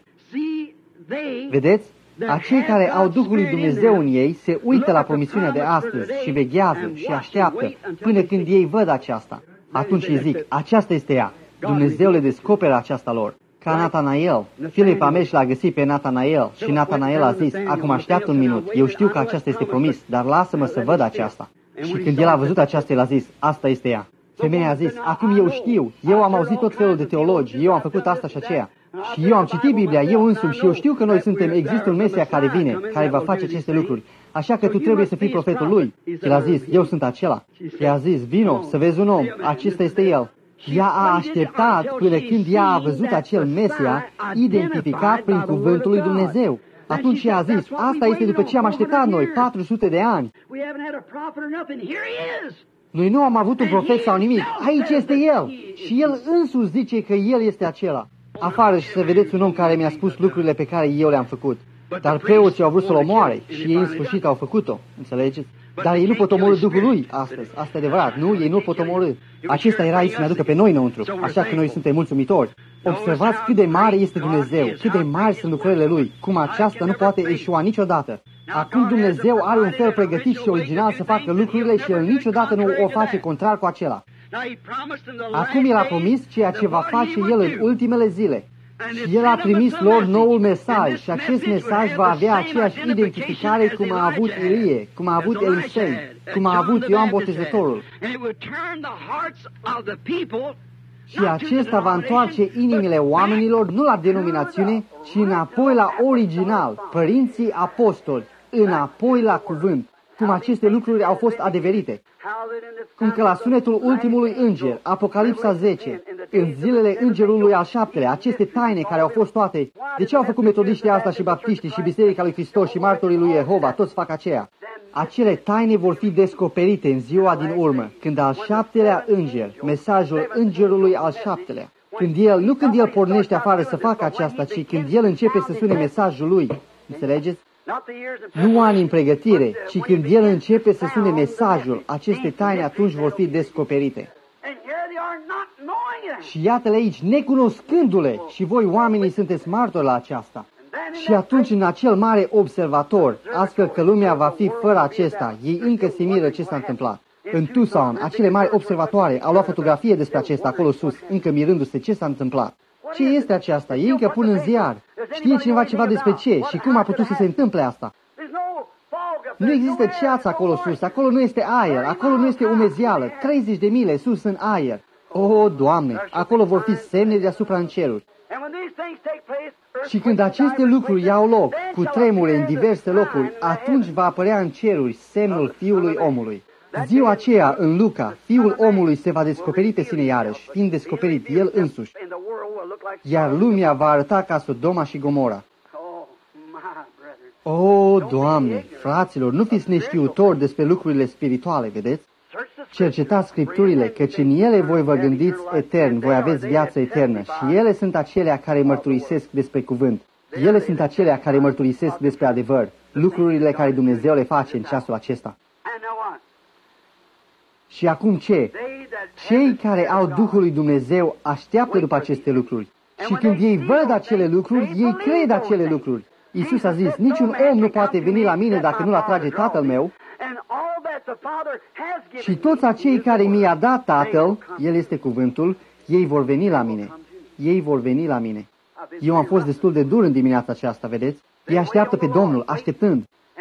S1: Vedeți? Acei care au Duhul lui Dumnezeu în ei se uită la promisiunea de astăzi și veghează și așteaptă până când ei văd aceasta. Atunci îi zic, aceasta este ea. Dumnezeu le descoperă aceasta lor. Ca Natanael. Filip a mers și l-a găsit pe Natanael și Natanael a zis, acum așteaptă un minut, eu știu că aceasta este promis, dar lasă-mă să văd aceasta. Și când el a văzut aceasta, el a zis, asta este ea. Femeia a zis, acum eu știu, eu am auzit tot felul de teologi, eu am făcut asta și aceea. Și eu am citit Biblia, eu însumi, și eu știu că noi suntem, există un Mesia care vine, care va face aceste lucruri. Așa că tu trebuie să fii profetul lui. El a zis, eu sunt acela. Ea a zis, vino, să vezi un om, acesta este el. Ea a așteptat până când ea a văzut acel Mesia identificat prin cuvântul lui Dumnezeu. Atunci ea a zis, asta este după ce am așteptat noi, patru sute de ani. Noi nu am avut un profet sau nimic, aici este el. Și el însuși zice că el este acela. Afară și să vedeți un om care mi-a spus lucrurile pe care eu le-am făcut. Dar preoții au vrut să-l omoare și ei în sfârșit au făcut-o, înțelegeți? Dar ei nu pot omorî Duhul lui astăzi, asta e adevărat, nu? Ei nu pot omorî. Acesta era aici să ne aducă pe noi înăuntru, așa că noi suntem mulțumitori. Observați cât de mare este Dumnezeu, cât de mari sunt lucrările Lui, cum aceasta nu poate eșua niciodată. Acum Dumnezeu are un fel pregătit și original să facă lucrurile și El niciodată nu o face contrar cu acela. Acum El a promis ceea ce va face El în ultimele zile. Și El a trimis lor noul mesaj și acest mesaj va avea aceeași identificare cum a avut Ilie, cum a avut Elisei, cum a avut Ioan Botezătorul. Și acesta va întoarce inimile oamenilor nu la denominațiune, ci înapoi la original, părinții apostoli, înapoi la cuvânt, cum aceste lucruri au fost adeverite. Cum că la sunetul ultimului înger, Apocalipsa zece, în zilele îngerului al șaptelea, aceste taine care au fost toate, de ce au făcut metodiștii asta și baptiștii și Biserica lui Hristos și martorii lui Jehova, toți fac aceea? Acele taine vor fi descoperite în ziua din urmă, când al șaptelea înger, mesajul îngerului al șaptelea, când el, nu când el pornește afară să facă aceasta, ci când el începe să sune mesajul lui, înțelegeți? Nu ani în pregătire, ci când el începe să sune mesajul, aceste taine atunci vor fi descoperite. Și iată-le aici, necunoscându-le, și voi oamenii sunteți martori la aceasta. Și atunci în acel mare observator, astfel că lumea va fi fără acesta, ei încă se miră ce s-a întâmplat. În Tucson, acele mari observatoare au luat fotografie despre acesta acolo sus, încă mirându-se ce s-a întâmplat. Ce este aceasta? Ei încă pun în ziar. Știe cineva ceva despre ce și cum a putut să se întâmple asta? Nu există ceață acolo sus, acolo nu este aer, acolo nu este umezială, treizeci de mile sus în aer. O, Doamne, acolo vor fi semne deasupra în ceruri. Și când aceste lucruri iau loc, cu tremure în diverse locuri, atunci va apărea în ceruri semnul Fiului Omului. Ziua aceea, în Luca, Fiul Omului se va descoperi pe sine iarăși, fiind descoperit El însuși, iar lumea va arăta ca Sodoma și Gomora. O, Doamne, fraților, nu fiți neștiutori despre lucrurile spirituale, vedeți? Cercetați Scripturile, căci în ele voi vă gândiți etern, voi aveți viață eternă și ele sunt acelea care mărturisesc despre cuvânt. Ele sunt acelea care mărturisesc despre adevăr, lucrurile care Dumnezeu le face în ceasul acesta. Și acum ce? Cei care au Duhul lui Dumnezeu așteaptă după aceste lucruri. Și când ei văd acele lucruri, ei cred acele lucruri. Iisus a zis, niciun om nu poate veni la mine dacă nu-l atrage Tatăl meu. Și toți acei care mi-a dat Tatăl, El este cuvântul, ei vor veni la mine. Ei vor veni la mine. Eu am fost destul de dur în dimineața aceasta, vedeți? Ei așteaptă pe Domnul, așteptând.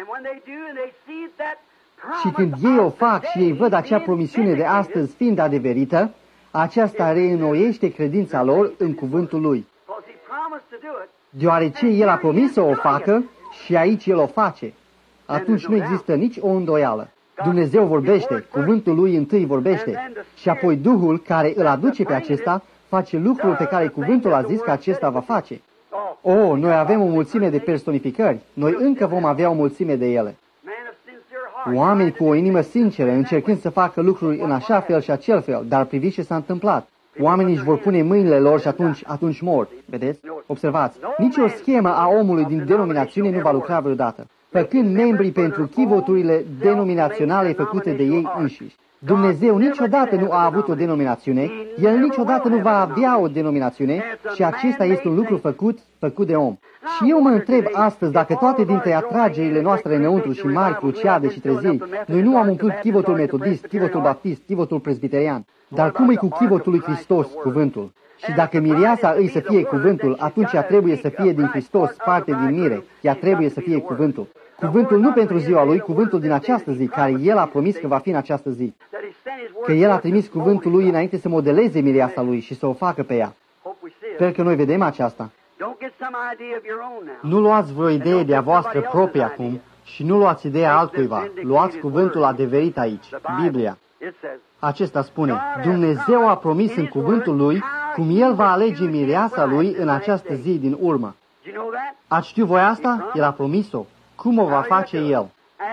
S1: Și când ei o fac și ei văd acea promisiune de astăzi fiind adeverită, aceasta reînnoiește credința lor în cuvântul Lui. Deoarece El a promis să o facă și aici El o face, atunci nu există nici o îndoială. Dumnezeu vorbește, cuvântul Lui întâi vorbește și apoi Duhul care îl aduce pe acesta face lucrul pe care cuvântul a zis că acesta va face. O, noi avem o mulțime de personificări, noi încă vom avea o mulțime de ele. Oameni cu o inimă sinceră, încercând să facă lucruri în așa fel și acel fel, dar priviți ce s-a întâmplat. Oamenii își vor pune mâinile lor și atunci, atunci mor. Vedeți? Observați, nici o schemă a omului din denominațiune nu va lucra vreodată, făcând membrii pentru chivoturile denominaționale făcute de ei înșiși. Dumnezeu niciodată nu a avut o denominațiune, El niciodată nu va avea o denominațiune și acesta este un lucru făcut, făcut de om. Și eu mă întreb astăzi dacă toate dintre atragerile noastre înăuntru și mari, cruciade și treziri, noi nu am umplut chivotul metodist, chivotul baptist, chivotul presbiterian, dar cum e cu chivotul lui Hristos, cuvântul? Și dacă mireasa îi să fie cuvântul, atunci ea trebuie să fie din Hristos, parte din mire, ea trebuie să fie cuvântul. Cuvântul nu pentru ziua lui, cuvântul din această zi, care El a promis că va fi în această zi. Că El a trimis cuvântul lui înainte să modeleze mireasa lui și să o facă pe ea. Sper că noi vedem aceasta. Nu luați vreo idee de-a voastră proprie acum și nu luați ideea altcuiva. Luați cuvântul adeverit aici, Biblia. Acesta spune, Dumnezeu a promis în cuvântul Lui cum El va alege mireasa Lui în această zi din urmă. Ați știu voi asta? El a promis-o. Cum o va face El?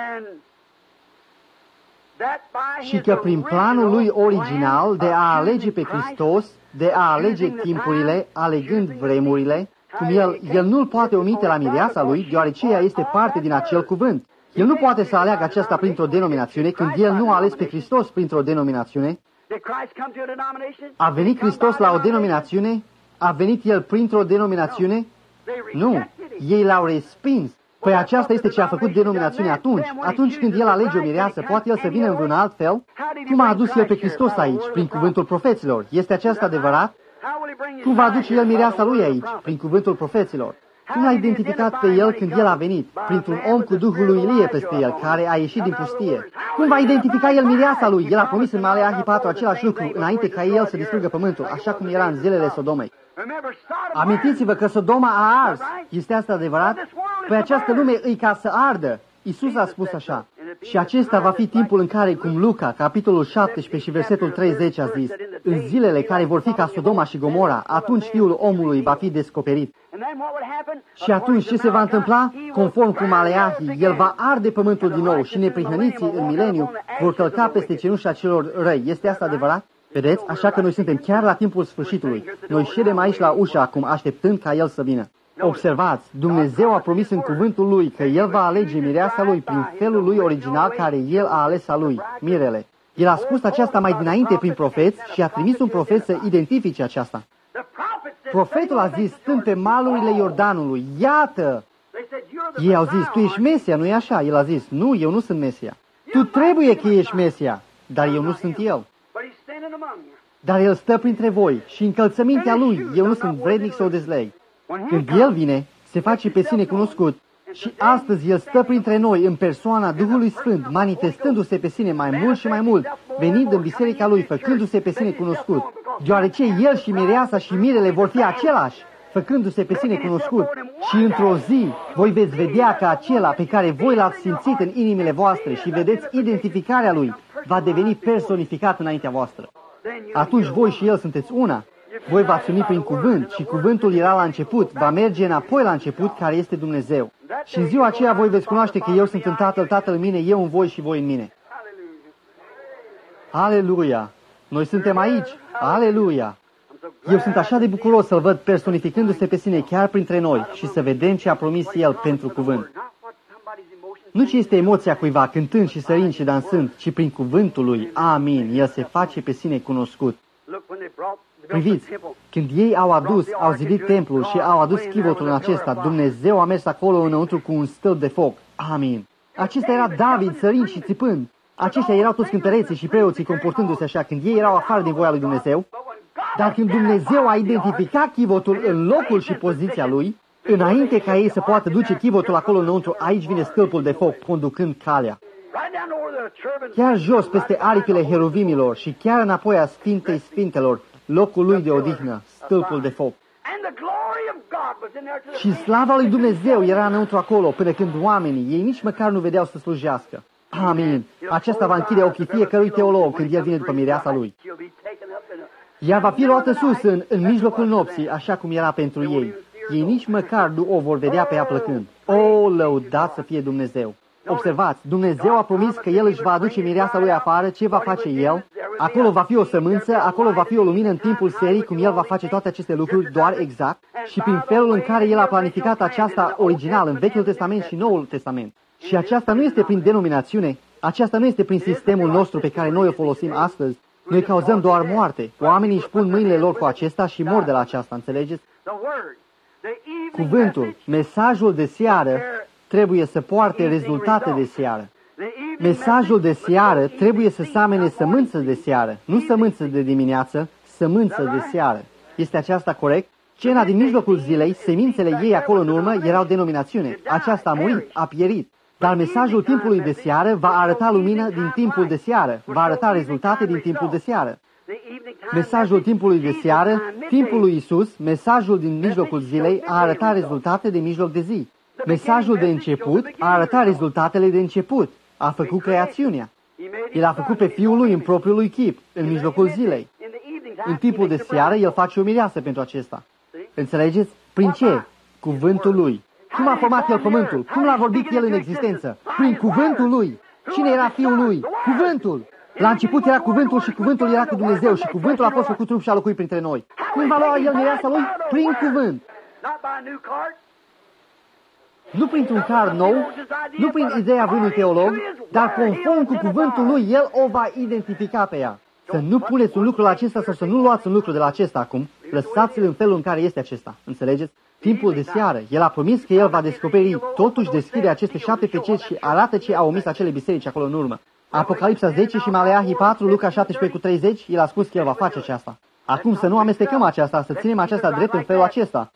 S1: Și că prin planul Lui original de a alege pe Hristos, de a alege timpurile, alegând vremurile, cum El, El nu-l poate omite la mireasa Lui, deoarece ea este parte din acel cuvânt. El nu poate să aleagă aceasta printr-o denominațiune, când El nu a ales pe Hristos printr-o denominațiune. A venit Hristos la o denominațiune? A venit El printr-o denominațiune? Nu. Ei l-au respins. Păi aceasta este ce a făcut denominațiunea atunci. Atunci când El alege o mireasă, poate El să vină în vreun alt fel? Cum a adus El pe Hristos aici, prin cuvântul profeților? Este aceasta adevărat? Cum va aduce El mireasa Lui aici, prin cuvântul profeților? Cum l-a identificat pe El când El a venit? Printr-un om cu Duhul lui Ilie peste El, care a ieșit din pustie. Cum va identifica El mireasa Lui? El a promis în Maleahi patru același lucru, înainte ca El să distrugă pământul, așa cum era în zilele Sodomei. Amintiți-vă că Sodoma a ars. Este asta adevărat? Păi această lume îi ca să ardă. Iisus a spus așa. Și acesta va fi timpul în care, cum Luca, capitolul șaptesprezece și versetul treizeci a zis, în zilele care vor fi ca Sodoma și Gomora, atunci Fiul omului va fi descoperit. Și atunci ce se va întâmpla? Conform cu Maleahi, El va arde pământul din nou și neprihăniții în mileniu vor călca peste cenușa celor răi. Este asta adevărat? Vedeți? Așa că noi suntem chiar la timpul sfârșitului. Noi ședem aici la ușă acum, așteptând ca El să vină. Observați, Dumnezeu a promis în cuvântul Lui că El va alege mireasa Lui prin felul Lui original care El a ales a Lui, mirele. El a spus aceasta mai dinainte prin profeți și a trimis un profet să identifice aceasta. Profetul a zis, stând pe malurile Iordanului, iată! Ei au zis, tu ești Mesia, nu-i așa? El a zis, nu, eu nu sunt Mesia. Tu trebuie că ești Mesia, dar eu nu sunt El. Dar El stă printre voi și încălțămintea Lui, eu nu sunt vrednic să o dezleg. Când El vine, se face pe sine cunoscut și astăzi El stă printre noi în persoana Duhului Sfânt, manifestându-se pe sine mai mult și mai mult, venind în biserica Lui, făcându-se pe sine cunoscut, deoarece El și mireasa și mirele vor fi același, făcându-se pe sine cunoscut. Și într-o zi voi veți vedea că acela pe care voi l-ați simțit în inimile voastre și vedeți identificarea Lui, va deveni personificat înaintea voastră. Atunci voi și El sunteți una. Voi v-ați unit prin cuvânt și cuvântul era la început, va merge înapoi la început, care este Dumnezeu. Și în ziua aceea voi veți cunoaște că eu sunt în Tatăl, Tatăl în mine, eu în voi și voi în mine. Aleluia! Noi suntem aici! Aleluia! Eu sunt așa de bucuros să-L văd personificându-se pe sine chiar printre noi și să vedem ce a promis El pentru cuvânt. Nu ce este emoția cuiva cântând și sărind și dansând, ci prin cuvântul Lui. Amin! El se face pe sine cunoscut. Priviți, când ei au adus, au zidit templul și au adus chivotul în acesta, Dumnezeu a mers acolo înăuntru cu un stâlp de foc. Amin. Acesta era David sărind și țipând. Aceștia erau toți cântăreții și preoții comportându-se așa când ei erau afară din voia lui Dumnezeu. Dar când Dumnezeu a identificat chivotul în locul și poziția lui, înainte ca ei să poată duce chivotul acolo înăuntru, aici vine stâlpul de foc conducând calea. Chiar jos peste aripile heruvimilor și chiar înapoi a Sfintei Sfintelor, locul lui de odihnă, stâlpul de foc. Și slava lui Dumnezeu era înăuntru acolo, până când oamenii, ei nici măcar nu vedeau să slujească. Amin. Aceasta va închide ochii fiecărui teolog când el vine după mireasa lui. Ea va fi luată sus în, în mijlocul nopții, așa cum era pentru ei. Ei nici măcar nu o vor vedea pe ea plăcând. O, lăudat să fie Dumnezeu! Observați, Dumnezeu a promis că El își va aduce mireasa lui afară. Ce va face El? Acolo va fi o sămânță, acolo va fi o lumină în timpul serii, cum El va face toate aceste lucruri doar exact și prin felul în care El a planificat aceasta original în Vechiul Testament și Noul Testament. Și aceasta nu este prin denominațiune, aceasta nu este prin sistemul nostru pe care noi o folosim astăzi. Noi cauzăm doar moarte. Oamenii își pun mâinile lor cu acesta și mor de la aceasta, înțelegeți? Cuvântul, mesajul de seară, trebuie să poarte rezultate de seară. Mesajul de seară trebuie să seamene sămânță de seară, nu sămânță de dimineață, sămânță de seară. Este aceasta corect? Cena din mijlocul zilei, semințele ei acolo în urmă erau denominațiune. Aceasta a murit, a pierit. Dar mesajul timpului de seară va arăta lumină din timpul de seară, va arăta rezultate din timpul de seară. Mesajul timpului de seară, timpul lui Isus, mesajul din mijlocul zilei a arătat rezultate de mijloc de zi. Mesajul de început a arătat rezultatele de început. A făcut creațiunea. El a făcut pe Fiul lui în propriul lui chip, în mijlocul zilei. În timpul de seară, El face o mireasă pentru acesta. Înțelegeți? Prin ce? Cuvântul lui. Cum a format El pământul? Cum l-a vorbit El în existență? Prin cuvântul lui. Cine era Fiul lui? Cuvântul. La început era cuvântul și cuvântul era cu Dumnezeu și cuvântul a fost făcut trup și a locuit printre noi. Cum va lua El mireasa lui? Prin cuvânt. Nu printr-un card nou, nu prin ideea vreunui teolog, dar conform cu cuvântul lui, El o va identifica pe ea. Să nu puneți un lucru la acesta sau să nu luați un lucru de la acesta acum, lăsați-l în felul în care este acesta. Înțelegeți? Timpul de seară, El a promis că El va descoperi, totuși deschide aceste șapte peceti și arată ce a omis acele biserici acolo în urmă. Apocalipsa zece și Maleahi patru, Luca șaptesprezece cu treizeci, El a spus că El va face aceasta. Acum să nu amestecăm aceasta, să ținem aceasta drept în felul acesta.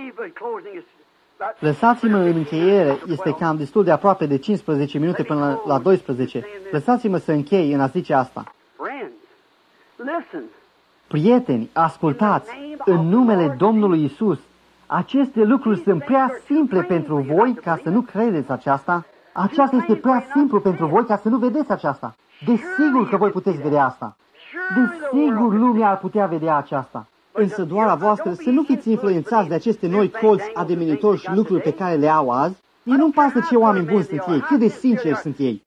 S1: Lăsați-mă în încheiere, este cam destul de aproape de cincisprezece minute până la doisprezece. Lăsați-mă să închei în a zice asta. Prieteni, ascultați, în numele Domnului Isus, aceste lucruri sunt prea simple pentru voi ca să nu credeți aceasta. Aceasta este prea simplu pentru voi ca să nu vedeți aceasta. Desigur că voi puteți vedea asta. Desigur lumea ar putea vedea aceasta. Însă doar a voastră să nu fiți influențați de aceste noi colți ademenitori și lucruri pe care le au azi. Ei nu-mi pasă ce oameni buni sunt ei, cât de sinceri sunt ei.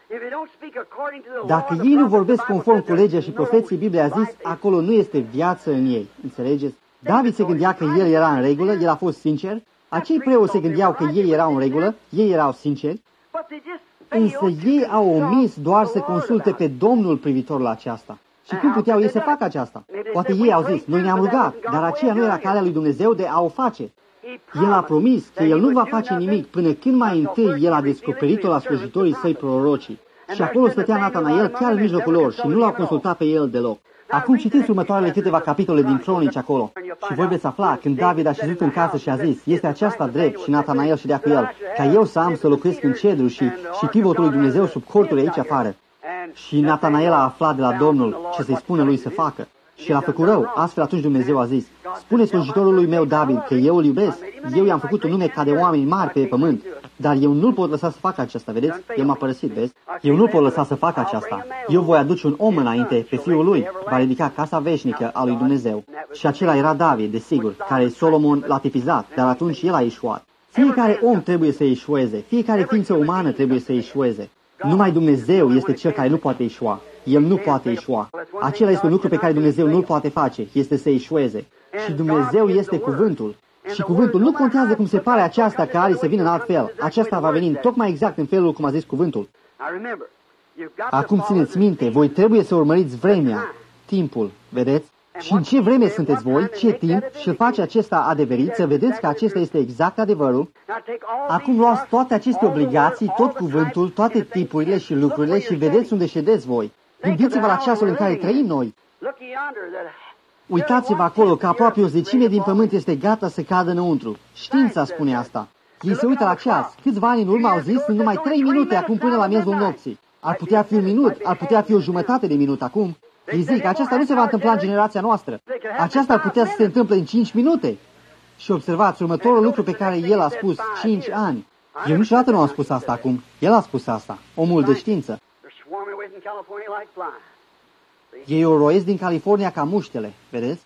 S1: Dacă ei nu vorbesc conform cu legea și profeții, Biblia a zis, acolo nu este viață în ei. Înțelegeți? David se gândea că el era în regulă, el a fost sincer. Acei preoți se gândeau că ei erau în regulă, ei erau sinceri. Însă ei au omis doar să consulte pe Domnul privitor la aceasta. Și cum puteau ei să facă aceasta? Poate ei au zis, noi ne-am rugat, dar aceea nu era calea lui Dumnezeu de a o face. El a promis că El nu va face nimic până când mai întâi El a descoperit-o la slujitorii săi prorocii. Și acolo stătea Natanael chiar în mijlocul lor și nu l-au consultat pe el deloc. Acum citiți următoarele câteva capitole din Cronici acolo și voi veți afla când David a șezut în casă și a zis, este aceasta drept și Natanael ședea cu el, ca eu să am să locuiesc în cedru și, și chivotul lui Dumnezeu sub corturi aici afară. Și Natanael a aflat de la Domnul ce să-i spună lui să facă. Și l-a făcut rău. Astfel atunci Dumnezeu a zis, spune slujitorului meu David că eu îl iubesc, eu i-am făcut un nume ca de oameni mari pe pământ, dar eu nu-l pot lăsa să facă aceasta, vedeți? El m-a părăsit, vezi? Eu nu-l pot lăsa să facă aceasta. Eu voi aduce un om înainte, pe fiul lui, va ridica casa veșnică a lui Dumnezeu. Și acela era David, desigur, care Solomon l-a tipizat, dar atunci el a ieșuat. Fiecare om trebuie să ieșueze, fiecare ființă umană trebuie să ieșueze. Numai Dumnezeu este Cel care nu poate ieșua. El nu poate ieșua. Acela este un lucru pe care Dumnezeu nu-l poate face, este să ieșueze. Și Dumnezeu este cuvântul. Și cuvântul nu contează cum se pare aceasta că are să vină în alt fel. Aceasta va veni tocmai exact în felul cum a zis cuvântul. Acum țineți minte, voi trebuie să urmăriți vremea, timpul, vedeți? Și în ce vreme sunteți voi, ce timp, și face acesta adeverit, să vedeți că acesta este exact adevărul. Acum luați toate aceste obligații, tot cuvântul, toate tipurile și lucrurile și vedeți unde ședeți voi. Gândiți-vă la ceasul în care trăim noi. Uitați-vă acolo că aproape o zecime din pământ este gata să cadă înăuntru. Știința spune asta. Ei se uită la ceas. Câțiva ani în urmă au zis, sunt numai trei minute acum până la miezul nopții. Ar putea fi un minut, ar putea fi o jumătate de minut acum. Ei zic, aceasta nu se va întâmpla în generația noastră. Aceasta ar putea să se întâmple în cinci minute. Și observați, următorul lucru pe care el a spus, cinci ani. Eu niciodată nu am spus asta acum. El a spus asta, omul de știință. Ei o roiesc din California ca muștele, vedeți?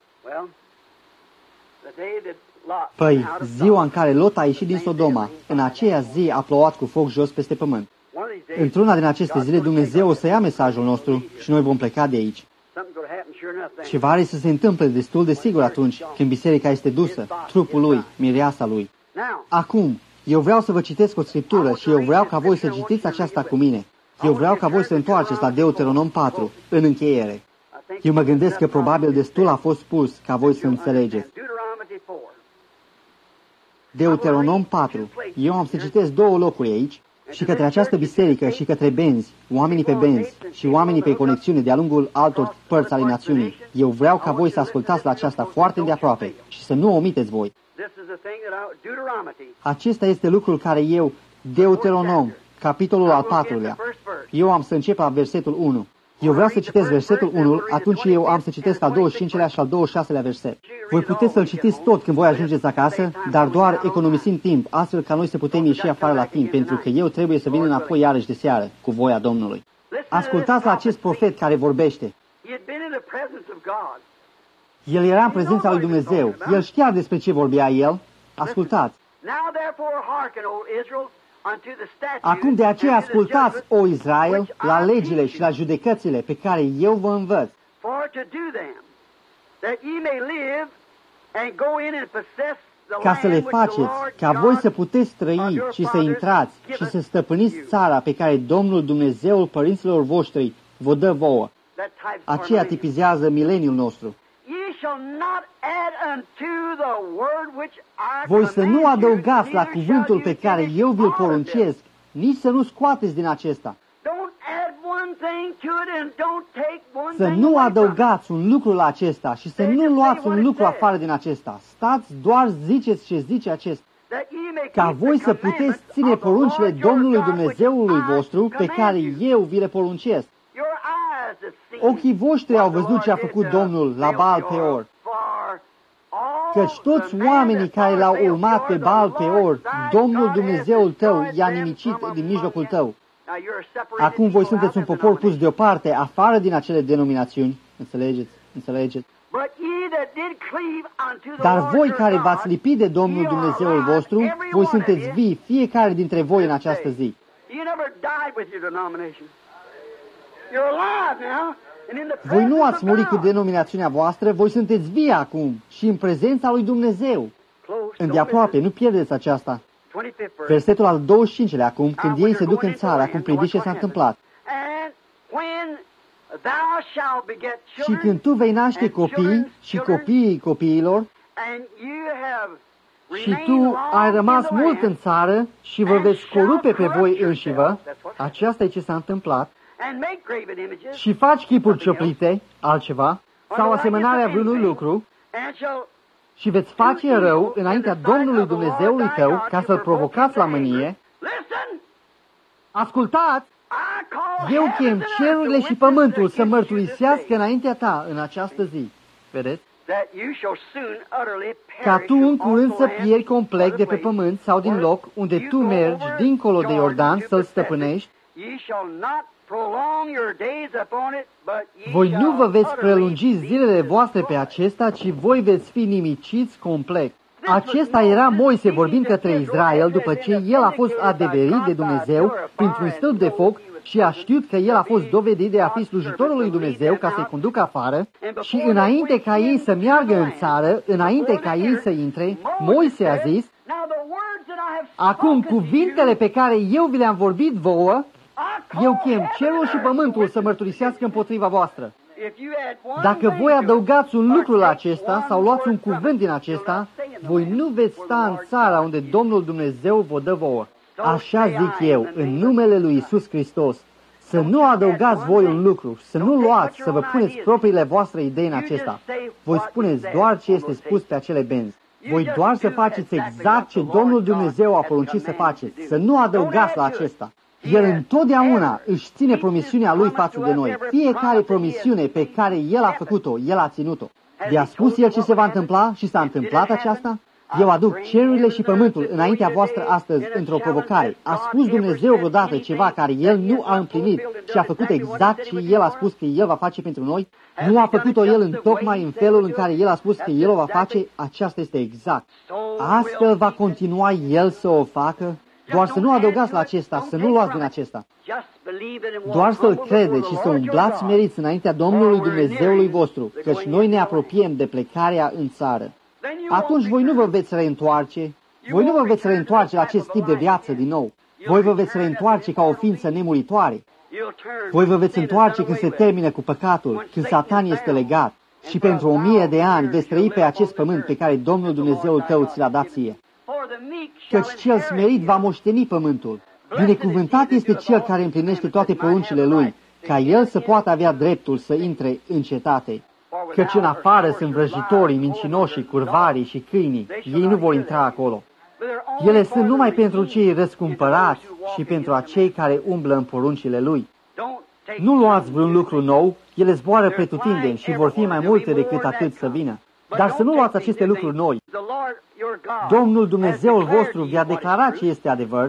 S1: Păi, ziua în care Lot a ieșit din Sodoma, în aceea zi a plouat cu foc jos peste pământ. Într-una din aceste zile Dumnezeu o să ia mesajul nostru și noi vom pleca de aici. Ceva are să se întâmple destul de sigur atunci când biserica este dusă, trupul lui, mireasa lui. Acum, eu vreau să vă citesc o scriptură și eu vreau ca voi să citiți aceasta cu mine. Eu vreau ca voi să întoarceți la Deuteronom patru, în încheiere. Eu mă gândesc că probabil destul a fost spus ca voi să înțelegeți. Deuteronom patru. Eu am să citesc două locuri aici și către această biserică și către benzi, oamenii pe benzi și oamenii pe conexiune de-a lungul altor părți ale națiunii. Eu vreau ca voi să ascultați la aceasta foarte îndeaproape și să nu o omiteți voi. Acesta este lucrul care eu, Deuteronom, capitolul al patrulea. Eu am să încep la versetul unu. Eu vreau să citesc versetul unu, atunci eu am să citesc al douăzeci și cincilea și al douăzeci și șaselea verset. Voi puteți să-l citiți tot când voi ajungeți acasă, dar doar economisind timp, astfel ca noi să putem ieși afară la timp, pentru că eu trebuie să vin înapoi iarăși de seară, cu voia Domnului. Ascultați la acest profet care vorbește. El era în prezența lui Dumnezeu. El știa despre ce vorbea el. Ascultați. Acum de aceea ascultați, o Israel, la legile și la judecățile pe care eu vă învăț, ca să le faceți, ca voi să puteți trăi și să intrați și să stăpâniți țara pe care Domnul Dumnezeul părinților voștri vă dă vouă. Aceea tipizează mileniul nostru. Voi să nu adăugați la cuvântul pe care eu vi-l poruncesc, nici să nu scoateți din acesta. Să nu adăugați un lucru la acesta și să nu luați un lucru afară din acesta. Stați, doar ziceți ce zice acesta. Ca voi să puteți ține poruncile Domnului Dumnezeului vostru pe care eu vi le poruncesc. Ochii voștri au văzut ce a făcut Domnul la Baal Peor. Căci toți oamenii care l-au urmat pe Baal Peor, Domnul Dumnezeul tău i-a nimicit din mijlocul tău. Acum voi sunteți un popor pus deoparte, afară din acele denominațiuni. Înțelegeți? Înțelegeți? Dar voi care v-ați lipit de Domnul Dumnezeul vostru, voi sunteți vii, fiecare dintre voi în această zi. Voi nu ați murit cu denominațiunea voastră, voi sunteți vii acum și în prezența lui Dumnezeu. Îndeaproape, nu pierdeți aceasta. Versetul al douăzeci și cincilea acum, când ei se duc în țară, acum priviți ce s-a întâmplat. Și când tu vei naște copii și copiii copiilor, și tu ai rămas mult în țară și vă veți corupe pe voi înșivă, aceasta e ce s-a întâmplat, și faci chipuri cioplite, altceva, sau asemănarea vreunui lucru, și veți face rău înaintea Domnului Dumnezeului tău ca să-l provocați la mânie. Ascultați! Eu chem cerurile și pământul să mărturisească înaintea ta în această zi. Vedeți? Ca tu în curând să pieri complet de pe pământ sau din loc unde tu mergi dincolo de Iordan să-l stăpânești. Voi nu vă veți prelungi zilele voastre pe acesta, ci voi veți fi nimiciți complet. Acesta era Moise vorbind către Israel după ce el a fost adeverit de Dumnezeu printr-un stâlp de foc și a știut că el a fost dovedit de a fi slujitorul lui Dumnezeu ca să-i conducă afară și înainte ca ei să meargă în țară, înainte ca ei să intre, Moise a zis, acum cuvintele pe care eu vi le-am vorbit vouă, eu chem cerul și pământul să mărturisească împotriva voastră. Dacă voi adăugați un lucru la acesta sau luați un cuvânt din acesta, voi nu veți sta în țara unde Domnul Dumnezeu vă dă vouă. Așa zic eu, în numele lui Iisus Hristos, să nu adăugați voi un lucru, să nu luați, să vă puneți propriile voastre idei în acesta. Voi spuneți doar ce este spus pe acele benzi. Voi doar să faceți exact ce Domnul Dumnezeu a poruncit să faceți, să nu adăugați la acesta. El întotdeauna își ține promisiunea Lui față de noi. Fiecare promisiune pe care El a făcut-o, El a ținut-o. Vi-a spus El ce se va întâmpla și s-a întâmplat aceasta? Eu aduc cerurile și pământul înaintea voastră astăzi într-o provocare. A spus Dumnezeu vreodată ceva care El nu a împlinit și a făcut exact ce El a spus că El va face pentru noi? Nu a făcut-o El întocmai în felul în care El a spus că El o va face? Aceasta este exact. Astfel va continua El să o facă? Doar să nu adăugați la acesta, să nu luați din acesta. Doar să-L credeți și să umblați meriți înaintea Domnului Dumnezeului vostru, căci noi ne apropiem de plecarea în țară. Atunci voi nu vă veți reîntoarce, voi nu vă veți reîntoarce la acest tip de viață din nou. Voi vă veți reîntoarce ca o ființă nemuritoare. Voi vă veți întoarce când se termină cu păcatul, când Satan este legat și pentru o mie de ani veți trăi pe acest pământ pe care Domnul Dumnezeul tău ți l-a dat ție. Căci cel smerit va moșteni pământul. Binecuvântat este cel care împlinește toate poruncile lui, ca el să poată avea dreptul să intre în cetate. Căci în afară sunt vrăjitorii, mincinoșii, curvarii și câinii. Ei nu vor intra acolo. Ele sunt numai pentru cei răscumpărați și pentru acei care umblă în poruncile lui. Nu luați vreun lucru nou, ele zboară pretutindeni și vor fi mai multe decât atât să vină. Dar să nu luați aceste lucruri noi. Domnul Dumnezeul vostru vi-a declarat ce este adevăr.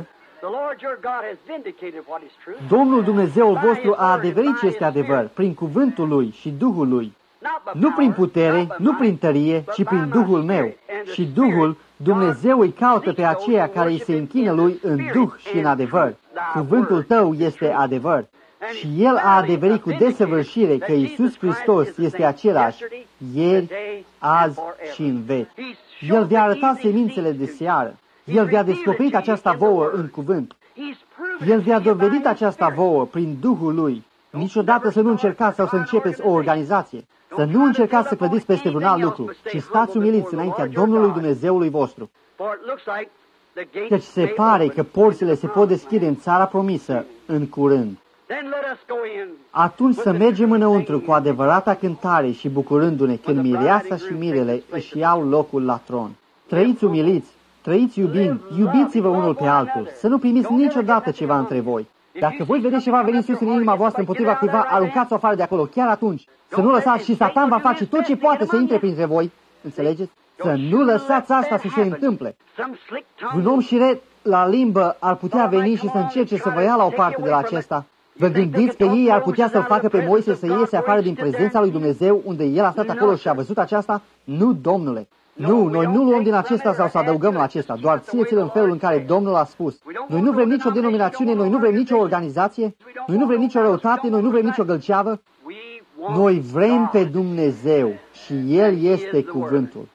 S1: Domnul Dumnezeul vostru a adeverit ce este adevăr prin cuvântul Lui și Duhul Lui. Nu prin putere, nu prin tărie, ci prin Duhul meu. Și Duhul, Dumnezeu îi caută pe aceia care îi se închină Lui în Duh și în adevăr. Cuvântul tău este adevăr. Și El a adeverit cu desăvârșire că Iisus Hristos este același ieri, azi și în veci. El vi-a arătat semințele de seară. El vi-a descoperit aceasta vouă în cuvânt. El vi-a dovedit aceasta vouă prin Duhul Lui. Niciodată să nu încercați sau să începeți o organizație. Să nu încercați să clădiți peste vreun alt lucru, ci stați umiliți înaintea Domnului Dumnezeului vostru. Căci se pare că porțile se pot deschide în țara promisă în curând. Atunci să mergem înăuntru cu adevărata cântare și bucurându-ne când mireasa și mirele își iau locul la tron. Trăiți umiliți, trăiți iubind, iubiți-vă unul pe altul, să nu primiți niciodată ceva între voi. Dacă voi vedeți ceva venind sus în inima voastră împotriva cuiva, aruncați-o afară de acolo, chiar atunci. Să nu lăsați și Satan va face tot ce poate să intre printre voi. Înțelegeți? Să nu lăsați asta să se întâmple. Un om șiret la limbă ar putea veni și să încerce să vă ia la o parte de la acesta. Vă gândiți că ei ar putea să-l facă pe Moise să iese afară din prezența lui Dumnezeu, unde el a stat acolo și a văzut aceasta? Nu, Domnule! Nu, noi nu luăm din acesta sau să adăugăm la acesta, doar țineți-l în felul în care Domnul a spus. Noi nu vrem nicio denominațiune, noi nu vrem nicio organizație, noi nu vrem nicio răutate, noi nu vrem nicio gălceavă. Noi vrem pe Dumnezeu și El este cuvântul.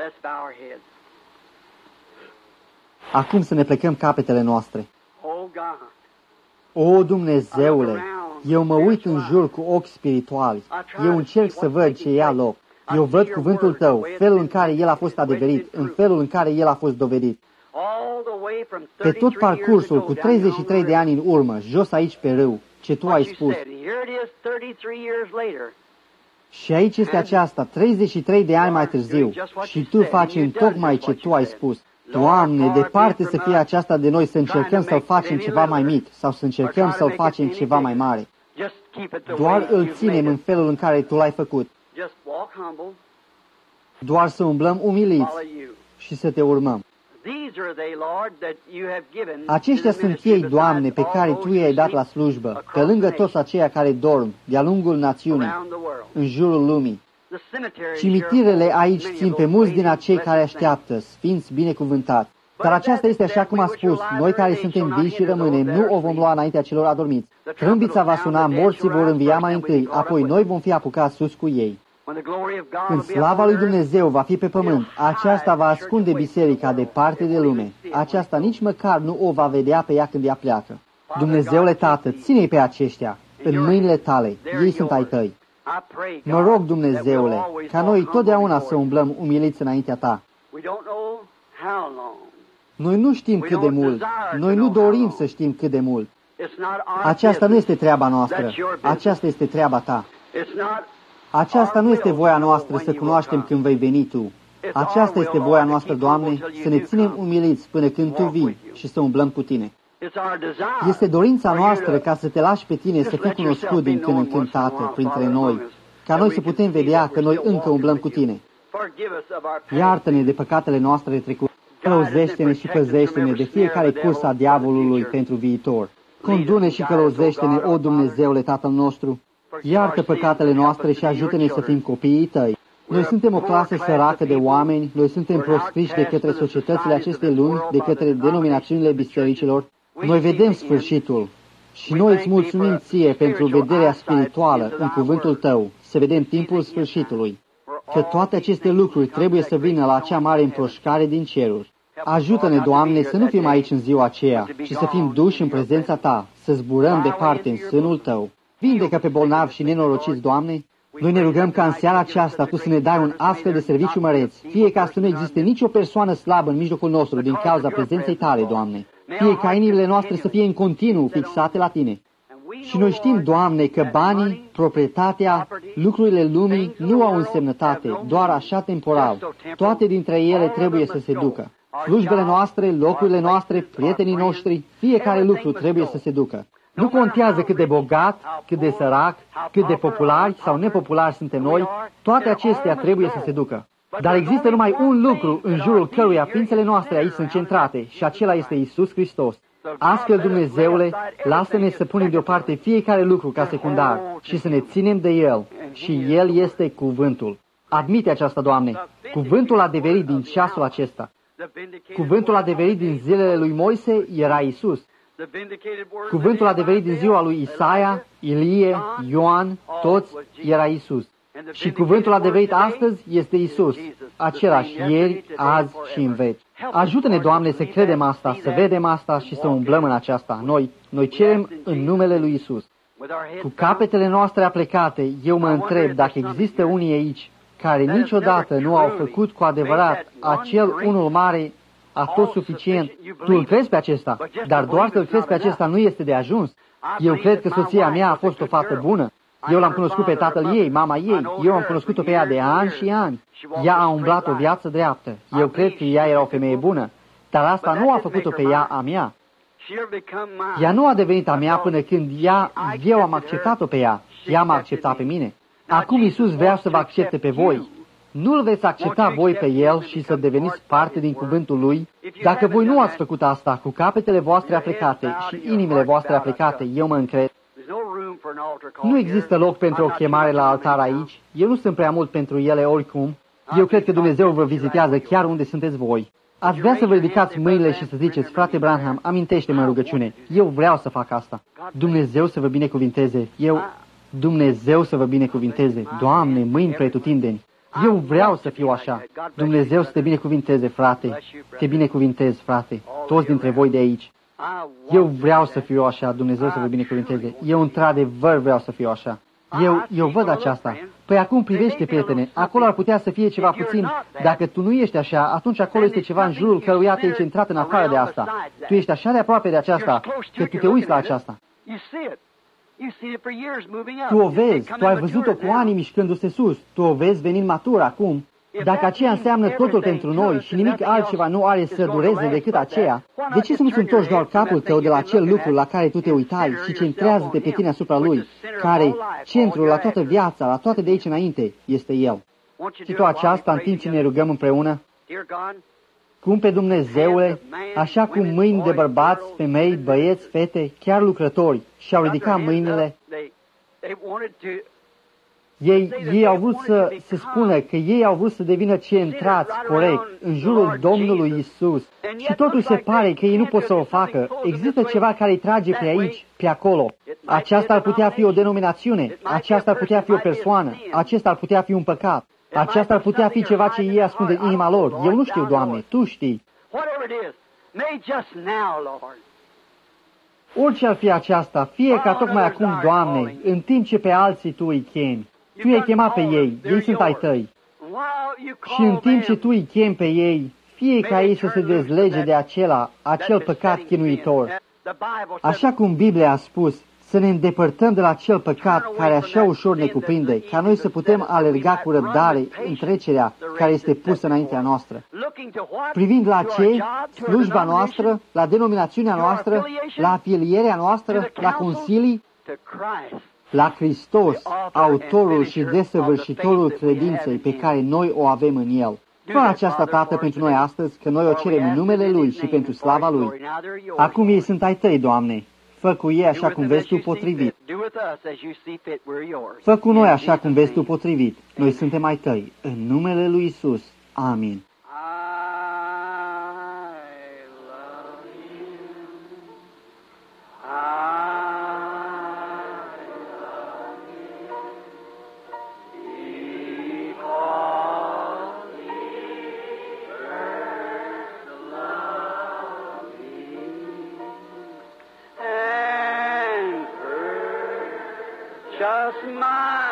S1: Acum să ne plecăm capetele noastre. O, Dumnezeule, eu mă uit în jur cu ochi spirituali. Eu încerc să văd ce ia loc. Eu văd cuvântul Tău, felul în care El a fost adeverit, în felul în care El a fost dovedit. Pe tot parcursul, cu treizeci și trei de ani în urmă, jos aici pe râu, ce Tu ai spus. Și aici este aceasta, treizeci și trei de ani mai târziu, și Tu faci întocmai ce Tu ai spus. Doamne, departe să fie aceasta de noi să încercăm să-L facem ceva mai mic sau să încercăm să-L facem ceva mai mare. Doar îl ținem în felul în care Tu l-ai făcut. Doar să umblăm umiliți și să Te urmăm. Aceștia sunt ei, Doamne, pe care Tu i-ai dat la slujbă, pe lângă toți aceia care dorm, de-a lungul națiunii, în jurul lumii. Cimitirele aici țin pe mulți din acei care așteaptă, sfinți binecuvântați. Dar aceasta este așa cum a spus, noi care suntem vii și rămânem, nu o vom lua înaintea celor adormiți. Trâmbița va suna, morții vor învia mai întâi, apoi noi vom fi apucați sus cu ei. Când slava lui Dumnezeu va fi pe pământ, aceasta va ascunde biserica departe de lume. Aceasta nici măcar nu o va vedea pe ea când ea pleacă. Dumnezeule Tată, ține-i pe aceștia, în mâinile Tale, ei sunt ai Tăi. Mă rog, Dumnezeule, ca noi totdeauna să umblăm umiliți înaintea Ta. Noi nu știm cât de mult, noi nu dorim să știm cât de mult. Aceasta nu este treaba noastră, aceasta este treaba Ta. Aceasta nu este voia noastră să cunoaștem când vei veni Tu. Aceasta este voia noastră, Doamne, să ne ținem umiliți până când Tu vii și să umblăm cu Tine. Este dorința noastră ca să Te lași pe Tine să fii cunoscut din când în când, Tată, printre noi, ca noi să putem vedea că noi încă umblăm cu Tine. Iartă-ne de păcatele noastre trecute, călăuzește-ne și păzește-ne de fiecare cursă a diavolului pentru viitor. Condu-ne și călăuzește-ne, o Dumnezeule, Tatăl nostru, iartă păcatele noastre și ajută-ne să fim copiii Tăi. Noi suntem o clasă săracă de oameni, noi suntem proscriși de către societățile acestei lumi, de către denominațiunile bisericilor. Noi vedem sfârșitul și noi îți mulțumim Ție pentru vederea spirituală în cuvântul Tău, să vedem timpul sfârșitului, că toate aceste lucruri trebuie să vină la acea mare împroșcare din ceruri. Ajută-ne, Doamne, să nu fim aici în ziua aceea, ci să fim duși în prezența Ta, să zburăm departe în sânul Tău. Vindecă pe bolnavi și nenorociți, Doamne. Noi ne rugăm ca în seara aceasta Tu să ne dai un astfel de serviciu măreț, fie ca să nu existe nicio persoană slabă în mijlocul nostru din cauza prezenței Tale, Doamne. Fie ca inimile noastre să fie în continuu fixate la Tine. Și noi știm, Doamne, că banii, proprietatea, lucrurile lumii nu au însemnătate, doar așa temporal. Toate dintre ele trebuie să se ducă. Slujbele noastre, locurile noastre, prietenii noștri, fiecare lucru trebuie să se ducă. Nu contează cât de bogat, cât de sărac, cât de populari sau nepopulari suntem noi, toate acestea trebuie să se ducă. Dar există numai un lucru în jurul căruia ființele noastre aici sunt centrate și acela este Iisus Hristos. Astfel, Dumnezeule, lasă-ne să punem deoparte fiecare lucru ca secundar și să ne ținem de El. Și El este cuvântul. Admite aceasta, Doamne. Cuvântul adeverit din ceasul acesta. Cuvântul adeverit din zilele lui Moise era Iisus. Cuvântul adeverit din ziua lui Isaia, Ilie, Ioan, toți era Iisus. Și cuvântul adeverit astăzi este Iisus, același ieri, azi și în veci. Ajută-ne, Doamne, să credem asta, să vedem asta și să umblăm în aceasta. Noi, noi cerem în numele lui Iisus. Cu capetele noastre aplecate, eu mă întreb dacă există unii aici care niciodată nu au făcut cu adevărat acel unul mare atot suficient. Tu îl crezi pe acesta, dar doar că îl crezi pe acesta nu este de ajuns. Eu cred că soția mea a fost o fată bună. Eu l-am cunoscut pe tatăl ei, mama ei, eu am cunoscut-o pe ea de ani și ani. Ea a umblat o viață dreaptă. Eu cred că ea era o femeie bună, dar asta nu a făcut-o pe ea a mea. Ea nu a devenit a mea până când ea, eu am acceptat-o pe ea. Ea m-a acceptat pe mine. Acum Iisus vrea să vă accepte pe voi. Nu-L veți accepta voi pe El și să deveniți parte din cuvântul Lui? Dacă voi nu ați făcut asta cu capetele voastre aplecate și inimile voastre aplecate, eu mă încred. Nu există loc pentru o chemare la altar aici. Eu nu sunt prea mult pentru ele oricum. Eu cred că Dumnezeu vă vizitează chiar unde sunteți voi. Ați vrea să vă ridicați mâinile și să ziceți, frate Branham, amintește-mă în rugăciune. Eu vreau să fac asta. Dumnezeu să vă binecuvinteze. Eu, Dumnezeu să vă binecuvinteze. Doamne, mâini pretutindeni. Eu vreau să fiu așa. Dumnezeu să te binecuvinteze, frate. Te binecuvintez, frate. Toți dintre voi de aici. Eu vreau să fiu așa, Dumnezeu să vă binecuvinteze. Eu într-adevăr vreau să fiu așa. Eu, eu văd aceasta. Păi acum privește, prietene, acolo ar putea să fie ceva puțin. Dacă tu nu ești așa, atunci acolo este ceva în jurul căruia te-ai centrat în afară de asta. Tu ești așa de aproape de aceasta, că tu te uiți la aceasta. Tu o vezi, tu ai văzut-o cu ani mișcându-se sus, tu o vezi venind matură acum. Dacă aceea înseamnă totul pentru noi și nimic altceva nu are să dureze decât aceea, de ce să nu-ți întorci doar capul tău de la acel lucru la care tu te uitai și centrează-te pe tine asupra lui, care, centrul la toată viața, la toate de aici înainte, este El? Și tu aceasta în timp ce ne rugăm împreună? Cum pe Dumnezeule, așa cum mâini de bărbați, femei, băieți, fete, chiar lucrători, și-au ridicat mâinile, Ei, ei au vrut să se spună că ei au vrut să devină centrați, corect, în jurul Domnului Isus. Și totuși se pare că ei nu pot să o facă. Există ceva care îi trage pe aici, pe acolo. Aceasta ar putea fi o denominațiune, aceasta ar putea fi o persoană, acesta ar putea fi un păcat, aceasta ar putea fi ceva ce ei ascund în inima lor. Eu nu știu, Doamne, Tu știi. Orice ar fi aceasta, fie ca tocmai acum, Doamne, în timp ce pe alții Tu îi chemi. Tu i-ai chemat pe ei, ei sunt ai tăi. Și în timp ce tu îi chemi pe ei, fie ca ei să se dezlege de acela, acel păcat chinuitor. Așa cum Biblia a spus, să ne îndepărtăm de la acel păcat care așa ușor ne cuprinde, ca noi să putem alerga cu răbdare în trecerea care este pusă înaintea noastră. Privind la ce? Slujba noastră, la denominațiunea noastră, la afilierea noastră, la consilii, la Hristos, autorul și desăvârșitorul credinței pe care noi o avem în El. Fă aceasta, Tată, pentru noi astăzi, că noi o cerem în numele Lui și pentru slava Lui. Acum ei sunt ai Tăi, Doamne. Fă cu ei așa cum vezi Tu potrivit. Fă cu noi așa cum vezi Tu potrivit. Noi suntem ai Tăi. În numele Lui Isus. Amin.
S2: Just my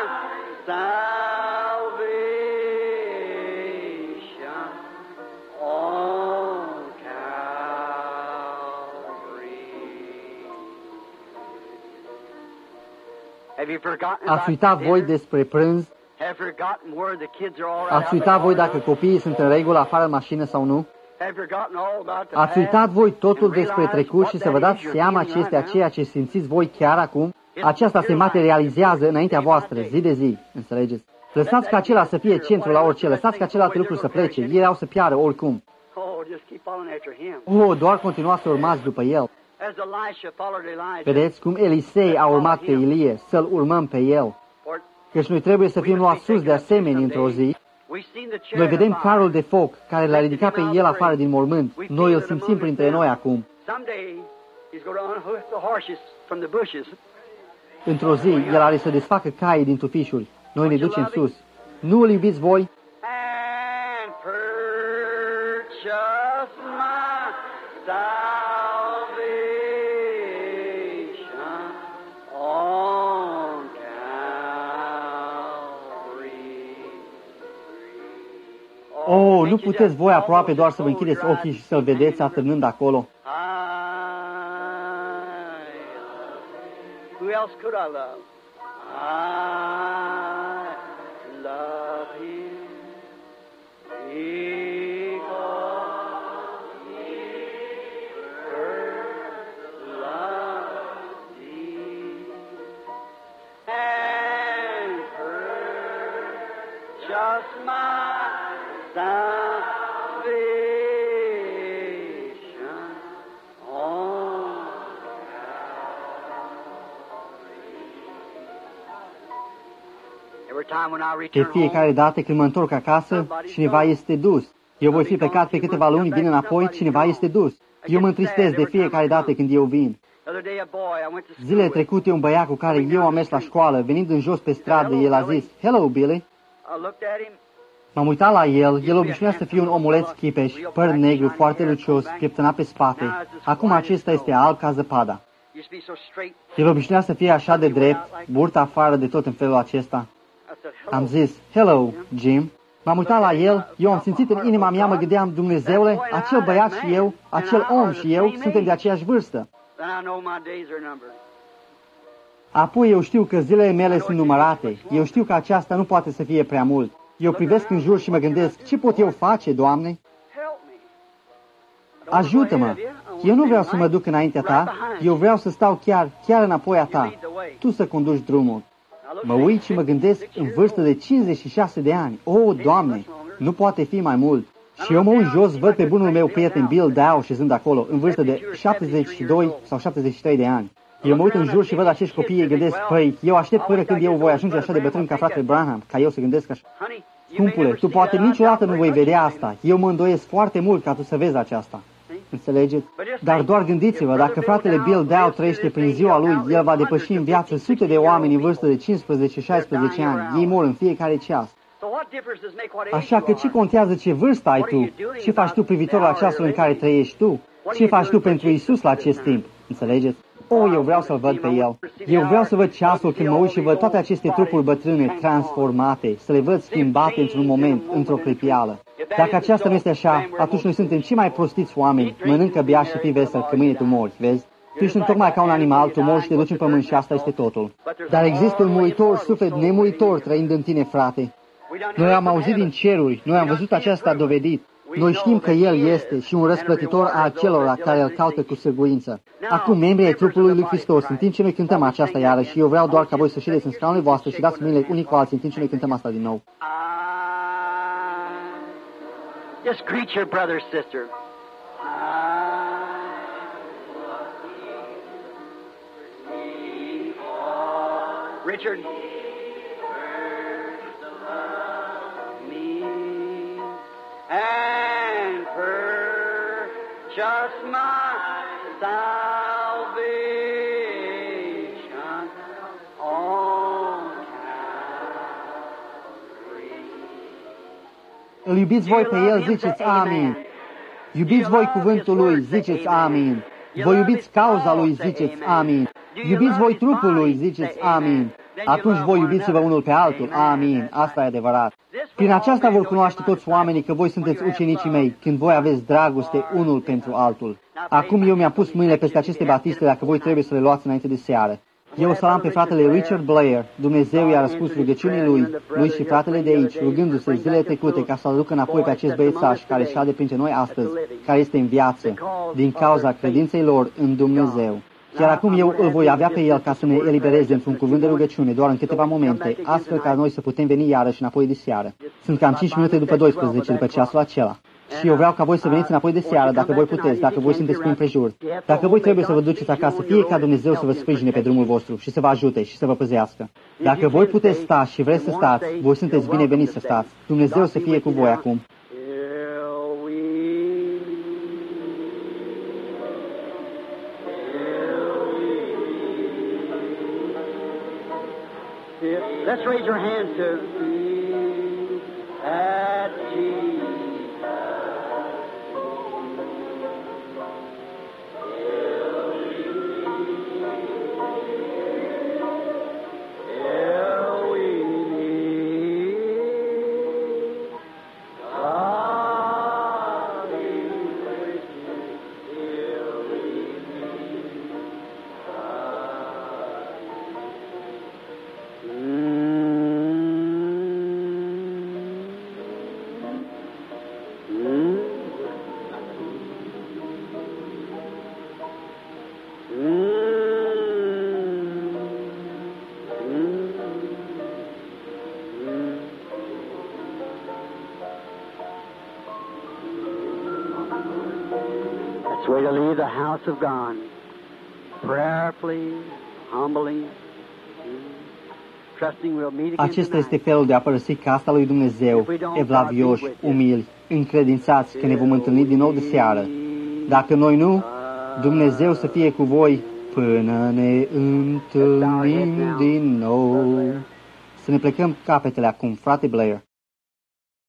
S2: salvation on Calvary. Have you forgotten
S1: Ați uitat voi despre prânz?
S2: Have forgotten where the kids are all right?
S1: Ați uitat voi dacă copiii sunt în regulă afară în mașină sau nu?
S2: Have forgotten all about the
S1: Ați uitat voi totul despre trecut și să vă dați seama ce este aceea ce simțiți voi chiar acum? Aceasta se materializează înaintea voastră, zi de zi, înțelegeți? Lăsați ca acela să fie centru la orice, lăsați ca celelalte lucruri să plece, ei au să piară oricum. Oh, doar continuați să urmați după el. Vedeți cum Elisei a urmat pe Ilie, să-l urmăm pe el. Căci noi trebuie să fim luați sus de asemenea într-o zi. Noi vedem carul de foc care l-a ridicat pe el afară din mormânt. Noi îl simțim printre noi acum. Într-o zi, el are să desfacă caii din tufișuri. Noi ne ducem sus. Nu îl iubiți voi? Oh, nu puteți voi aproape doar să vă închideți ochii și să-l vedeți atârnând acolo?
S2: Who else could I love? I love Him because He first loved me and purchased my salvation on De
S1: fiecare dată când mă întorc acasă, cineva este dus. Eu voi fi plecat pe câteva luni, vin înapoi, cineva este dus. Eu mă întristez de fiecare dată când eu vin. Zilele trecute, un băiat cu care eu am mers la școală, venind în jos pe stradă, el a zis, "Hello, Billy." M-am uitat la el, el obișnuia să fie un omuleț chipeș, păr negru, foarte lucios, pieptănat pe spate. Acum acesta este alb ca zăpada. El obișnuia să fie așa de drept, burta afară de tot în felul acesta. Am zis, "Hello, Jim." M-am uitat la el, eu am simțit în inima mea, mă gândeam, Dumnezeule, acel băiat și eu, acel om și eu, suntem de aceeași vârstă. Apoi eu știu că zilele mele sunt numărate, eu știu că aceasta nu poate să fie prea mult. Eu privesc în jur și mă gândesc, ce pot eu face, Doamne? Ajută-mă! Eu nu vreau să mă duc înaintea Ta, eu vreau să stau chiar, chiar înapoi a Ta. Tu să conduci drumul. Mă uit și mă gândesc în vârstă de cincizeci și șase de ani. O, Doamne, nu poate fi mai mult. Și eu mă uit jos, văd pe bunul meu prieten Bill Dow șezând acolo, în vârstă de șaptezeci și doi sau șaptezeci și trei de ani. Eu mă uit în jur și văd acești copii, îi gândesc, păi, eu aștept până când eu voi ajunge așa de bătrân ca fratele Branham, ca eu să gândesc așa. Scumpule, tu poate niciodată nu vei vedea asta. Eu mă îndoiesc foarte mult ca tu să vezi aceasta. Înțelegeți? Dar doar gândiți-vă, dacă fratele Bill Dow trăiește prin ziua lui, el va depăși în viață sute de oameni în vârstă de cincisprezece șaisprezece ani. Ei mor în fiecare ceas. Așa că ce contează ce vârstă ai tu? Ce faci tu privitor la ceasul în care trăiești tu? Ce faci tu pentru Isus la acest timp? Înțelegeți? Oh, eu vreau să-L văd pe El. Eu vreau să văd ceasul când mă uit și văd toate aceste trupuri bătrâne, transformate, să le văd schimbate într-un moment, într-o clipială. Dacă aceasta nu este așa, atunci noi suntem cei mai prostiți oameni. Mănâncă, bea și fii vesel, că mâine tu mori, vezi? Tu ești tocmai ca un animal, tu mori și te duci în pământ și asta este totul. Dar există un muritor, suflet nemuritor trăind în tine, frate. Noi am auzit din ceruri, noi am văzut aceasta dovedit. Noi știm că El este și un răsplătitor a acelora care Îl caută cu sârguință. Acum, membrii ai trupului lui Hristos, în timp ce noi cântăm aceasta iară, și eu vreau doar ca voi să ședeți în scaunele voastre și dați mâinile unii cu alții în timp ce noi cântăm asta din nou.
S2: Just greet your brother, sister. Richard. And purchase my salvation on Calvary.
S1: Îl iubiți voi pe El, ziceți amin. Iubiți voi cuvântul Lui, ziceți amin. Voi iubiți cauza Lui, ziceți amin. Iubiți voi trupul Lui, ziceți amin. Atunci voi iubiți-vă unul pe altul. Amin. Asta e adevărat. Prin aceasta vor cunoaște toți oamenii că voi sunteți ucenicii mei, când voi aveți dragoste unul pentru altul. Acum eu mi-am pus mâinile peste aceste batiste, dacă voi trebuie să le luați înainte de seară. Eu o să l-am pe fratele Richard Blair. Dumnezeu i-a răspuns rugăciunii lui, lui și fratele de aici, rugându-se zilele trecute ca să-l ducă înapoi pe acest băiețaș care șade printre noi astăzi, care este în viață, din cauza credinței lor în Dumnezeu. Chiar acum eu îl voi avea pe El ca să ne elibereze într-un cuvânt de rugăciune doar în câteva momente, astfel ca noi să putem veni iarăși înapoi de seară. Sunt cam cinci minute după douăsprezece, după ceasul acela. Și eu vreau ca voi să veniți înapoi de seară, dacă voi puteți, dacă voi sunteți prin prejur. Dacă voi trebuie să vă duceți acasă, fie ca Dumnezeu să vă sprijine pe drumul vostru și să vă ajute și să vă păzească. Dacă voi puteți sta și vreți să stați, voi sunteți bineveniți să stați. Dumnezeu să fie cu voi acum.
S2: Let's raise your hands to at Jesus. Way to leave the house of God, prayerfully, humbly, trusting we'll meet again.
S1: Acesta este felul de a părăsi casa lui Dumnezeu, evlavioși, umili, încredințați că ne vom întâlni din nou de seară. Dacă noi nu, Dumnezeu să fie cu voi până ne întâlnim din nou. Să ne plecăm capetele acum, frate Blair.